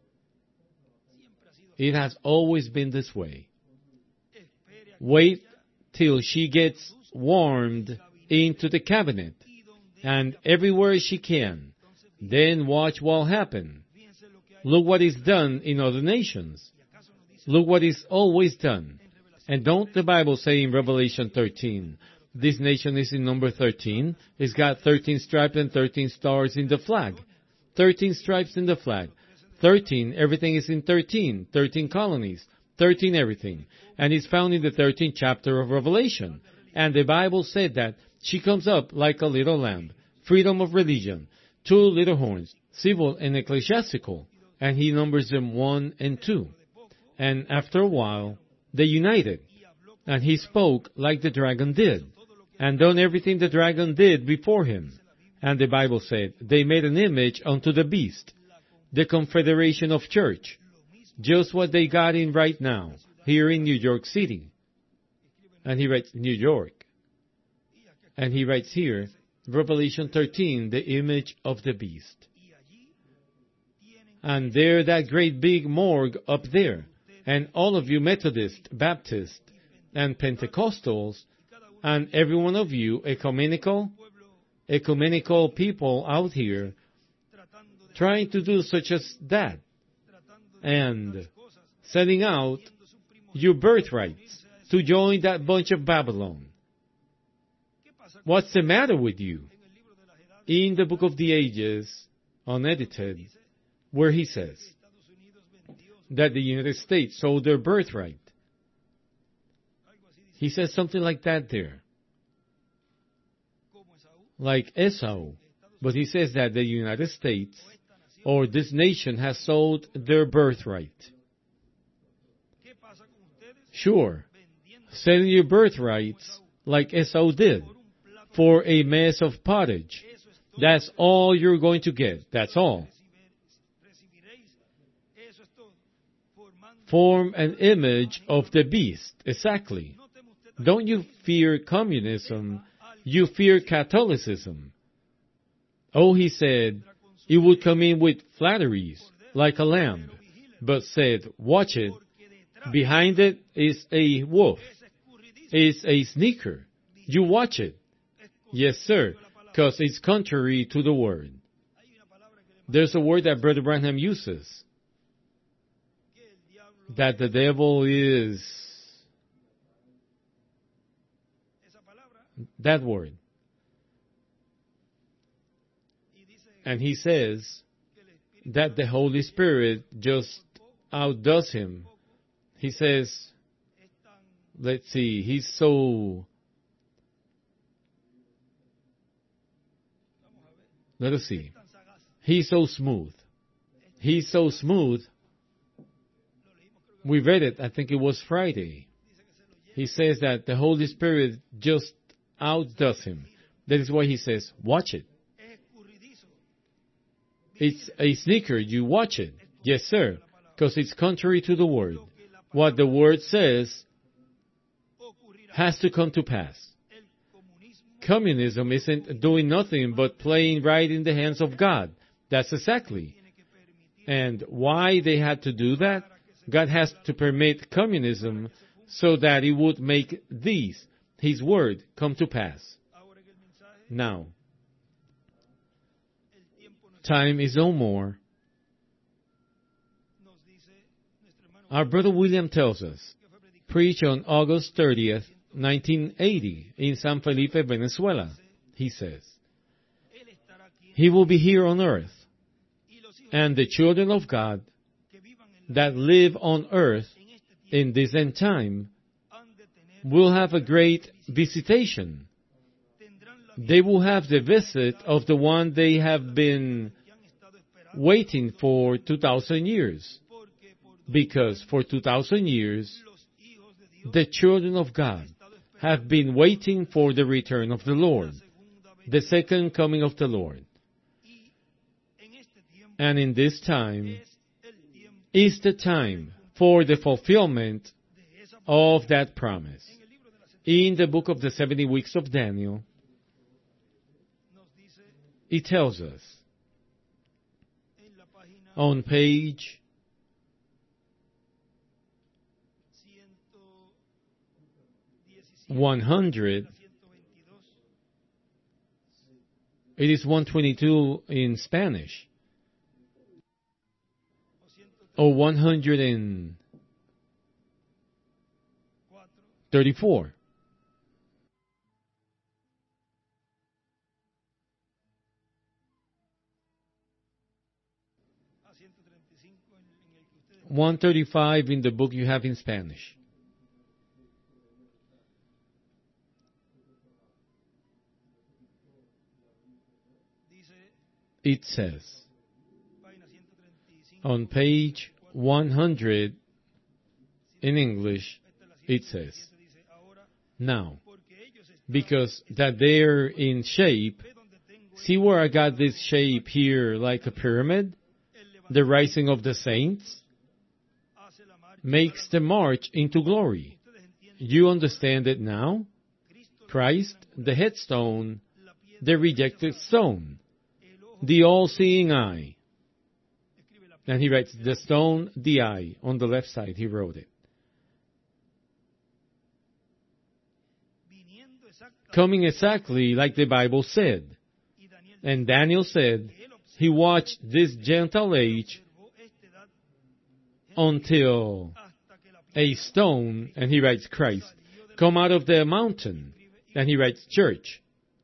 It has always been this way. Wait till she gets warmed into the cabinet and everywhere she can. Then watch what'll happen. Look what is done in other nations. Look what is always done. And don't the Bible say in Revelation thirteen, this nation is in number thirteen. It's got thirteen stripes and thirteen stars in the flag. thirteen stripes in the flag. thirteen, everything is in thirteen. thirteen colonies. thirteen everything. And it's found in the thirteenth chapter of Revelation. And the Bible said that she comes up like a little lamb. Freedom of religion. Two little horns. Civil and ecclesiastical. And he numbers them one and two. And after a while, they united. And he spoke like the dragon did. And done everything the dragon did before him. And the Bible said, they made an image unto the beast. The Confederation of Church. Just what they got in right now, here in New York City. And he writes New York. And he writes here, Revelation thirteen, the image of the beast. And there that great big morgue up there. And all of you Methodist, Baptist, and Pentecostals, and every one of you ecumenical, ecumenical people out here, trying to do such as that, and setting out your birthrights to join that bunch of Babylon. What's the matter with you? In the Book of the Ages, unedited, where he says that the United States sold their birthright. He says something like that there. Like Esau. But he says that the United States or this nation has sold their birthright. Sure, selling your birthrights like Esau did for a mess of pottage. That's all you're going to get. That's all. Form an image of the beast. Exactly. Don't you fear communism? You fear Catholicism. Oh, he said, it would come in with flatteries, like a lamb, but said, watch it. Behind it is a wolf. It's a sneaker. You watch it. Yes, sir, because it's contrary to the word. There's a word that Brother Branham uses. That the devil is... That word. And he says that the Holy Spirit just outdoes him. He says, let's see, he's so... Let us see. He's so smooth. He's so smooth. We read it, I think it was Friday. He says that the Holy Spirit just outdoes him. That is why he says, watch it. It's a sneaker, you watch it. Yes, sir, because it's contrary to the Word. What the Word says has to come to pass. Communism isn't doing nothing but playing right in the hands of God. That's exactly. And why they had to do that? God has to permit communism so that He would make these, His Word, come to pass. Now, time is no more. Our brother William tells us, preach on August thirtieth, nineteen eighty, in San Felipe, Venezuela. He says, He will be here on earth, and the children of God that live on earth in this end time will have a great visitation. They will have the visit of the one they have been waiting for two thousand years. Because for two thousand years, the children of God have been waiting for the return of the Lord, the second coming of the Lord. And in this time is the time for the fulfillment of that promise. In the book of the seventy weeks of Daniel, it tells us on page one hundred, it is one twenty-two in Spanish, or one hundred thirty-four. one thirty-five in the book you have in Spanish. It says, on page one hundred in English, it says, now, because that they're in shape, see where I got this shape here like a pyramid? The rising of the saints makes the march into glory. You understand it now? Christ, the headstone, the rejected stone, the all-seeing eye. And he writes, the stone, the eye. On the left side, he wrote it. Coming exactly like the Bible said. And Daniel said, he watched this Gentile age until a stone, and he writes Christ, come out of the mountain, and he writes church.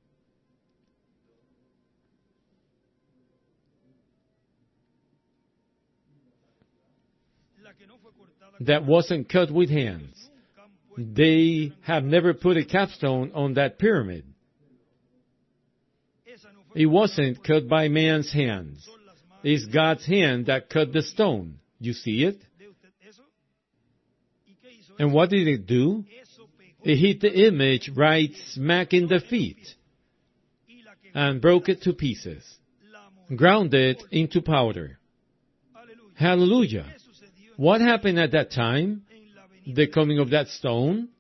That wasn't cut with hands. They have never put a capstone on that pyramid. It wasn't cut by man's hands. It's God's hand that cut the stone. You see it? And what did it do? It hit the image right smack in the feet and broke it to pieces, ground it into powder. Hallelujah. What happened at that time? The coming of that stone.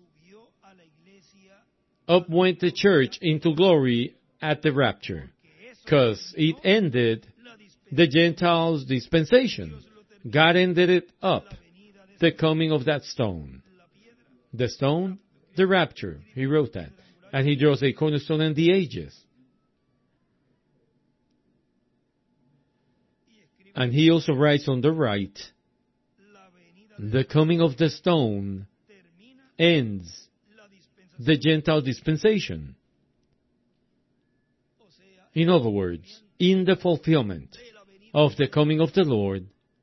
Up went the church into glory at the rapture, because it ended the Gentiles' dispensation. God ended it up, the coming of that stone. The stone, the rapture. He wrote that. And he draws a cornerstone and the ages. And he also writes on the right, the coming of the stone ends the Gentile dispensation. In other words, in the fulfillment of the coming of the Lord,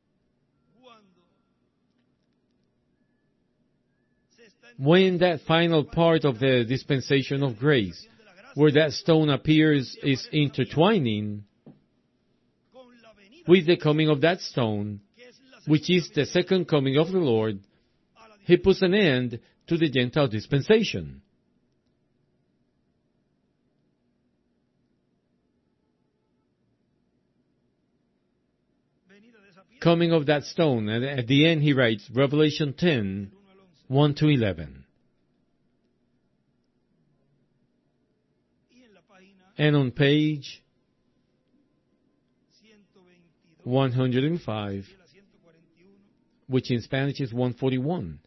when that final part of the dispensation of grace, where that stone appears, is intertwining with the coming of that stone, which is the second coming of the Lord, he puts an end to the Gentile dispensation. Coming of that stone, and at the end he writes Revelation ten, one to eleven. And on page one hundred five, which in Spanish is one forty-one,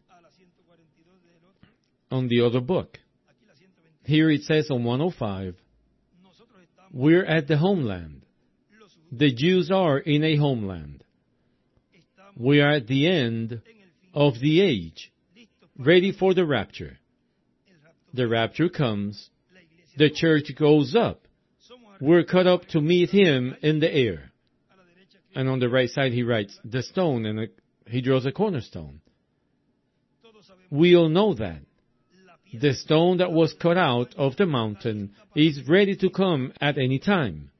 on the other book. Here it says on one oh five, we're at the homeland. The Jews are in a homeland. We are at the end of the age, ready for the rapture. The rapture comes. The church goes up. We're caught up to meet him in the air. And on the right side he writes, the stone, and he draws a cornerstone. We all know that. The stone that was cut out of the mountain is ready to come at any time.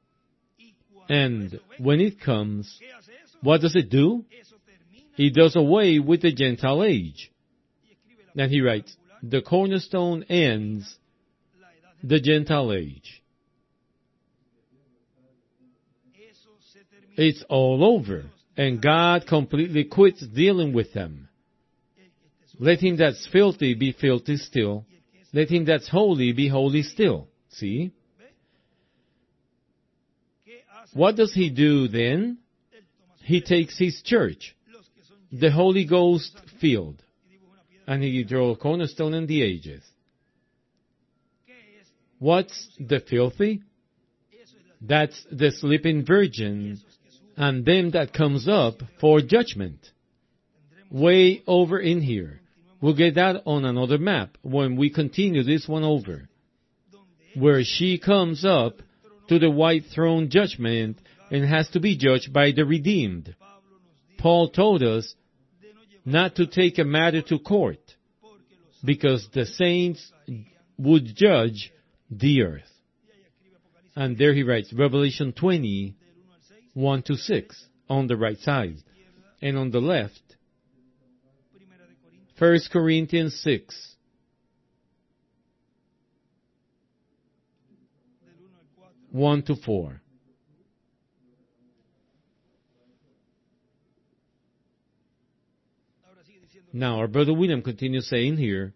And when it comes, what does it do? It does away with the Gentile age. And he writes, the cornerstone ends the Gentile age. It's all over, and God completely quits dealing with them. Let him that's filthy be filthy still. Let him that's holy be holy still. See? What does he do then? He takes his church, the Holy Ghost filled, and he draws a cornerstone in the ages. What's the filthy? That's the sleeping virgin and them that comes up for judgment. Way over in here. We'll get that on another map when we continue this one over, where she comes up to the white throne judgment and has to be judged by the redeemed. Paul told us not to take a matter to court, because the saints would judge the earth. And there he writes Revelation twenty, one to six, on the right side. And on the left, First Corinthians six, one to four. Now, our brother William continues saying here,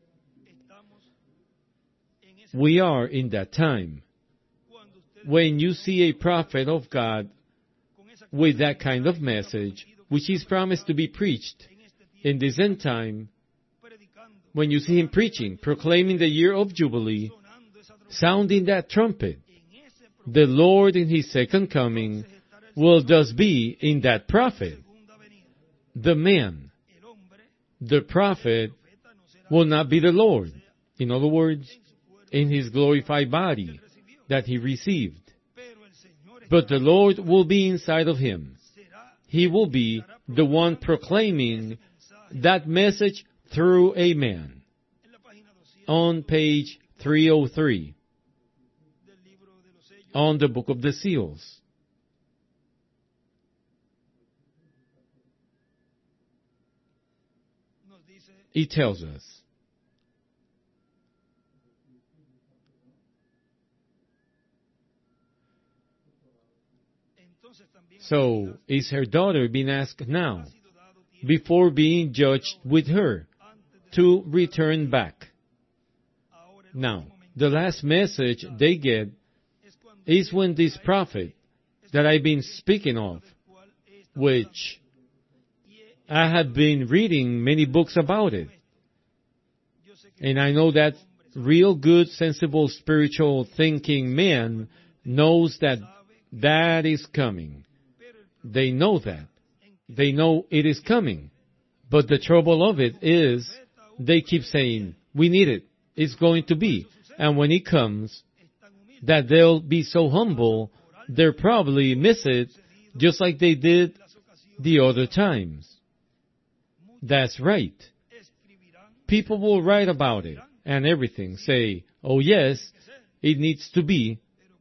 we are in that time. When you see a prophet of God with that kind of message, which is promised to be preached in this end time, when you see him preaching, proclaiming the year of Jubilee, sounding that trumpet, the Lord in his second coming will thus be in that prophet. The man, the prophet, will not be the Lord. In other words, in his glorified body that he received. But the Lord will be inside of him. He will be the one proclaiming that message through a man. On page three oh three, on the book of the seals. He tells us, so is her daughter being asked now, before being judged with her, to return back? Now, the last message they get is when this prophet that I've been speaking of, which I have been reading many books about it, and I know that real good, sensible, spiritual thinking man knows that that is coming. They know that. They know it is coming. But the trouble of it is, they keep saying, we need it. It's going to be. And when it comes, that they'll be so humble, they'll probably miss it, just like they did the other times. That's right. People will write about it and everything, say, oh yes, it needs to be,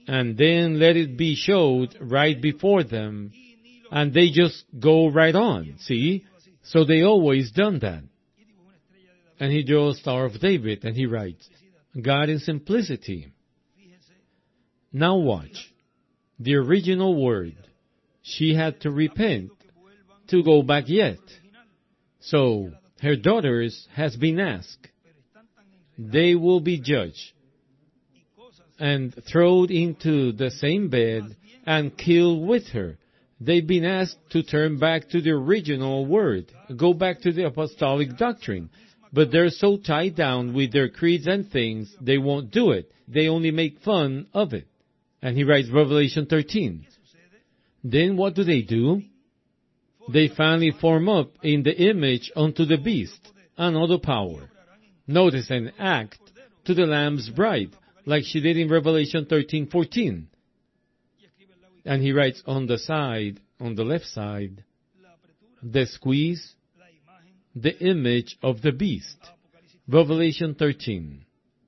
and then let it be showed right before them, and they just go right on, see? So they always done that. And he draws Star of David, and he writes, God in simplicity. Now watch. The original word, she had to repent to go back yet. So, her daughters has been asked. They will be judged and thrown into the same bed and killed with her. They've been asked to turn back to the original word, go back to the apostolic doctrine. But they're so tied down with their creeds and things, they won't do it. They only make fun of it. And he writes Revelation thirteen. Then what do they do? They finally form up in the image unto the beast, another power. Notice an act to the Lamb's bride, like she did in Revelation thirteen fourteen. And he writes on the side, on the left side, the squeeze, the image of the beast. Revelation thirteen.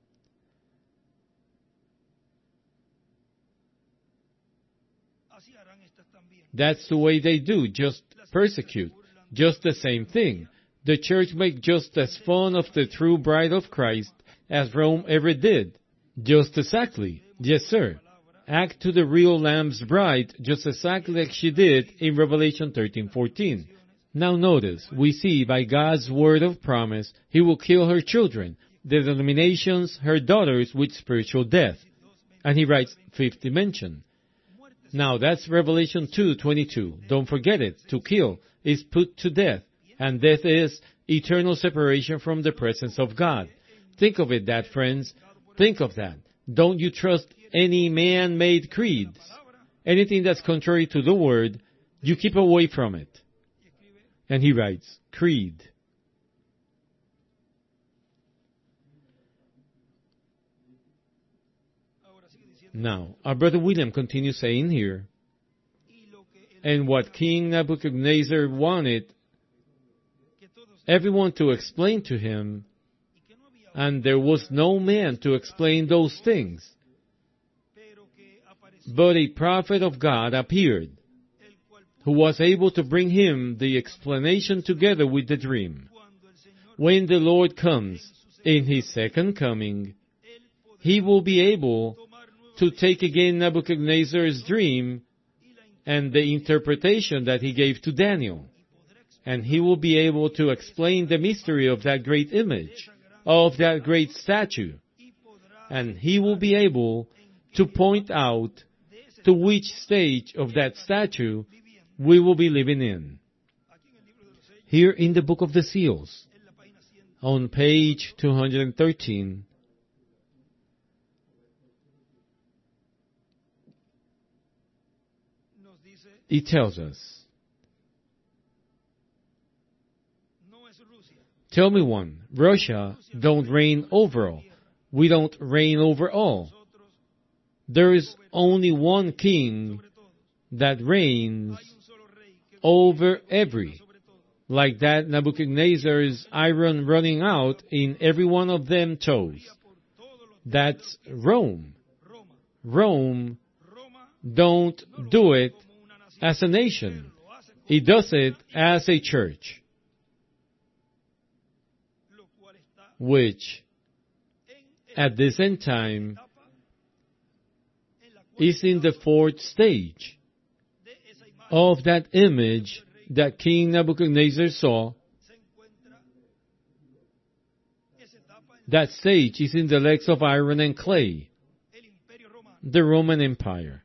That's the way they do, just persecute. Just the same thing. The church make just as fun of the true bride of Christ as Rome ever did. Just exactly. Yes, sir. Act to the real Lamb's bride just exactly like she did in Revelation thirteen fourteen. Now notice, we see by God's word of promise, He will kill her children, the denominations, her daughters, with spiritual death. And He writes fifth dimension. Now that's Revelation two twenty-two. Don't forget it. To kill is put to death. And death is eternal separation from the presence of God. Think of it that, friends. Think of that. Don't you trust any man-made creeds. Anything that's contrary to the word, you keep away from it. And he writes, creed. Now, our brother William continues saying here, and what King Nebuchadnezzar wanted everyone to explain to him, and there was no man to explain those things. But a prophet of God appeared, who was able to bring him the explanation together with the dream. When the Lord comes in His second coming, He will be able to take again Nebuchadnezzar's dream and the interpretation that he gave to Daniel. And he will be able to explain the mystery of that great image, of that great statue. And he will be able to point out to which stage of that statue we will be living in. Here in the Book of the Seals, on page two hundred thirteen, it tells us, tell me one, Russia don't reign over all. We don't reign over all. There is only one king that reigns over every. Like that Nebuchadnezzar's iron running out in every one of them toes. That's Rome. Rome don't do it as a nation. It does it as a church, which at this end time is in the fourth stage of that image that King Nebuchadnezzar saw. That stage is in the legs of iron and clay, the Roman Empire.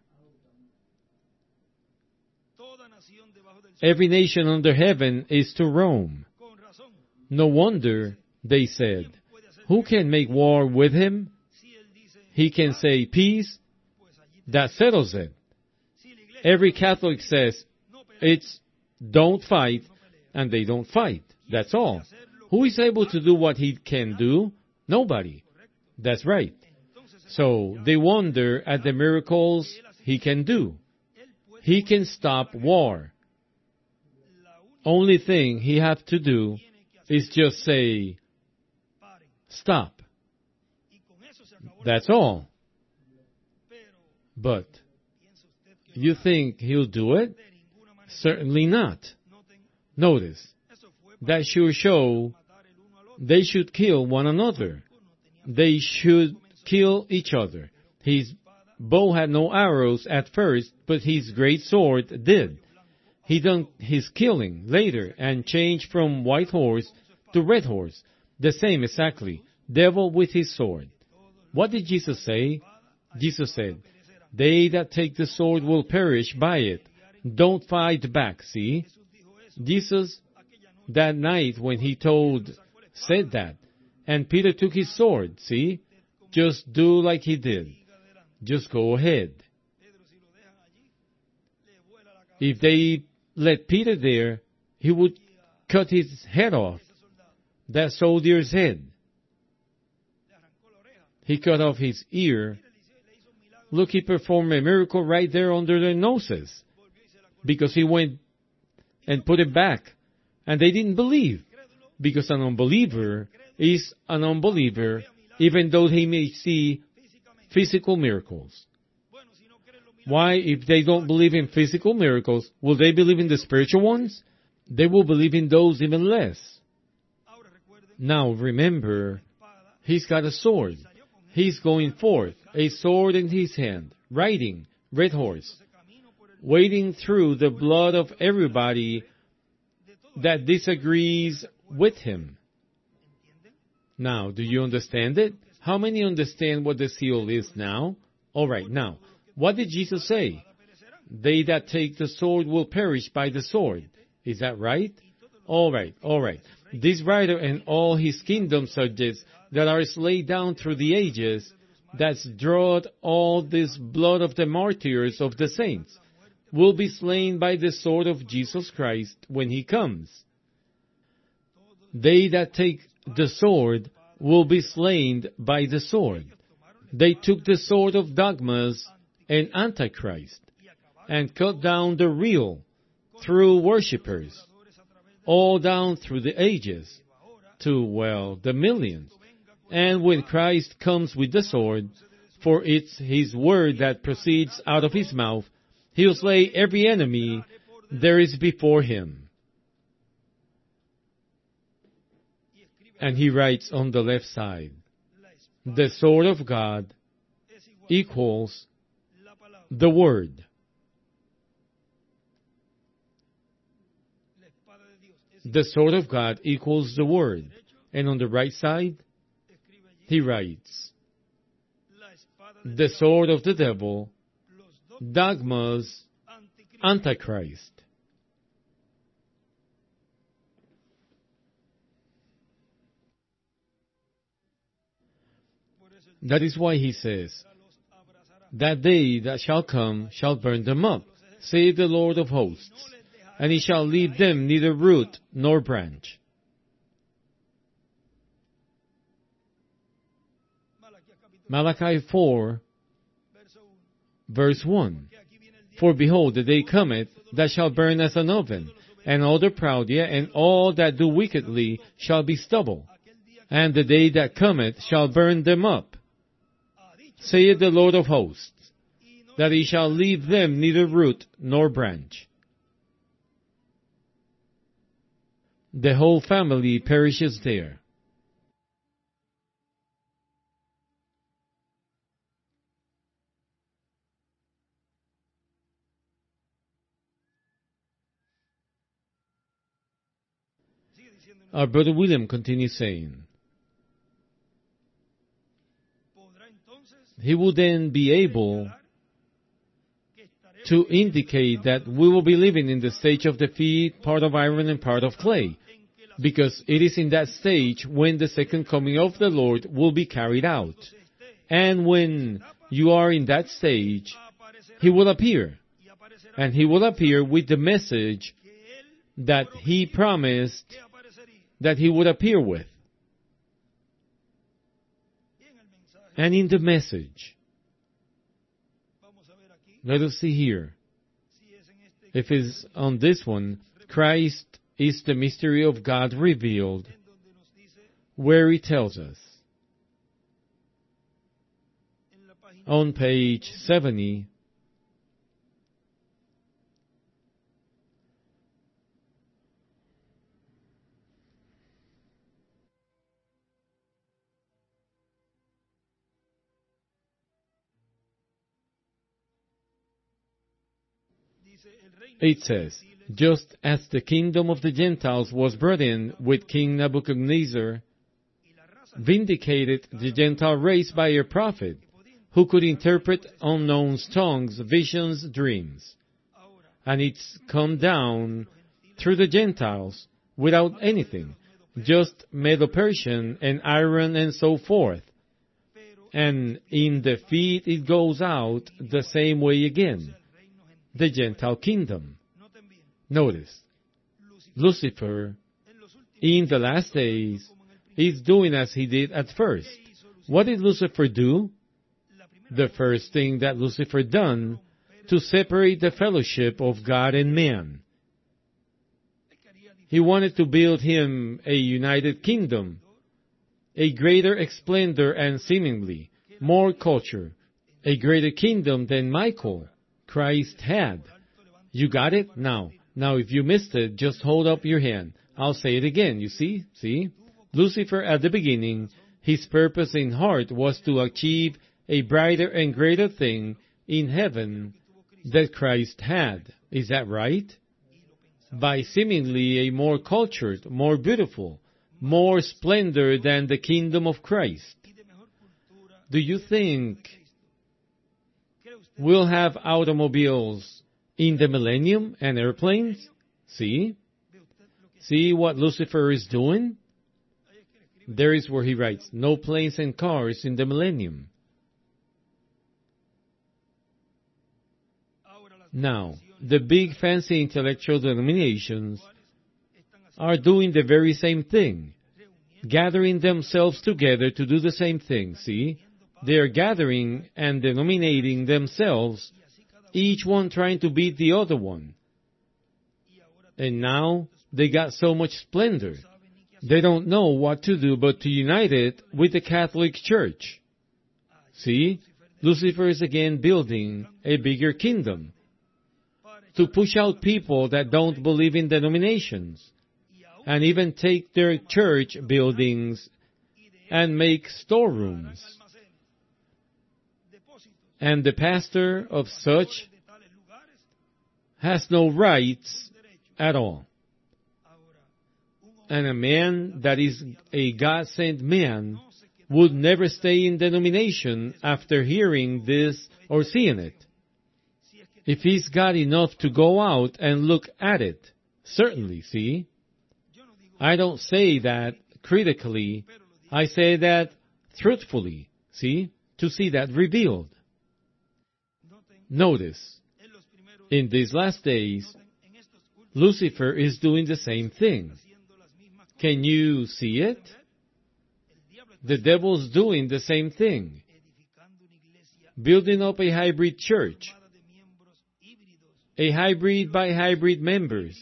Every nation under heaven is to Rome. No wonder, they said, who can make war with him? He can say peace, that settles it. Every Catholic says, it's don't fight, and they don't fight. That's all. Who is able to do what he can do? Nobody. That's right. So they wonder at the miracles he can do. He can stop war. Only thing he have to do is just say, stop. That's all. But you think he'll do it? Certainly not. Notice, that should show they should kill one another. They should kill each other. His bow had no arrows at first, but his great sword did. He done his killing later and changed from white horse to red horse. The same exactly. Devil with his sword. What did Jesus say? Jesus said, they that take the sword will perish by it. Don't fight back, see? Jesus, that night when he told, said that. And Peter took his sword, see? Just do like he did. Just go ahead. If they let Peter there, he would cut his head off, that soldier's head. He cut off his ear. Look, he performed a miracle right there under their noses, because he went and put it back, and they didn't believe, because an unbeliever is an unbeliever, even though he may see physical miracles. Why, if they don't believe in physical miracles, will they believe in the spiritual ones? They will believe in those even less. Now remember, he's got a sword. He's going forth, a sword in his hand, riding, red horse, wading through the blood of everybody that disagrees with him. Now, do you understand it? How many understand what the seal is now? All right, now, what did Jesus say? They that take the sword will perish by the sword. Is that right? All right, all right. This writer and all his kingdom subjects that are laid down through the ages, that's drawed all this blood of the martyrs of the saints, will be slain by the sword of Jesus Christ when he comes. They that take the sword will be slain by the sword. They took the sword of dogmas and Antichrist and cut down the real through worshippers, all down through the ages, to, well, the millions. And when Christ comes with the sword, for it's his word that proceeds out of his mouth, he'll slay every enemy there is before him. And he writes on the left side, the sword of God equals the word. The sword of God equals the word. And on the right side, he writes, the sword of the devil, dogmas, Antichrist. That is why he says, that day that shall come shall burn them up, saith the Lord of hosts, and he shall leave them neither root nor branch. Malachi four, verse one. For behold, the day cometh that shall burn as an oven, and all the proud, yea, and all that do wickedly shall be stubble. And the day that cometh shall burn them up, saith the Lord of hosts, that he shall leave them neither root nor branch. The whole family perishes there. Our brother William continues saying, he will then be able to indicate that we will be living in the stage of the feet, part of iron and part of clay, because it is in that stage when the second coming of the Lord will be carried out. And when you are in that stage, he will appear, and he will appear with the message that he promised that he would appear with. And in the message, let us see here, if it's on this one, Christ is the mystery of God revealed, where he tells us, on page seventy, it says, just as the kingdom of the Gentiles was brought in with King Nebuchadnezzar, vindicated the Gentile race by a prophet who could interpret unknown tongues, visions, dreams. And it's come down through the Gentiles without anything, just Medo-Persian and Iran and so forth. And in the feet it goes out the same way again, the Gentile kingdom. Notice, Lucifer, in the last days, is doing as he did at first. What did Lucifer do? The first thing that Lucifer done to separate the fellowship of God and man. He wanted to build him a united kingdom, a greater splendor and seemingly more culture, a greater kingdom than Michael, Christ had. You got it? Now, now if you missed it, just hold up your hand. I'll say it again, you see? See? Lucifer at the beginning, his purpose in heart was to achieve a brighter and greater thing in heaven that Christ had. Is that right? By seemingly a more cultured, more beautiful, more splendor than the kingdom of Christ. Do you think we'll have automobiles in the millennium and airplanes? See? See what Lucifer is doing? There is where he writes, no planes and cars in the millennium. Now, the big fancy intellectual denominations are doing the very same thing, gathering themselves together to do the same thing, see? They are gathering and denominating themselves, each one trying to beat the other one. And now, they got so much splendor. They don't know what to do but to unite it with the Catholic Church. See? Lucifer is again building a bigger kingdom to push out people that don't believe in denominations and even take their church buildings and make storerooms. And the pastor of such has no rights at all. And a man that is a God-sent man would never stay in denomination after hearing this or seeing it. If he's got enough to go out and look at it, certainly, see? I don't say that critically, I say that truthfully, see? To see that revealed. Notice, in these last days, Lucifer is doing the same thing. Can you see it? The devil's doing the same thing. Building up a hybrid church. A hybrid by hybrid members.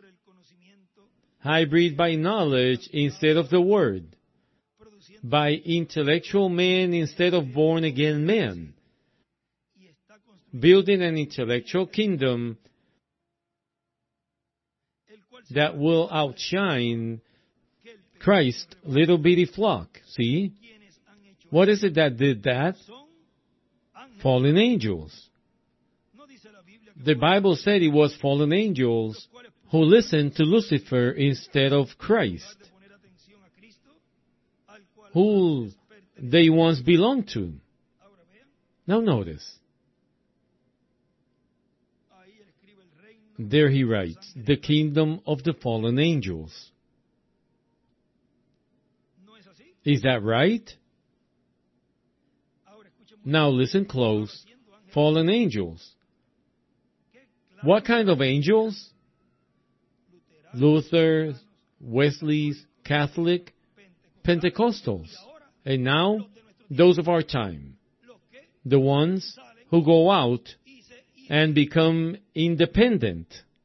Hybrid by knowledge instead of the word. By intellectual men instead of born-again men. Building an intellectual kingdom that will outshine Christ's little bitty flock. See? What is it that did that? Fallen angels. The Bible said it was fallen angels who listened to Lucifer instead of Christ, who they once belonged to. Now notice. There he writes, the kingdom of the fallen angels. Is that right? Now listen close. Fallen angels. What kind of angels? Luther, Wesley's, Catholic, Pentecostals. And now, those of our time. The ones who go out and become independent.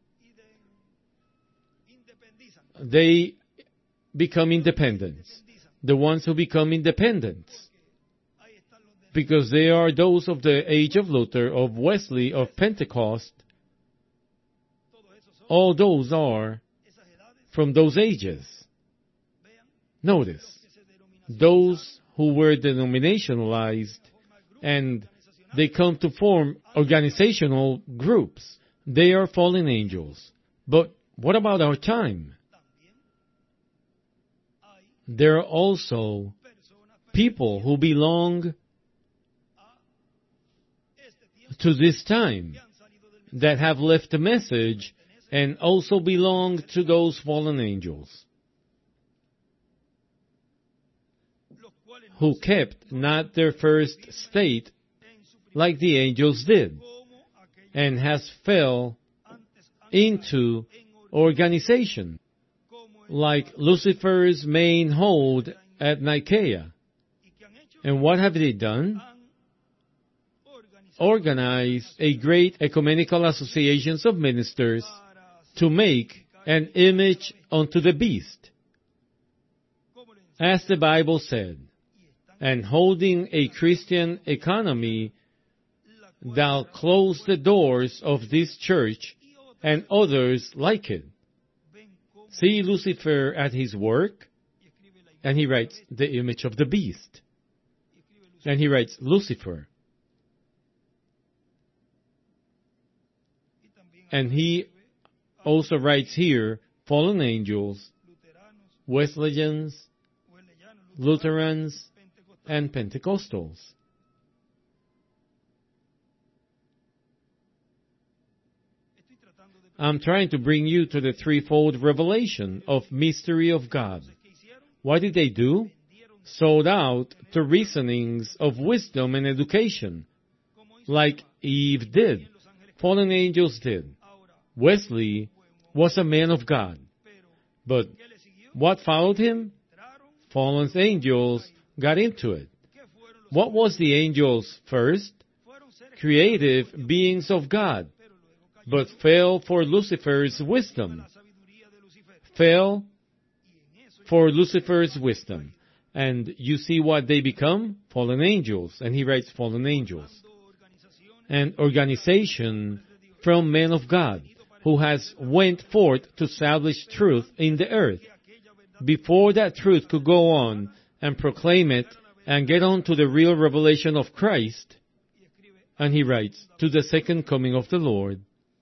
They become independents. The ones who become independents. because they are those of the age of Luther, of Wesley, of Pentecost. All those are from those ages. Notice, those who were denominationalized and they come to form organizational groups, they are fallen angels. But what about our time? There are also people who belong to this time that have left a message and also belong to those fallen angels who kept not their first state like the angels did and has fell into organization like Lucifer's main hold at Nicaea. And what have they done? Organized a great ecumenical associations of ministers to make an image unto the beast. As the Bible said, and holding a Christian economy, thou close the doors of this church and others like it. See Lucifer at his work, and he writes the image of the beast. And he writes Lucifer. And he also writes here fallen angels, Wesleyans, Lutherans, and Pentecostals. I'm trying to bring you to the threefold revelation of mystery of God. What did they do? Sold out to reasonings of wisdom and education, like Eve did, fallen angels did. Wesley was a man of God. But what followed him? Fallen angels got into it. What was the angels first? Creative beings of God, but fell for Lucifer's wisdom. Fell for Lucifer's wisdom. And you see what they become? Fallen angels. And he writes fallen angels. An organization from men of God who has went forth to establish truth in the earth. Before that truth could go on and proclaim it and get on to the real revelation of Christ, and he writes, to the second coming of the Lord,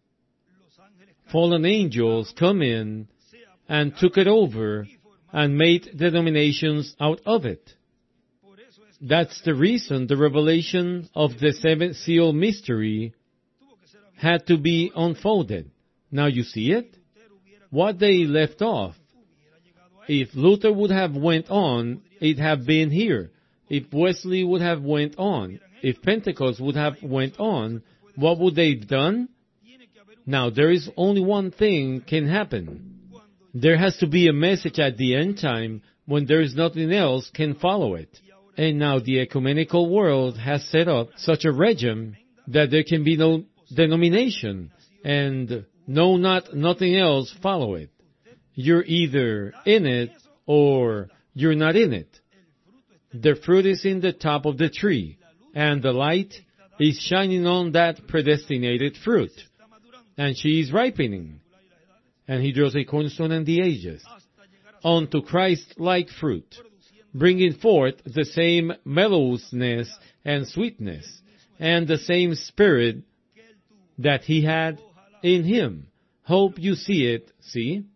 fallen angels come in and took it over and made denominations out of it. That's the reason the revelation of the seventh seal mystery had to be unfolded. Now you see it? What they left off. If Luther would have went on, it'd have been here. If Wesley would have went on, if Pentecost would have went on, what would they have done? Now there is only one thing can happen. There has to be a message at the end time when there is nothing else can follow it. And now the ecumenical world has set up such a regime that there can be no denomination and no not nothing else follow it. You're either in it or you're not in it. The fruit is in the top of the tree, and the light is shining on that predestinated fruit, and she is ripening. And he draws a cornerstone in the ages, unto Christ-like fruit, bringing forth the same mellowness and sweetness, and the same spirit that he had in him. Hope you see it, see?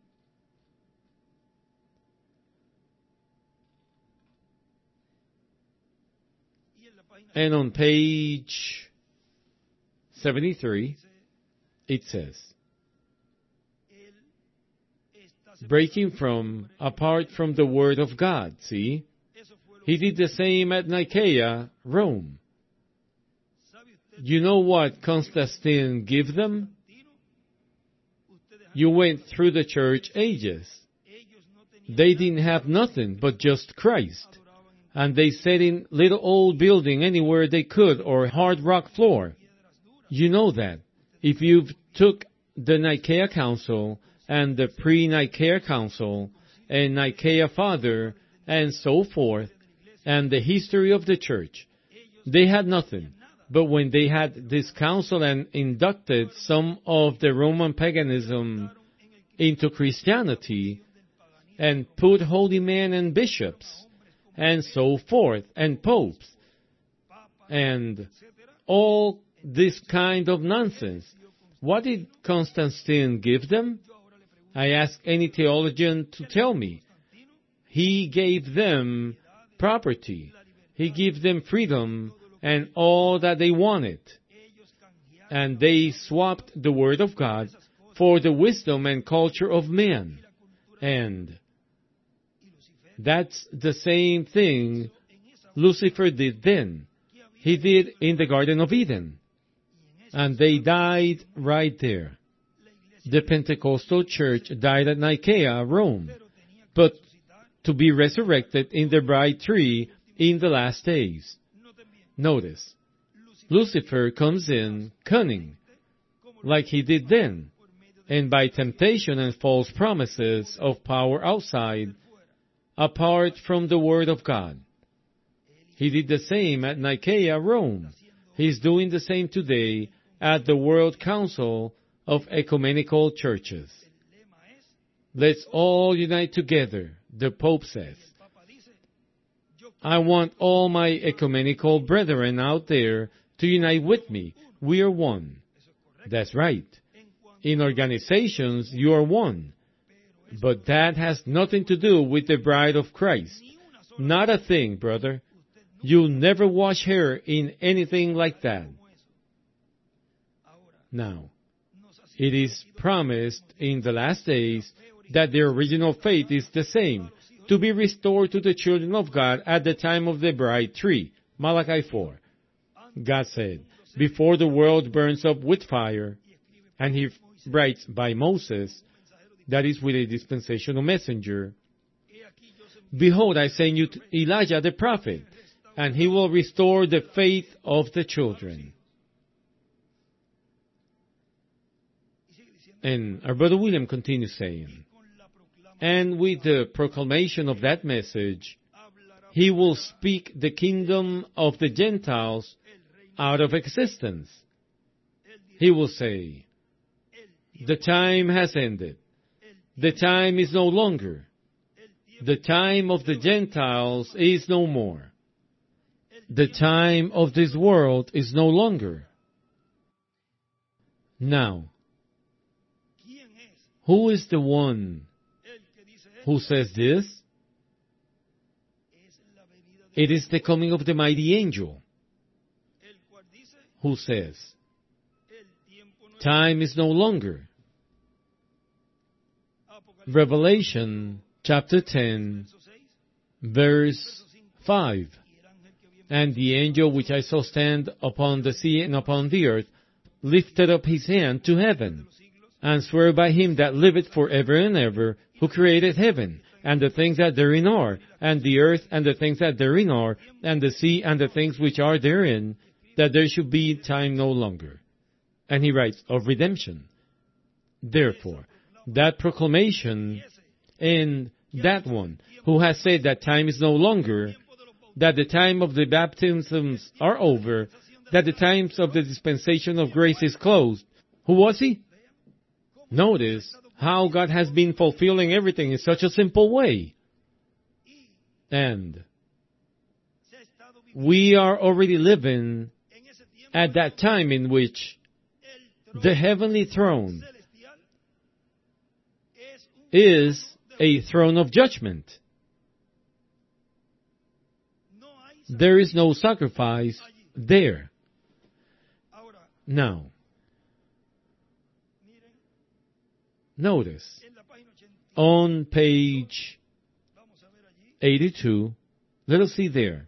And on page seventy-three, it says, breaking from, apart from the Word of God, see? He did the same at Nicaea, Rome. You know what Constantine gave them? You went through the church ages. They didn't have nothing but just Christ. And they sat in little old building anywhere they could or hard rock floor. You know that. If you've took the Nicaea Council and the pre-Nicaea Council and Nicaea Father and so forth and the history of the church, They had nothing. But when they had this council and inducted some of the Roman paganism into Christianity, and put holy men and bishops, and so forth, and popes, and all this kind of nonsense, what did Constantine give them? I ask any theologian to tell me. He gave them property. He gave them freedom and all that they wanted. And they swapped the Word of God for the wisdom and culture of men. And that's the same thing Lucifer did then. He did in the Garden of Eden. And they died right there. The Pentecostal church died at Nicaea, Rome, but to be resurrected in the bright tree in the last days. Notice, Lucifer comes in cunning, like he did then, and by temptation and false promises of power outside, apart from the Word of God. He did the same at Nicaea, Rome. He's doing the same today at the World Council of Ecumenical Churches. Let's all unite together, the Pope says. I want all my ecumenical brethren out there to unite with me. We are one. That's right. In organizations, you are one. But that has nothing to do with the bride of Christ. Not a thing, brother. You'll never wash hair in anything like that. Now, it is promised in the last days that the original faith is the same, to be restored to the children of God at the time of the bright tree. Malachi four. God said, before the world burns up with fire, and he writes by Moses, that is with a dispensational messenger, behold, I send you to Elijah the prophet, and he will restore the faith of the children. And our brother William continues saying, and with the proclamation of that message, he will speak the kingdom of the Gentiles out of existence. He will say, the time has ended. The time is no longer. The time of the Gentiles is no more. The time of this world is no longer. Now, who is the one who says this? It is the coming of the mighty angel, who says, time is no longer. Revelation chapter ten, verse five. And the angel which I saw stand upon the sea and upon the earth lifted up his hand to heaven, and swore by him that liveth for ever and ever, who created heaven, and the things that therein are, and the earth, and the things that therein are, and the sea, and the things which are therein, that there should be time no longer. And he writes of redemption. Therefore, that proclamation, and that one who has said that time is no longer, that the time of the baptisms are over, that the times of the dispensation of grace is closed, who was he? Notice how God has been fulfilling everything in such a simple way. And we are already living at that time in which the heavenly throne is a throne of judgment. There is no sacrifice there. Now, notice, on page eighty-two, let us see there.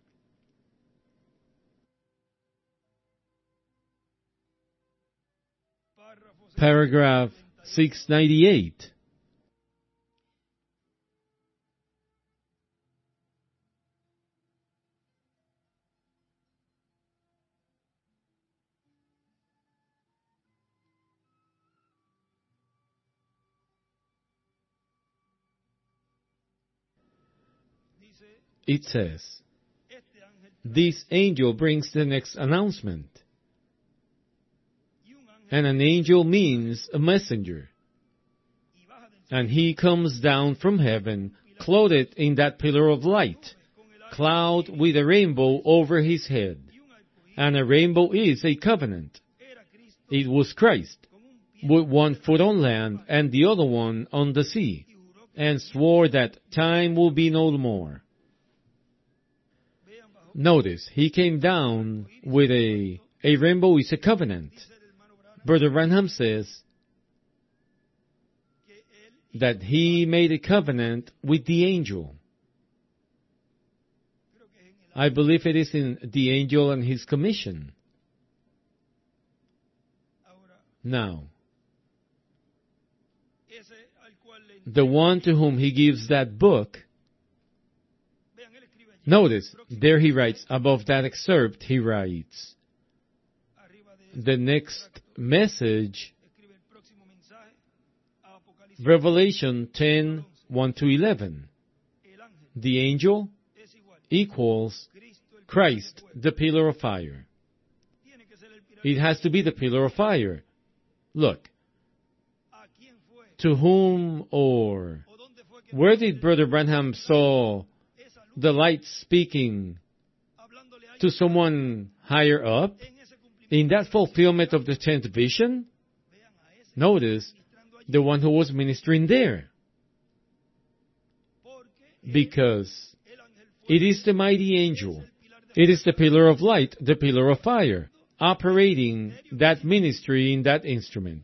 Paragraph six ninety-eight. It says, this angel brings the next announcement. And an angel means a messenger. And he comes down from heaven, clothed in that pillar of light, cloud with a rainbow over his head. And a rainbow is a covenant. It was Christ, with one foot on land and the other one on the sea, and swore that time will be no more. Notice, he came down with a, a rainbow is a covenant. Brother Branham says that he made a covenant with the angel. I believe it is in the angel and his commission. Now, the one to whom he gives that book, notice, there he writes, above that excerpt, he writes, the next message, Revelation ten, one to eleven. The angel equals Christ, the pillar of fire. It has to be the pillar of fire. Look, to whom or where did Brother Branham saw the light speaking to someone higher up? In that fulfillment of the tenth vision? Notice the one who was ministering there. Because it is the mighty angel. It is the pillar of light, the pillar of fire, operating that ministry in that instrument.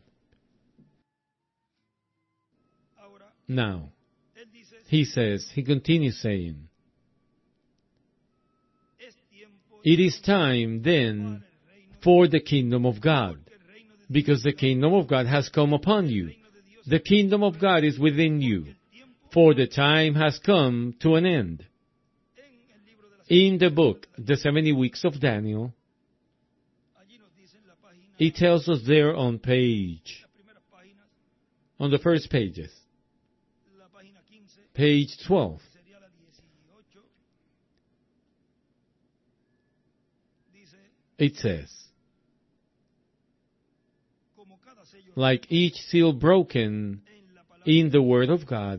Now, he says, he continues saying, it is time then for the kingdom of God, because the kingdom of God has come upon you. The kingdom of God is within you, for the time has come to an end. In the book, The seventy Weeks of Daniel, it tells us there on page, on the first pages, page twelve, it says, like each seal broken in the Word of God,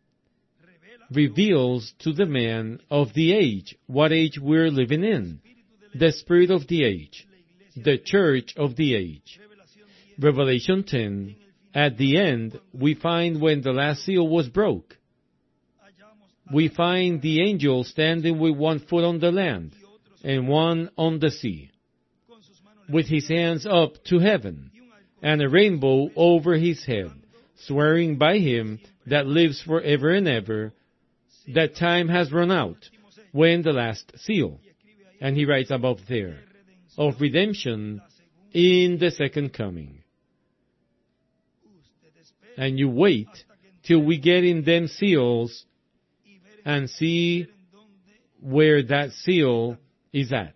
reveals to the man of the age what age we're living in, the spirit of the age, the church of the age. Revelation ten, at the end, we find when the last seal was broke, we find the angel standing with one foot on the land and one on the sea, with his hands up to heaven, and a rainbow over his head, swearing by him that lives forever and ever, that time has run out, when the last seal, and he writes above there, of redemption in the second coming. And you wait till we get in them seals and see where that seal is at.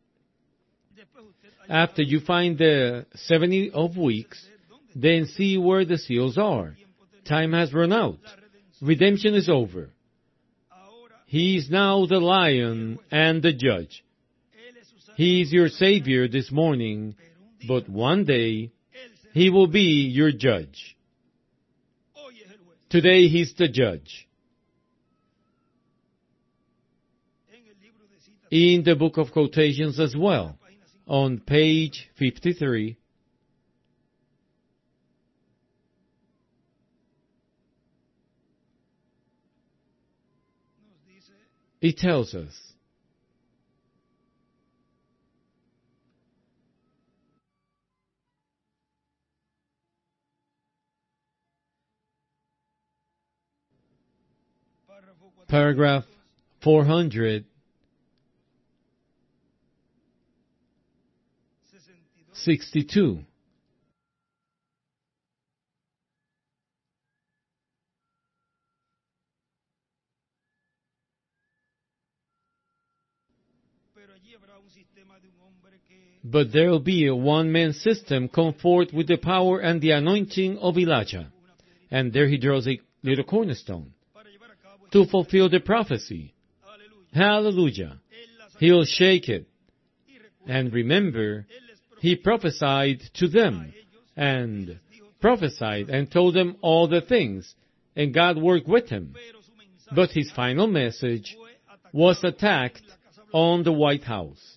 After you find the seventy of weeks, then see where the seals are. Time has run out. Redemption is over. He is now the lion and the judge. He is your Savior this morning, but one day He will be your judge. Today He's the judge. In the book of quotations as well, on page fifty-three, it tells us, paragraph four hundred sixty-two. But there will be a one-man system come forth with the power and the anointing of Elijah. And there he draws a little cornerstone to fulfill the prophecy. Hallelujah. He'll shake it. And remember, he prophesied to them, and prophesied and told them all the things, and God worked with him. But his final message was attacked on the White House.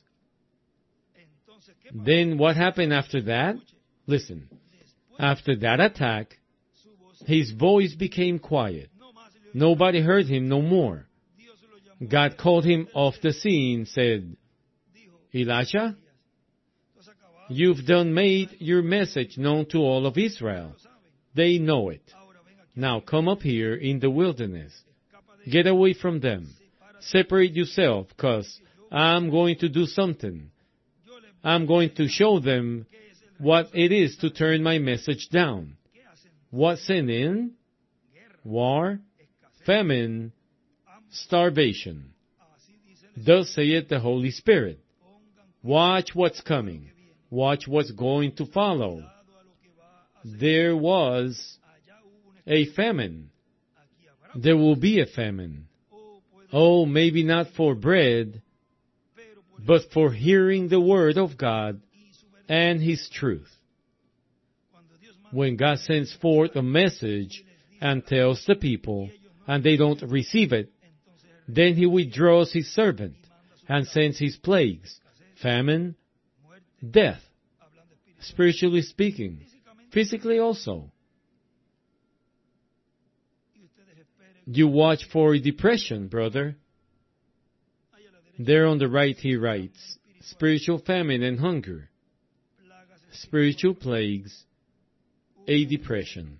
Then what happened after that? Listen. After that attack, his voice became quiet. Nobody heard him no more. God called him off the scene, said, Elijah, you've done made your message known to all of Israel. They know it. Now come up here in the wilderness. Get away from them. Separate yourself, because I'm going to do something. I'm going to show them what it is to turn my message down. What's sin in? War, famine, starvation. Thus saith the Holy Spirit. Watch what's coming. Watch what's going to follow. There was a famine. There will be a famine. Oh, maybe not for bread, but for hearing the word of God and His truth. When God sends forth a message and tells the people, and they don't receive it, then He withdraws His servant and sends His plagues, famine, death, spiritually speaking, physically also. You watch for depression, brother. There on the right he writes, spiritual famine and hunger, spiritual plagues, a depression.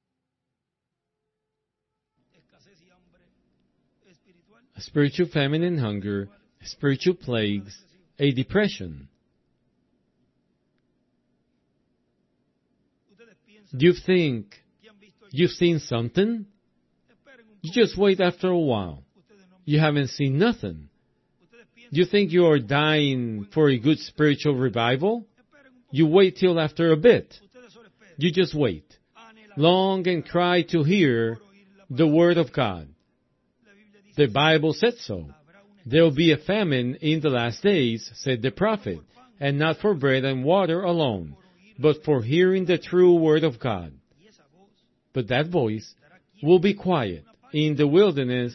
Spiritual famine and hunger, spiritual plagues, a depression. Do you think you've seen something? You just wait after a while. You haven't seen nothing. Do you think you are dying for a good spiritual revival? You wait till after a bit. You just wait. Long and cry to hear the word of God. The Bible said so. There will be a famine in the last days, said the prophet, and not for bread and water alone, but for hearing the true word of God. But that voice will be quiet in the wilderness.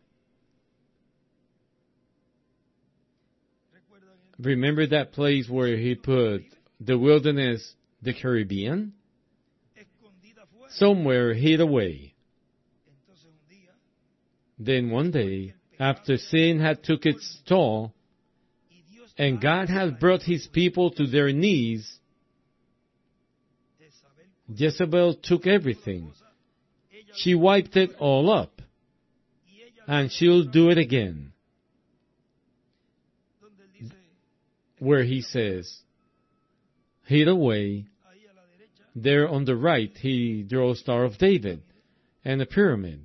Remember that place where he put the wilderness, the Caribbean? Somewhere hid away. Then one day, after sin had took its toll, and God had brought His people to their knees, Jezebel took everything. She wiped it all up, and she'll do it again. Where he says, hid away, there on the right he draws Star of David and a pyramid.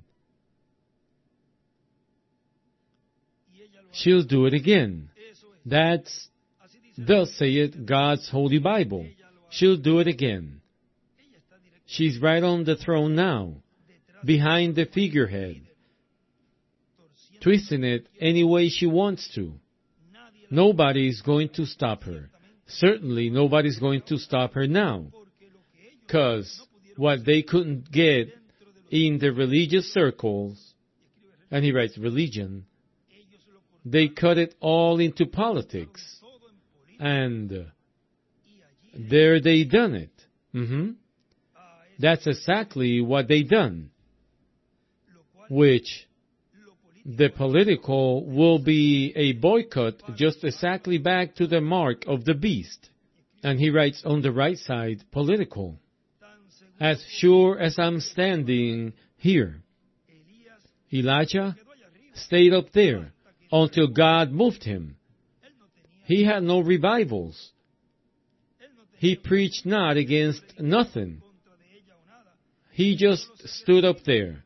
She'll do it again. That's, thus saith God's Holy Bible. She'll do it again. She's right on the throne now, behind the figurehead, twisting it any way she wants to. Nobody is going to stop her. Certainly nobody's going to stop her now. Because what they couldn't get in the religious circles, and he writes religion, they cut it all into politics. And there they done it. Mm-hmm. That's exactly what they done. Which the political will be a boycott just exactly back to the mark of the beast. And he writes on the right side, political. As sure as I'm standing here. Elijah stayed up there until God moved him. He had no revivals. He preached not against nothing. He just stood up there.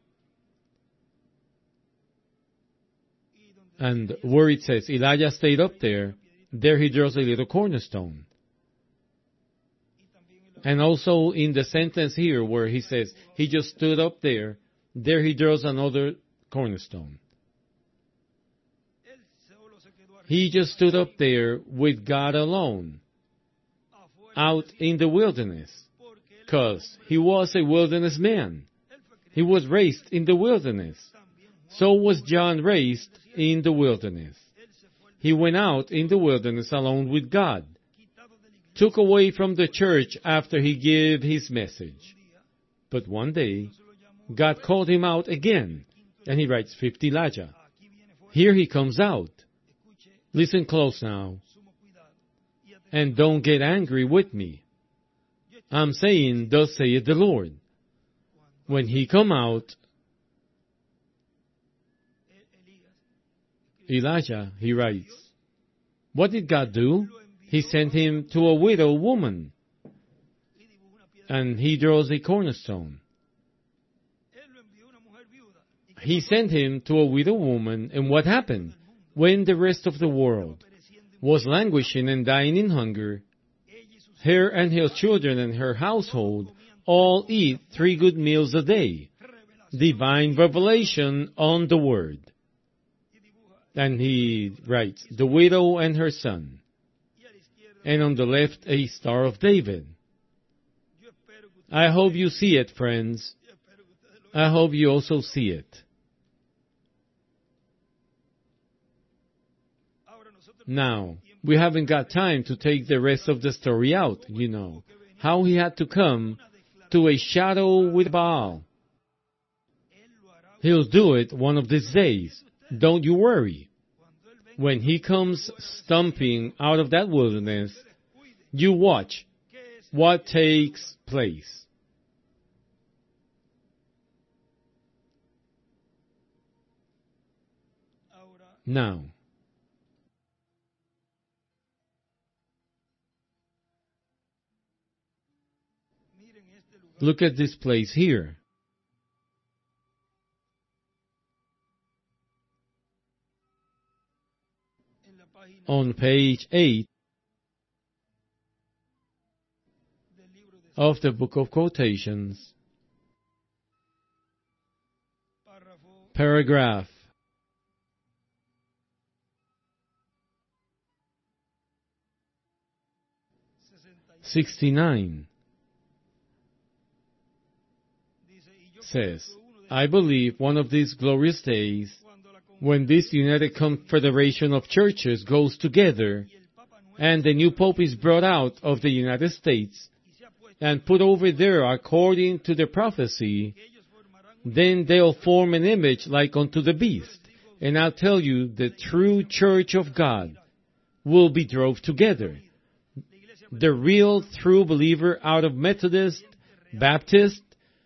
And where it says Elijah stayed up there, there he draws a little cornerstone. And also in the sentence here where he says he just stood up there, there he draws another cornerstone. He just stood up there with God alone, out in the wilderness, because he was a wilderness man. He was raised in the wilderness. So was John raised in the wilderness. He went out in the wilderness alone with God, took away from the church after he gave his message. But one day, God called him out again, and he writes, fifth Elijah. Here he comes out. Listen close now, and don't get angry with me. I'm saying, thus saith the Lord. When he come out, Elijah, he writes, what did God do? He sent him to a widow woman, and he draws a cornerstone. He sent him to a widow woman, and what happened? When the rest of the world was languishing and dying in hunger, her and her children and her household all eat three good meals a day. Divine revelation on the Word. And he writes, the widow and her son. And on the left, a Star of David. I hope you see it, friends. I hope you also see it. Now, we haven't got time to take the rest of the story out, you know. How he had to come to a shadow with Baal. He'll do it one of these days. Don't you worry. When he comes stumping out of that wilderness, you watch what takes place. Now, look at this place here. On page eight of the Book of Quotations, paragraph sixty-nine says, I believe one of these glorious days, when this united confederation of churches goes together, and the new Pope is brought out of the United States, and put over there according to the prophecy, then they'll form an image like unto the beast. And I'll tell you, the true church of God will be drove together. The real true believer out of Methodist, Baptist,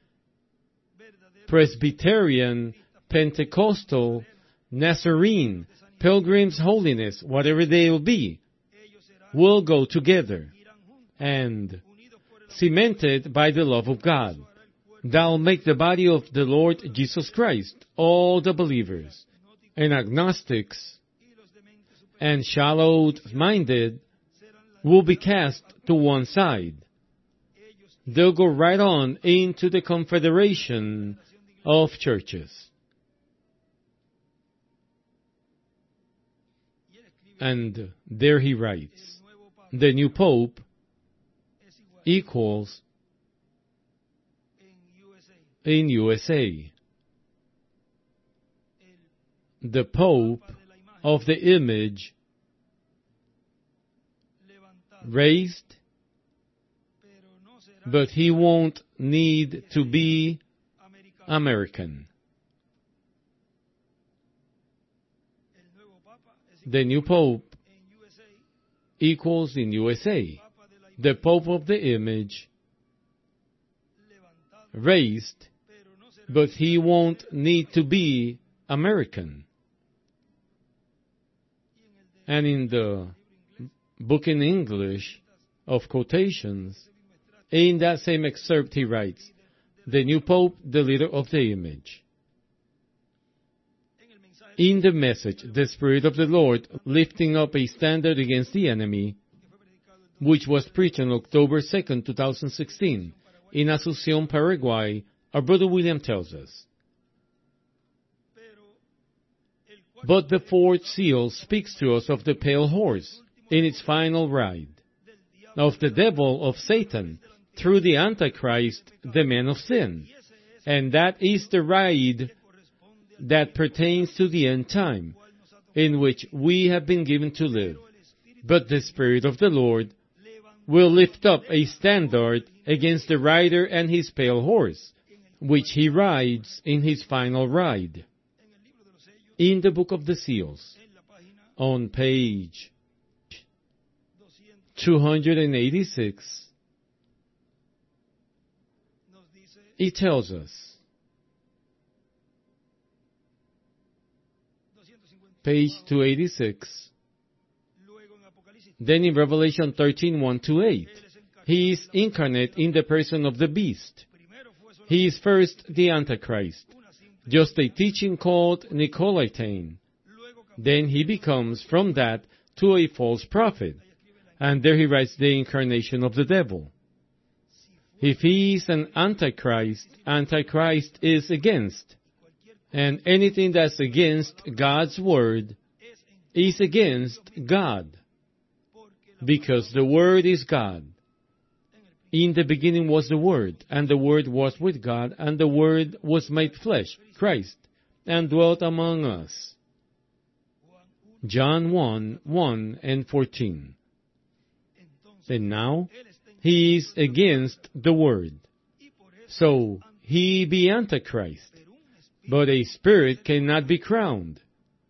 Presbyterian, Pentecostal, Nazarene, Pilgrim's Holiness, whatever they will be, will go together and cemented by the love of God. They'll make the body of the Lord Jesus Christ, all the believers, and agnostics and shallow-minded will be cast to one side. They'll go right on into the confederation of churches. And there he writes, the new Pope equals in U S A. The Pope of the image raised, but he won't need to be American. The new Pope equals in U S A. The Pope of the image raised, but he won't need to be American. And in the book in English of quotations, in that same excerpt he writes, the new Pope, the leader of the image. In the message, the Spirit of the Lord lifting up a standard against the enemy, which was preached on October second, twenty sixteen, in Asunción, Paraguay, our brother William tells us, But the fourth seal speaks to us of the pale horse in its final ride, of the devil, of Satan, through the Antichrist, the man of sin. And that is the ride that pertains to the end time, in which we have been given to live. But the Spirit of the Lord will lift up a standard against the rider and his pale horse, which he rides in his final ride. In the Book of the Seals, on page two eighty-six, it tells us, page two eighty-six, then in Revelation thirteen, one to eight, he is incarnate in the person of the beast. He is first the Antichrist, just a teaching called Nicolaitan. Then he becomes from that to a false prophet, and there he writes the incarnation of the devil. If he is an Antichrist, Antichrist is against, and anything that's against God's word is against God, because the Word is God. In the beginning was the Word, and the Word was with God, and the Word was made flesh, Christ, and dwelt among us. John one, one and fourteen. And now, he is against the Word. So, he be Antichrist, but a spirit cannot be crowned.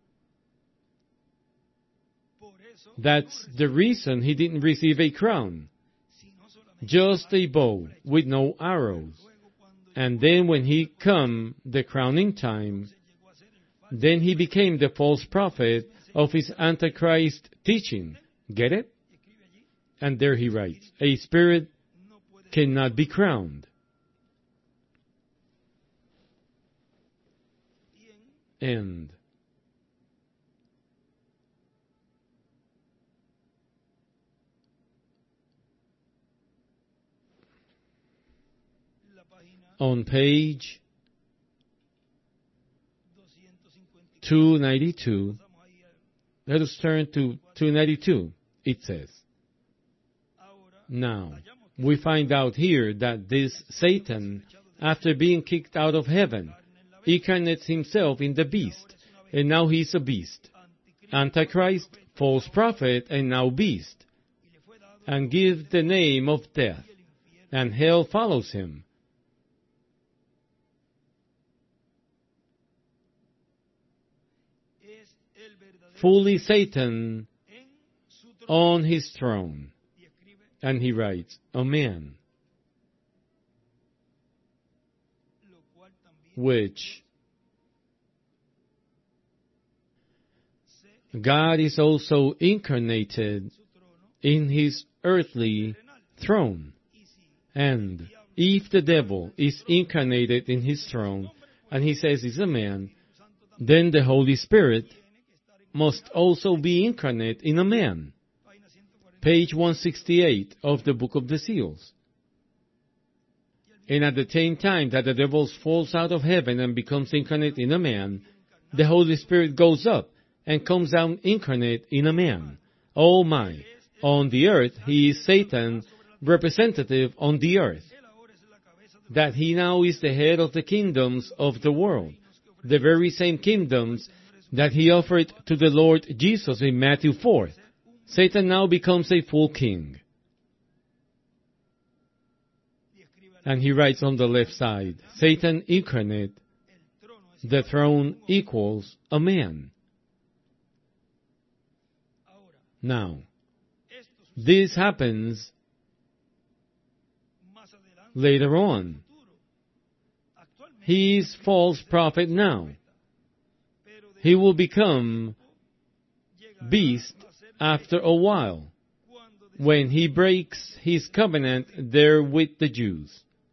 That's the reason he didn't receive a crown. Just a bow with no arrows. And then when he come, the crowning time, then he became the false prophet of his Antichrist teaching. Get it? And there he writes, a spirit cannot be crowned. And on page two ninety-two, let us turn to two ninety-two. It says, now, we find out here that this Satan, after being kicked out of heaven, incarnates himself in the beast, and now he's a beast. Antichrist, false prophet, and now beast, and give the name of death, and hell follows him. Fully Satan on his throne. And he writes, a man, which God is also incarnated in his earthly throne. And if the devil is incarnated in his throne, and he says he's a man, then the Holy Spirit must also be incarnate in a man. Page one sixty-eight of the Book of the Seals. And at the same time that the devil falls out of heaven and becomes incarnate in a man, the Holy Spirit goes up and comes down incarnate in a man. Oh my! On the earth, he is Satan, representative on the earth. That he now is the head of the kingdoms of the world, the very same kingdoms that he offered to the Lord Jesus in Matthew four. Satan now becomes a full king. And he writes on the left side, Satan incarnate, the throne equals a man. Now, this happens later on. He is false prophet now. He will become beast after a while, when he breaks his covenant there with the Jews.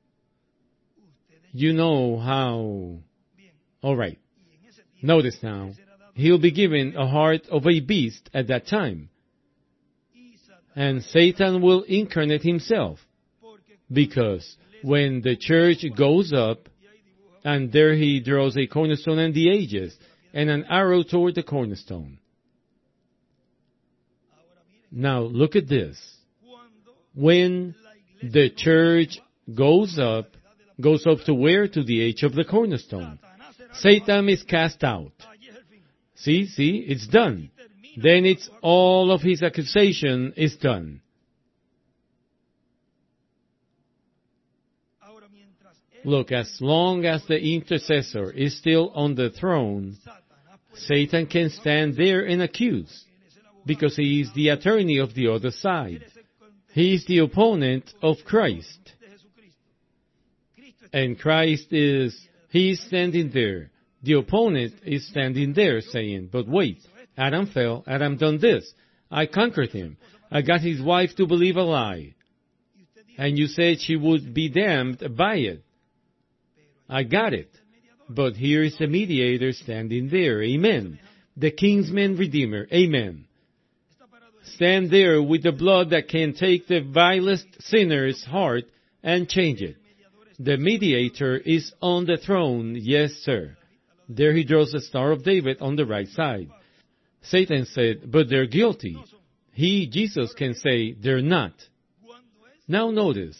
You know how... All right. Notice now, he'll be given a heart of a beast at that time. And Satan will incarnate himself, because when the church goes up, and there he draws a cornerstone and the ages, and an arrow toward the cornerstone. Now look at this. When the church goes up, goes up to where? To the edge of the cornerstone. Satan is cast out. See, see, it's done. Then it's all of his accusation is done. Look, as long as the intercessor is still on the throne, Satan can stand there and accuse, because he is the attorney of the other side. He is the opponent of Christ. And Christ is, he is standing there. The opponent is standing there saying, but wait, Adam fell, Adam done this. I conquered him. I got his wife to believe a lie. And you said she would be damned by it. I got it. But here is the mediator standing there. Amen. The kinsman redeemer. Amen. Stand there with the blood that can take the vilest sinner's heart and change it. The mediator is on the throne. Yes, sir. There he draws the Star of David on the right side. Satan said, but they're guilty. He, Jesus, can say they're not. Now notice,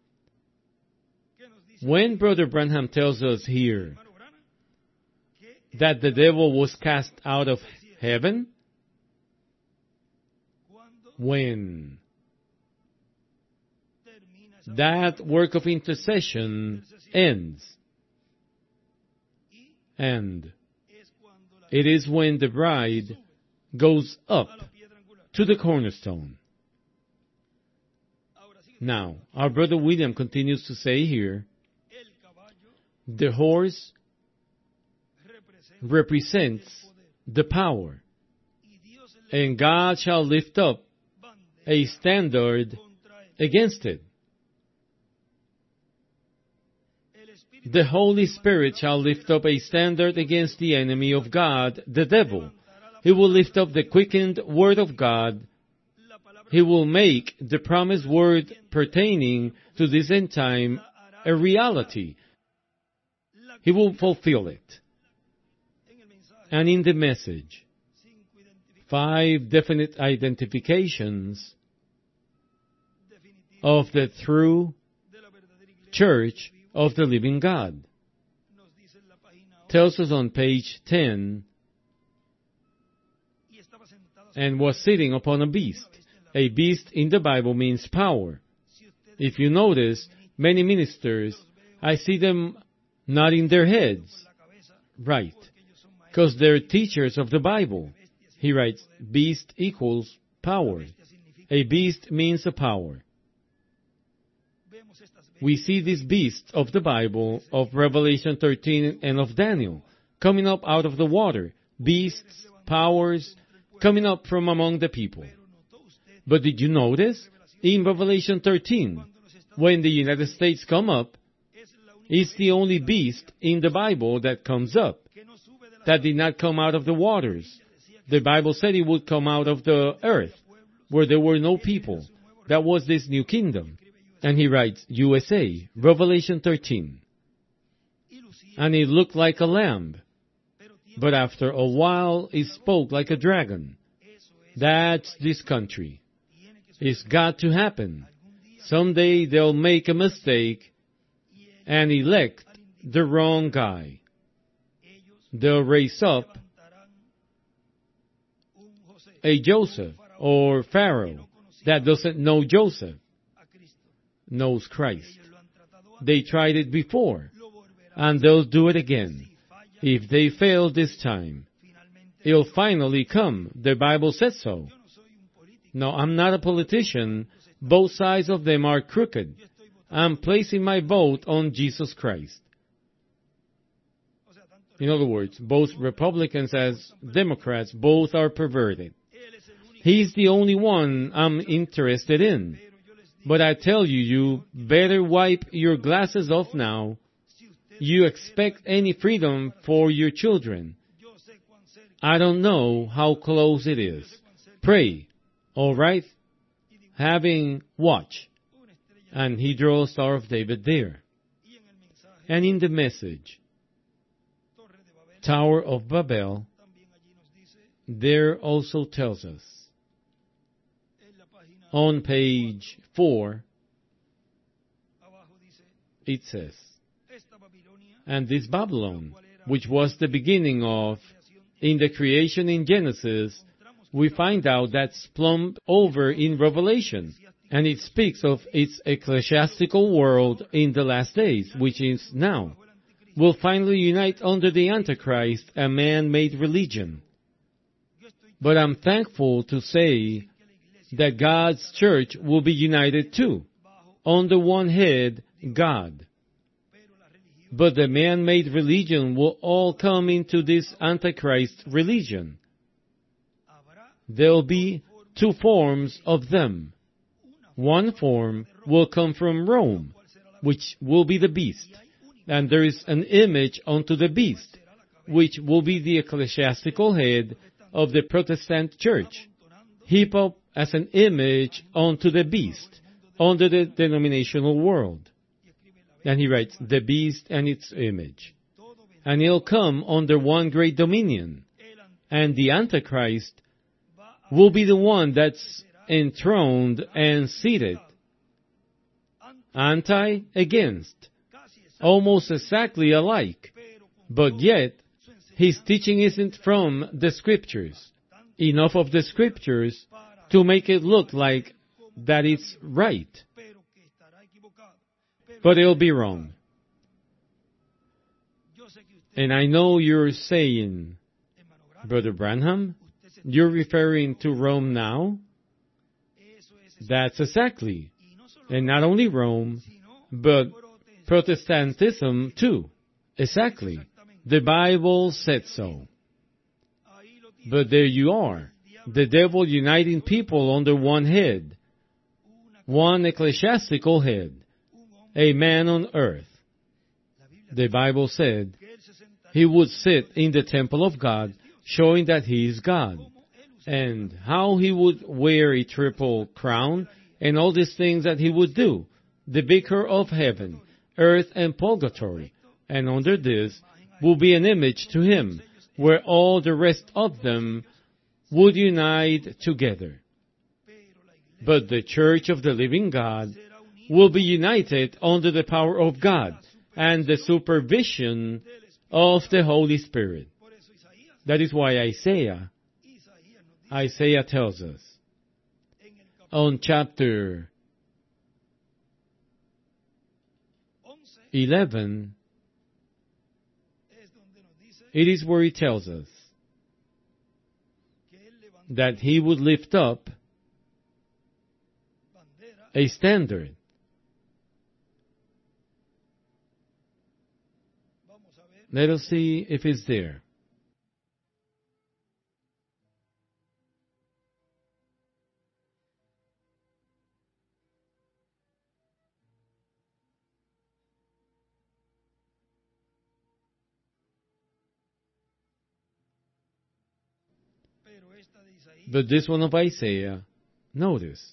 when Brother Branham tells us here that the devil was cast out of heaven, when that work of intercession ends, and it is when the bride goes up to the cornerstone. Now, our brother William continues to say here, the horse represents the power, and God shall lift up a standard against it. The Holy Spirit shall lift up a standard against the enemy of God, the devil. He will lift up the quickened word of God. He will make the promised word pertaining to this end time a reality. He will fulfill it. And in the message, five definite identifications of the true church of the living God. Tells us on page ten, and was sitting upon a beast. A beast in the Bible means power. If you notice, many ministers, I see them nodding their heads. Right. Because they're teachers of the Bible. He writes, beast equals power. A beast means a power. We see these beasts of the Bible, of Revelation thirteen and of Daniel, coming up out of the water. Beasts, powers, coming up from among the people. But did you notice? In Revelation thirteen, when the United States come up, it's the only beast in the Bible that comes up, that did not come out of the waters. The Bible said it would come out of the earth, where there were no people. That was this new kingdom. And he writes, U S A, Revelation thirteen. And it looked like a lamb, but after a while it spoke like a dragon. That's this country. It's got to happen. Someday they'll make a mistake and elect the wrong guy. They'll raise up a Joseph or Pharaoh that doesn't know Joseph, knows Christ. They tried it before, and they'll do it again. If they fail this time, it'll finally come. The Bible says so. No, I'm not a politician. Both sides of them are crooked. I'm placing my vote on Jesus Christ. In other words, both Republicans as Democrats, both are perverted. He's the only one I'm interested in. But I tell you, you better wipe your glasses off now. You expect any freedom for your children. I don't know how close it is. Pray, all right? Having watch. And he draws Star of David there. And in the message, Tower of Babel, there also tells us, on page four, it says, and this Babylon, which was the beginning of, in the creation in Genesis, we find out that's plumbed over in Revelation, and it speaks of its ecclesiastical world in the last days, which is now, will finally unite under the Antichrist, a man-made religion. But I'm thankful to say that God's church will be united too, under one head, God. But the man-made religion will all come into this Antichrist religion. There will be two forms of them. One form will come from Rome, which will be the beast. And there is an image unto the beast, which will be the ecclesiastical head of the Protestant church, heaped up as an image unto the beast, under the denominational world. And he writes, the beast and its image. And he'll come under one great dominion. And the Antichrist will be the one that's enthroned and seated. Anti, against. Almost exactly alike. But yet, his teaching isn't from the Scriptures. Enough of the Scriptures to make it look like that it's right. But it'll be wrong. And I know you're saying, Brother Branham, you're referring to Rome now? That's exactly. And not only Rome, but Protestantism too. Exactly. The Bible said so. But there you are. The devil uniting people under one head. One ecclesiastical head. A man on earth. The Bible said he would sit in the temple of God, showing that he is God. And how he would wear a triple crown, and all these things that he would do. The vicar of heaven, earth, and purgatory. And under this will be an image to him, where all the rest of them would unite together. But the church of the living God will be united under the power of God and the supervision of the Holy Spirit. That is why Isaiah, Isaiah tells us, on chapter eleven, it is where he tells us that he would lift up a standard. Let us see if it's there. But this one of Isaiah, notice.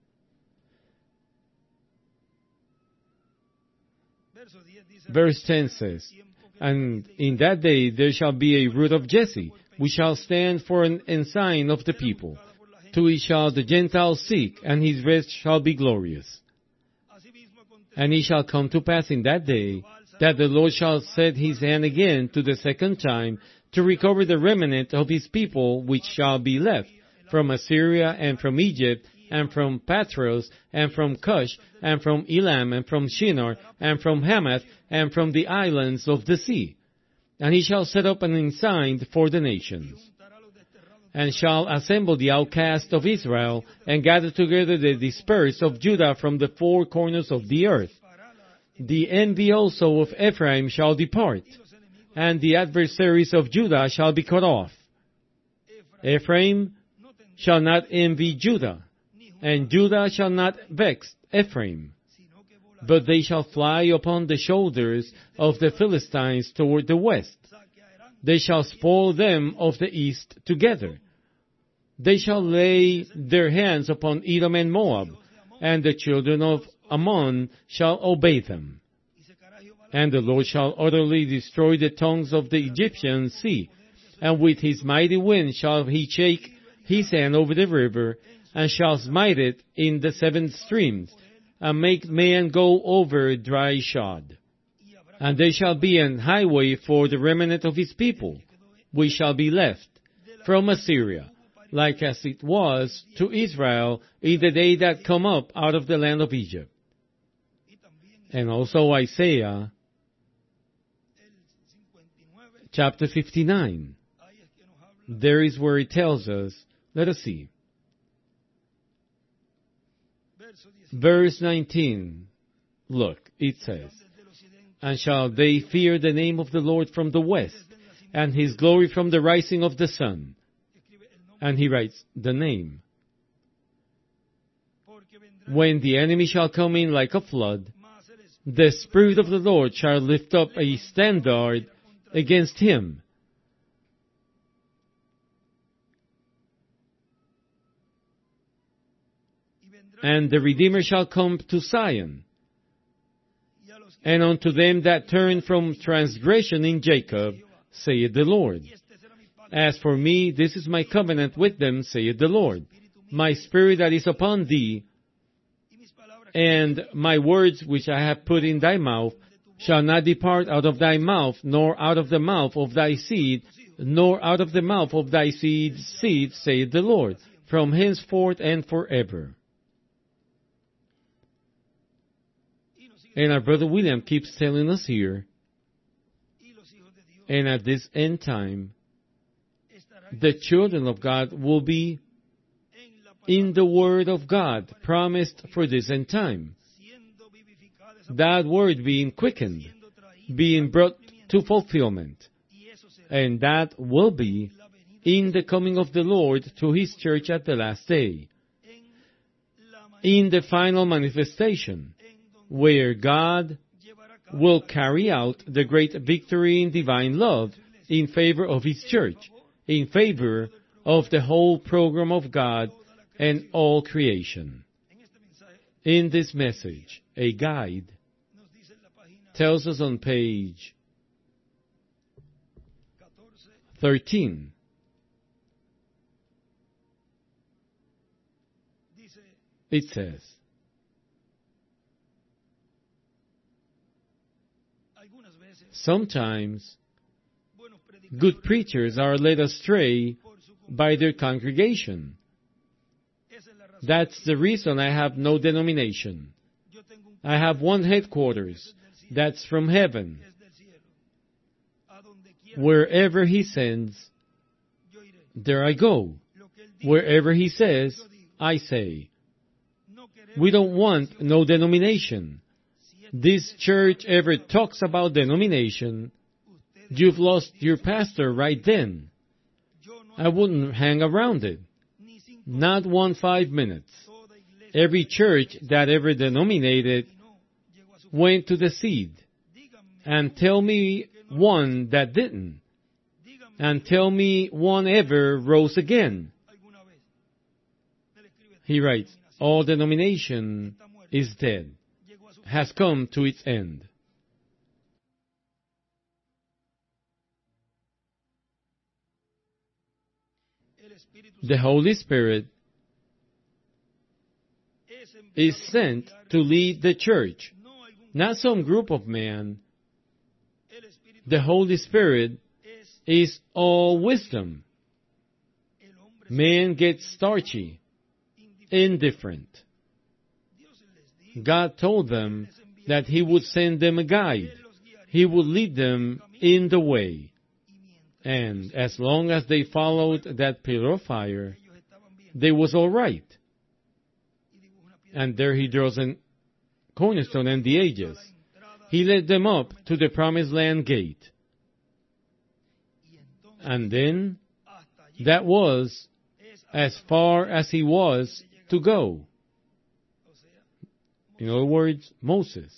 Verse ten says, and in that day there shall be a root of Jesse, which shall stand for an ensign of the people. To it shall the Gentiles seek, and his rest shall be glorious. And it shall come to pass in that day, that the Lord shall set his hand again to the second time, to recover the remnant of his people which shall be left, from Assyria, and from Egypt, and from Patros, and from Cush, and from Elam, and from Shinar, and from Hamath, and from the islands of the sea. And he shall set up an ensign for the nations, and shall assemble the outcast of Israel, and gather together the dispersed of Judah from the four corners of the earth. The envy also of Ephraim shall depart, and the adversaries of Judah shall be cut off. Ephraim shall not envy Judah, and Judah shall not vex Ephraim, but they shall fly upon the shoulders of the Philistines toward the west. They shall spoil them of the east together. They shall lay their hands upon Edom and Moab, and the children of Ammon shall obey them. And the Lord shall utterly destroy the tongues of the Egyptian sea, and with his mighty wind shall he shake his hand over the river, and shall smite it in the seven streams, and make man go over dry shod. And there shall be an highway for the remnant of his people, which shall be left from Assyria, like as it was to Israel in the day that come up out of the land of Egypt. And also Isaiah, chapter fifty-nine. There is where it tells us, let us see. Verse nineteen, look, it says, and shall they fear the name of the Lord from the west, and his glory from the rising of the sun. And he writes the name. When the enemy shall come in like a flood, the Spirit of the Lord shall lift up a standard against him. And the Redeemer shall come to Zion, and unto them that turn from transgression in Jacob, saith the Lord. As for me, this is my covenant with them, saith the Lord. My spirit that is upon thee, and my words which I have put in thy mouth, shall not depart out of thy mouth, nor out of the mouth of thy seed, nor out of the mouth of thy seed's seed, saith the Lord, from henceforth and forever. And our brother William keeps telling us here, and at this end time, the children of God will be in the Word of God promised for this end time. That Word being quickened, being brought to fulfillment. And that will be in the coming of the Lord to His church at the last day. In the final manifestation, where God will carry out the great victory in divine love in favor of His church, in favor of the whole program of God and all creation. In this message, a guide tells us on page thirteen, it says, sometimes good preachers are led astray by their congregation. That's the reason I have no denomination. I have one headquarters that's from heaven. Wherever He sends, there I go. Wherever He says, I say. We don't want no denomination. This church ever talks about denomination, you've lost your pastor right then. I wouldn't hang around it. Not one five minutes. Every church that ever denominated went to the seed. And tell me one that didn't. And tell me one ever rose again. He writes, all denomination is dead, has come to its end. The Holy Spirit is sent to lead the church, not some group of men. The Holy Spirit is all wisdom. Man gets starchy, indifferent. God told them that He would send them a guide. He would lead them in the way. And as long as they followed that pillar of fire, they was all right. And there He draws a cornerstone and the edges. He led them up to the promised land gate. And then, that was as far as He was to go. In other words, Moses.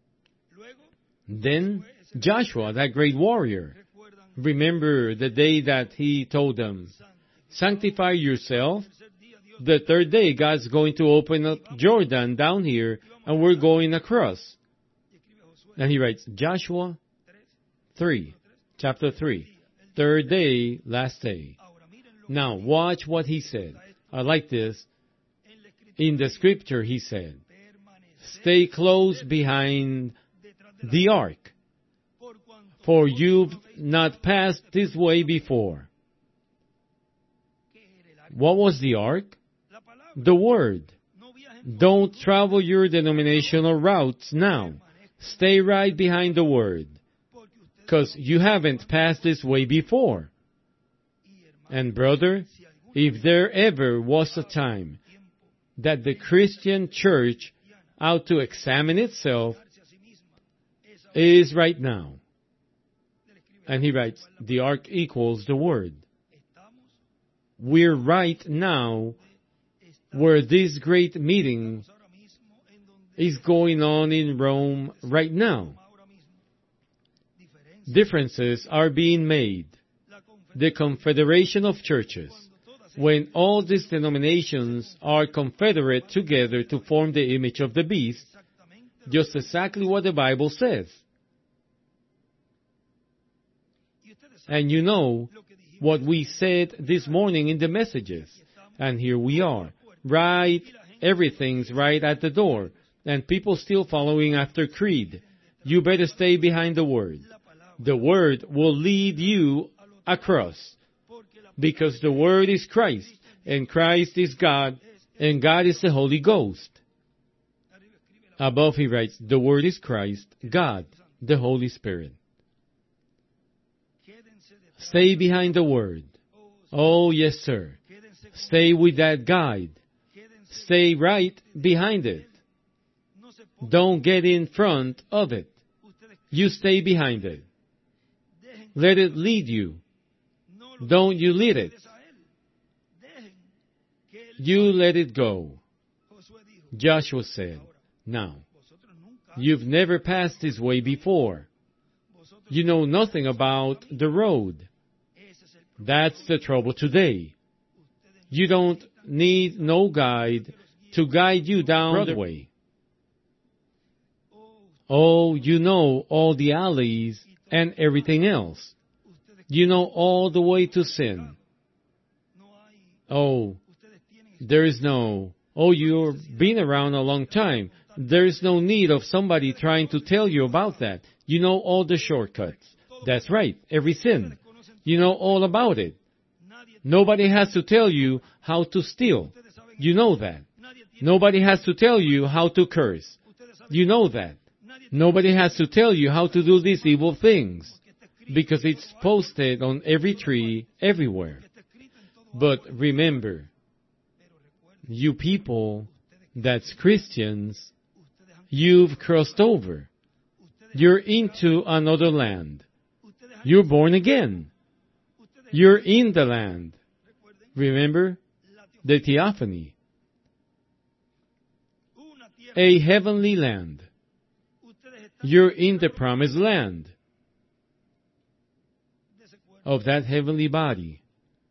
Then, Joshua, that great warrior. Remember the day that he told them, sanctify yourself. The third day, God's going to open up Jordan down here, and we're going across. And he writes, Joshua three, chapter three, third day, last day. Now, watch what he said. I like this. In the scripture, he said, stay close behind the ark, for you've not passed this way before. What was the ark? The Word. Don't travel your denominational routes now. Stay right behind the Word, because you haven't passed this way before. And brother, if there ever was a time that the Christian church ought to examine itself, it is right now. And he writes, the ark equals the Word. We're right now where this great meeting is going on in Rome right now. Differences are being made. The Confederation of Churches, when all these denominations are confederate together to form the image of the beast, just exactly what the Bible says. And you know what we said this morning in the messages. And here we are. Right, everything's right at the door. And people still following after creed. You better stay behind the Word. The Word will lead you across. Because the Word is Christ, and Christ is God, and God is the Holy Ghost. Above he writes, the Word is Christ, God, the Holy Spirit. Stay behind the Word. Oh, yes, sir. Stay with that guide. Stay right behind it. Don't get in front of it. You stay behind it. Let it lead you. Don't you lead it. You let it go. Joshua said, now, you've never passed this way before. You know nothing about the road. That's the trouble today. You don't need no guide to guide you down the way. Oh, you know all the alleys and everything else. You know all the way to sin. Oh, there is no, oh, you've been around a long time. There is no need of somebody trying to tell you about that. You know all the shortcuts. That's right, every sin. You know all about it. Nobody has to tell you how to steal. You know that. Nobody has to tell you how to curse. You know that. Nobody has to tell you how to do these evil things, because it's posted on every tree, everywhere. But remember, you people that's Christians, you've crossed over. You're into another land. You're born again. You're in the land. Remember the theophany. A heavenly land. You're in the promised land of that heavenly body.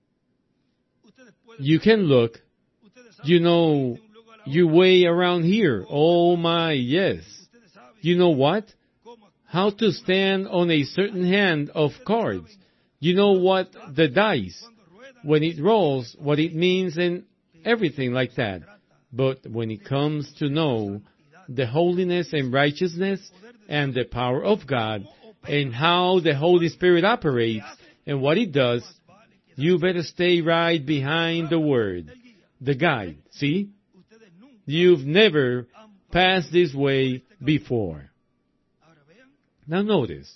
You can look. You know, you way around here. Oh my, yes. You know what? How to stand on a certain hand of cards. You know what the dice, when it rolls, what it means and everything like that. But when it comes to know the holiness and righteousness and the power of God and how the Holy Spirit operates and what it does, you better stay right behind the Word, the guide. See? You've never passed this way before. Now notice.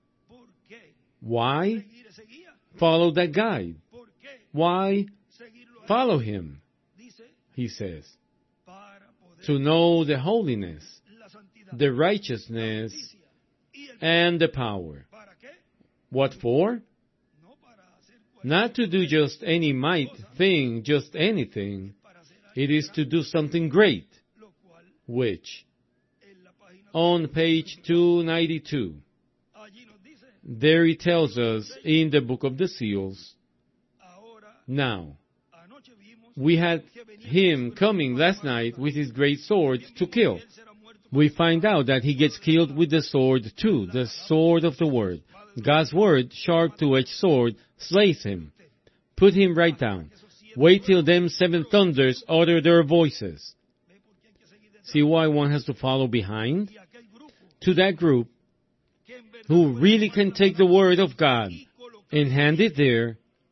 Why follow that guide? Why follow him? He says, to know the holiness, the righteousness, and the power. What for? Not to do just any might thing, just anything. It is to do something great, which, on page two ninety-two, there he tells us in the book of the seals, now, we had him coming last night with his great sword to kill, we find out that he gets killed with the sword too, the sword of the word. God's word, sharp two-edged sword, slays him. Put him right down. Wait till them seven thunders utter their voices. See why one has to follow behind? To that group who really can take the word of God and hand it there,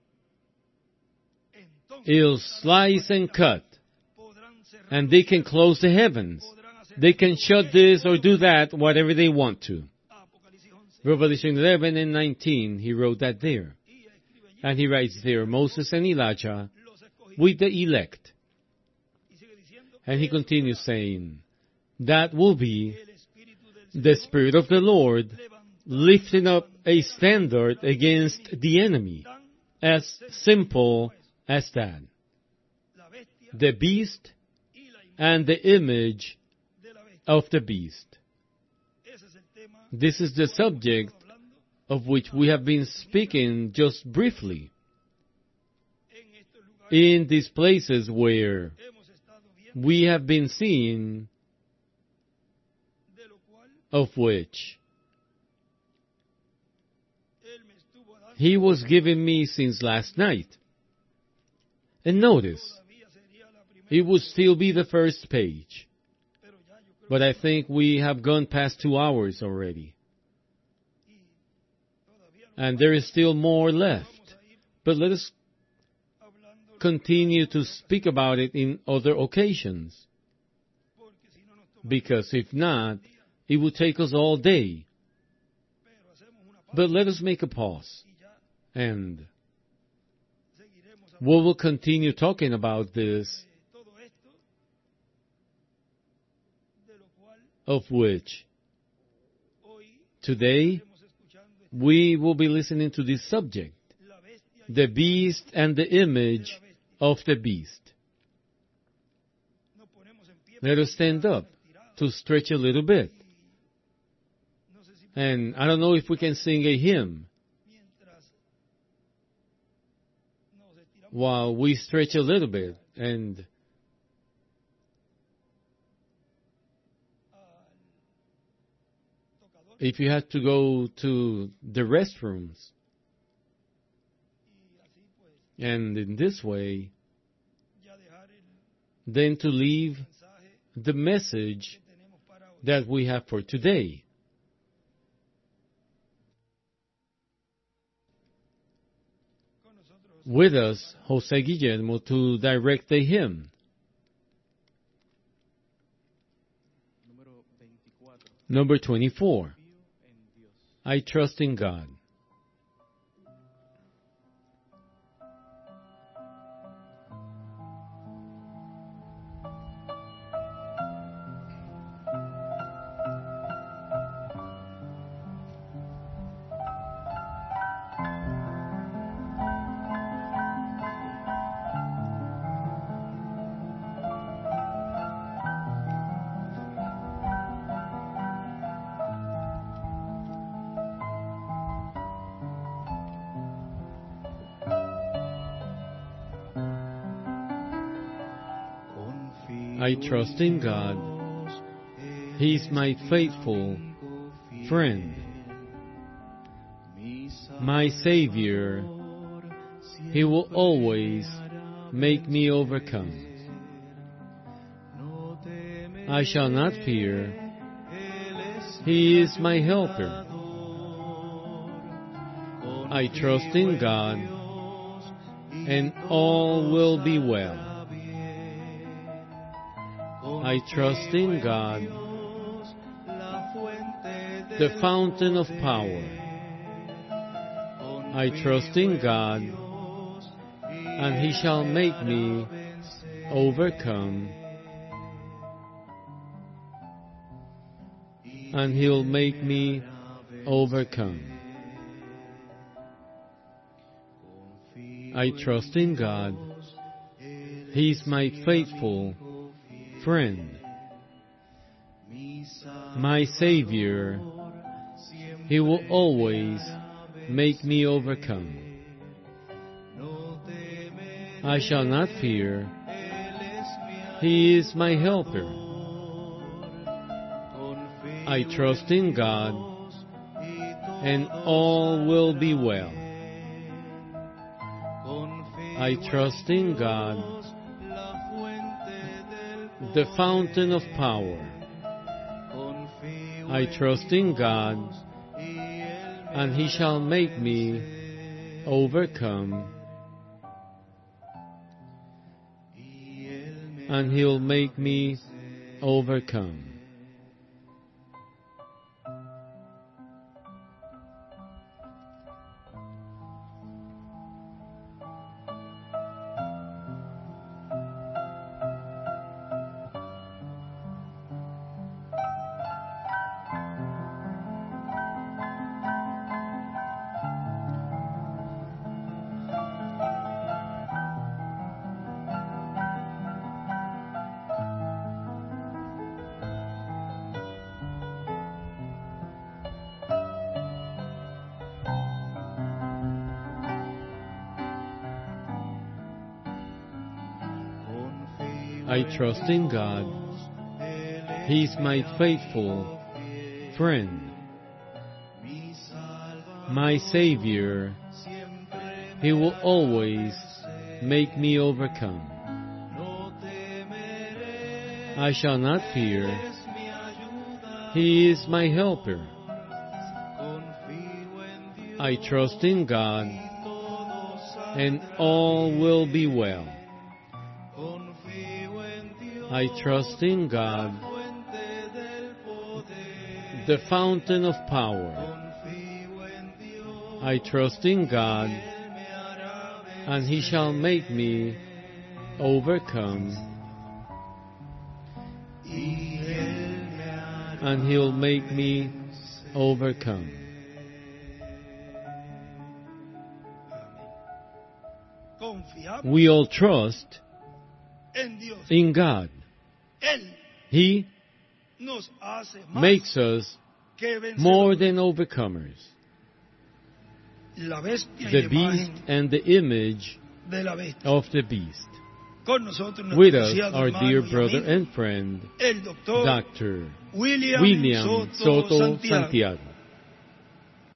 it'll slice and cut. And they can close the heavens. They can shut this or do that, whatever they want to. Revelation eleven and nineteen, he wrote that there. And he writes there, Moses and Elijah with the elect. And he continues saying, that will be the Spirit of the Lord lifting up a standard against the enemy. As simple as that. The beast and the image of the beast. This is the subject of which we have been speaking just briefly. In these places where we have been seeing, of which he was giving me since last night. And notice, it would still be the first page. But I think we have gone past two hours already. And there is still more left. But let us continue to speak about it in other occasions. Because if not, it would take us all day. But let us make a pause. And we will continue talking about this, of which today we will be listening to this subject, the beast and the image of the beast. Let us stand up to stretch a little bit. And I don't know if we can sing a hymn while we stretch a little bit. And if you have to go to the restrooms, and in this way, then to leave the message that we have for today. With us, Jose Guillermo, to direct the hymn. Number twenty-four. I trust in God. I trust in God. He's my faithful friend, my Savior. He will always make me overcome. I shall not fear. He is my helper. I trust in God, and all will be well. I trust in God, the fountain of power. I trust in God, and He shall make me overcome, and He'll make me overcome. I trust in God. He's my faithful friend, my Savior. He will always make me overcome. I shall not fear. He is my helper. I trust in God, and all will be well. I trust in God, the fountain of power. I trust in God, and He shall make me overcome, and He'll make me overcome. I trust in God. He's my faithful friend, my Savior. He will always make me overcome. I shall not fear. He is my helper. I trust in God, and all will be well. I trust in God, the fountain of power. I trust in God, and He shall make me overcome, and He'll make me overcome. We all trust in God. He makes us more than overcomers. The beast and the image of the beast. With us, our dear brother and friend, Doctor William Soto Santiago.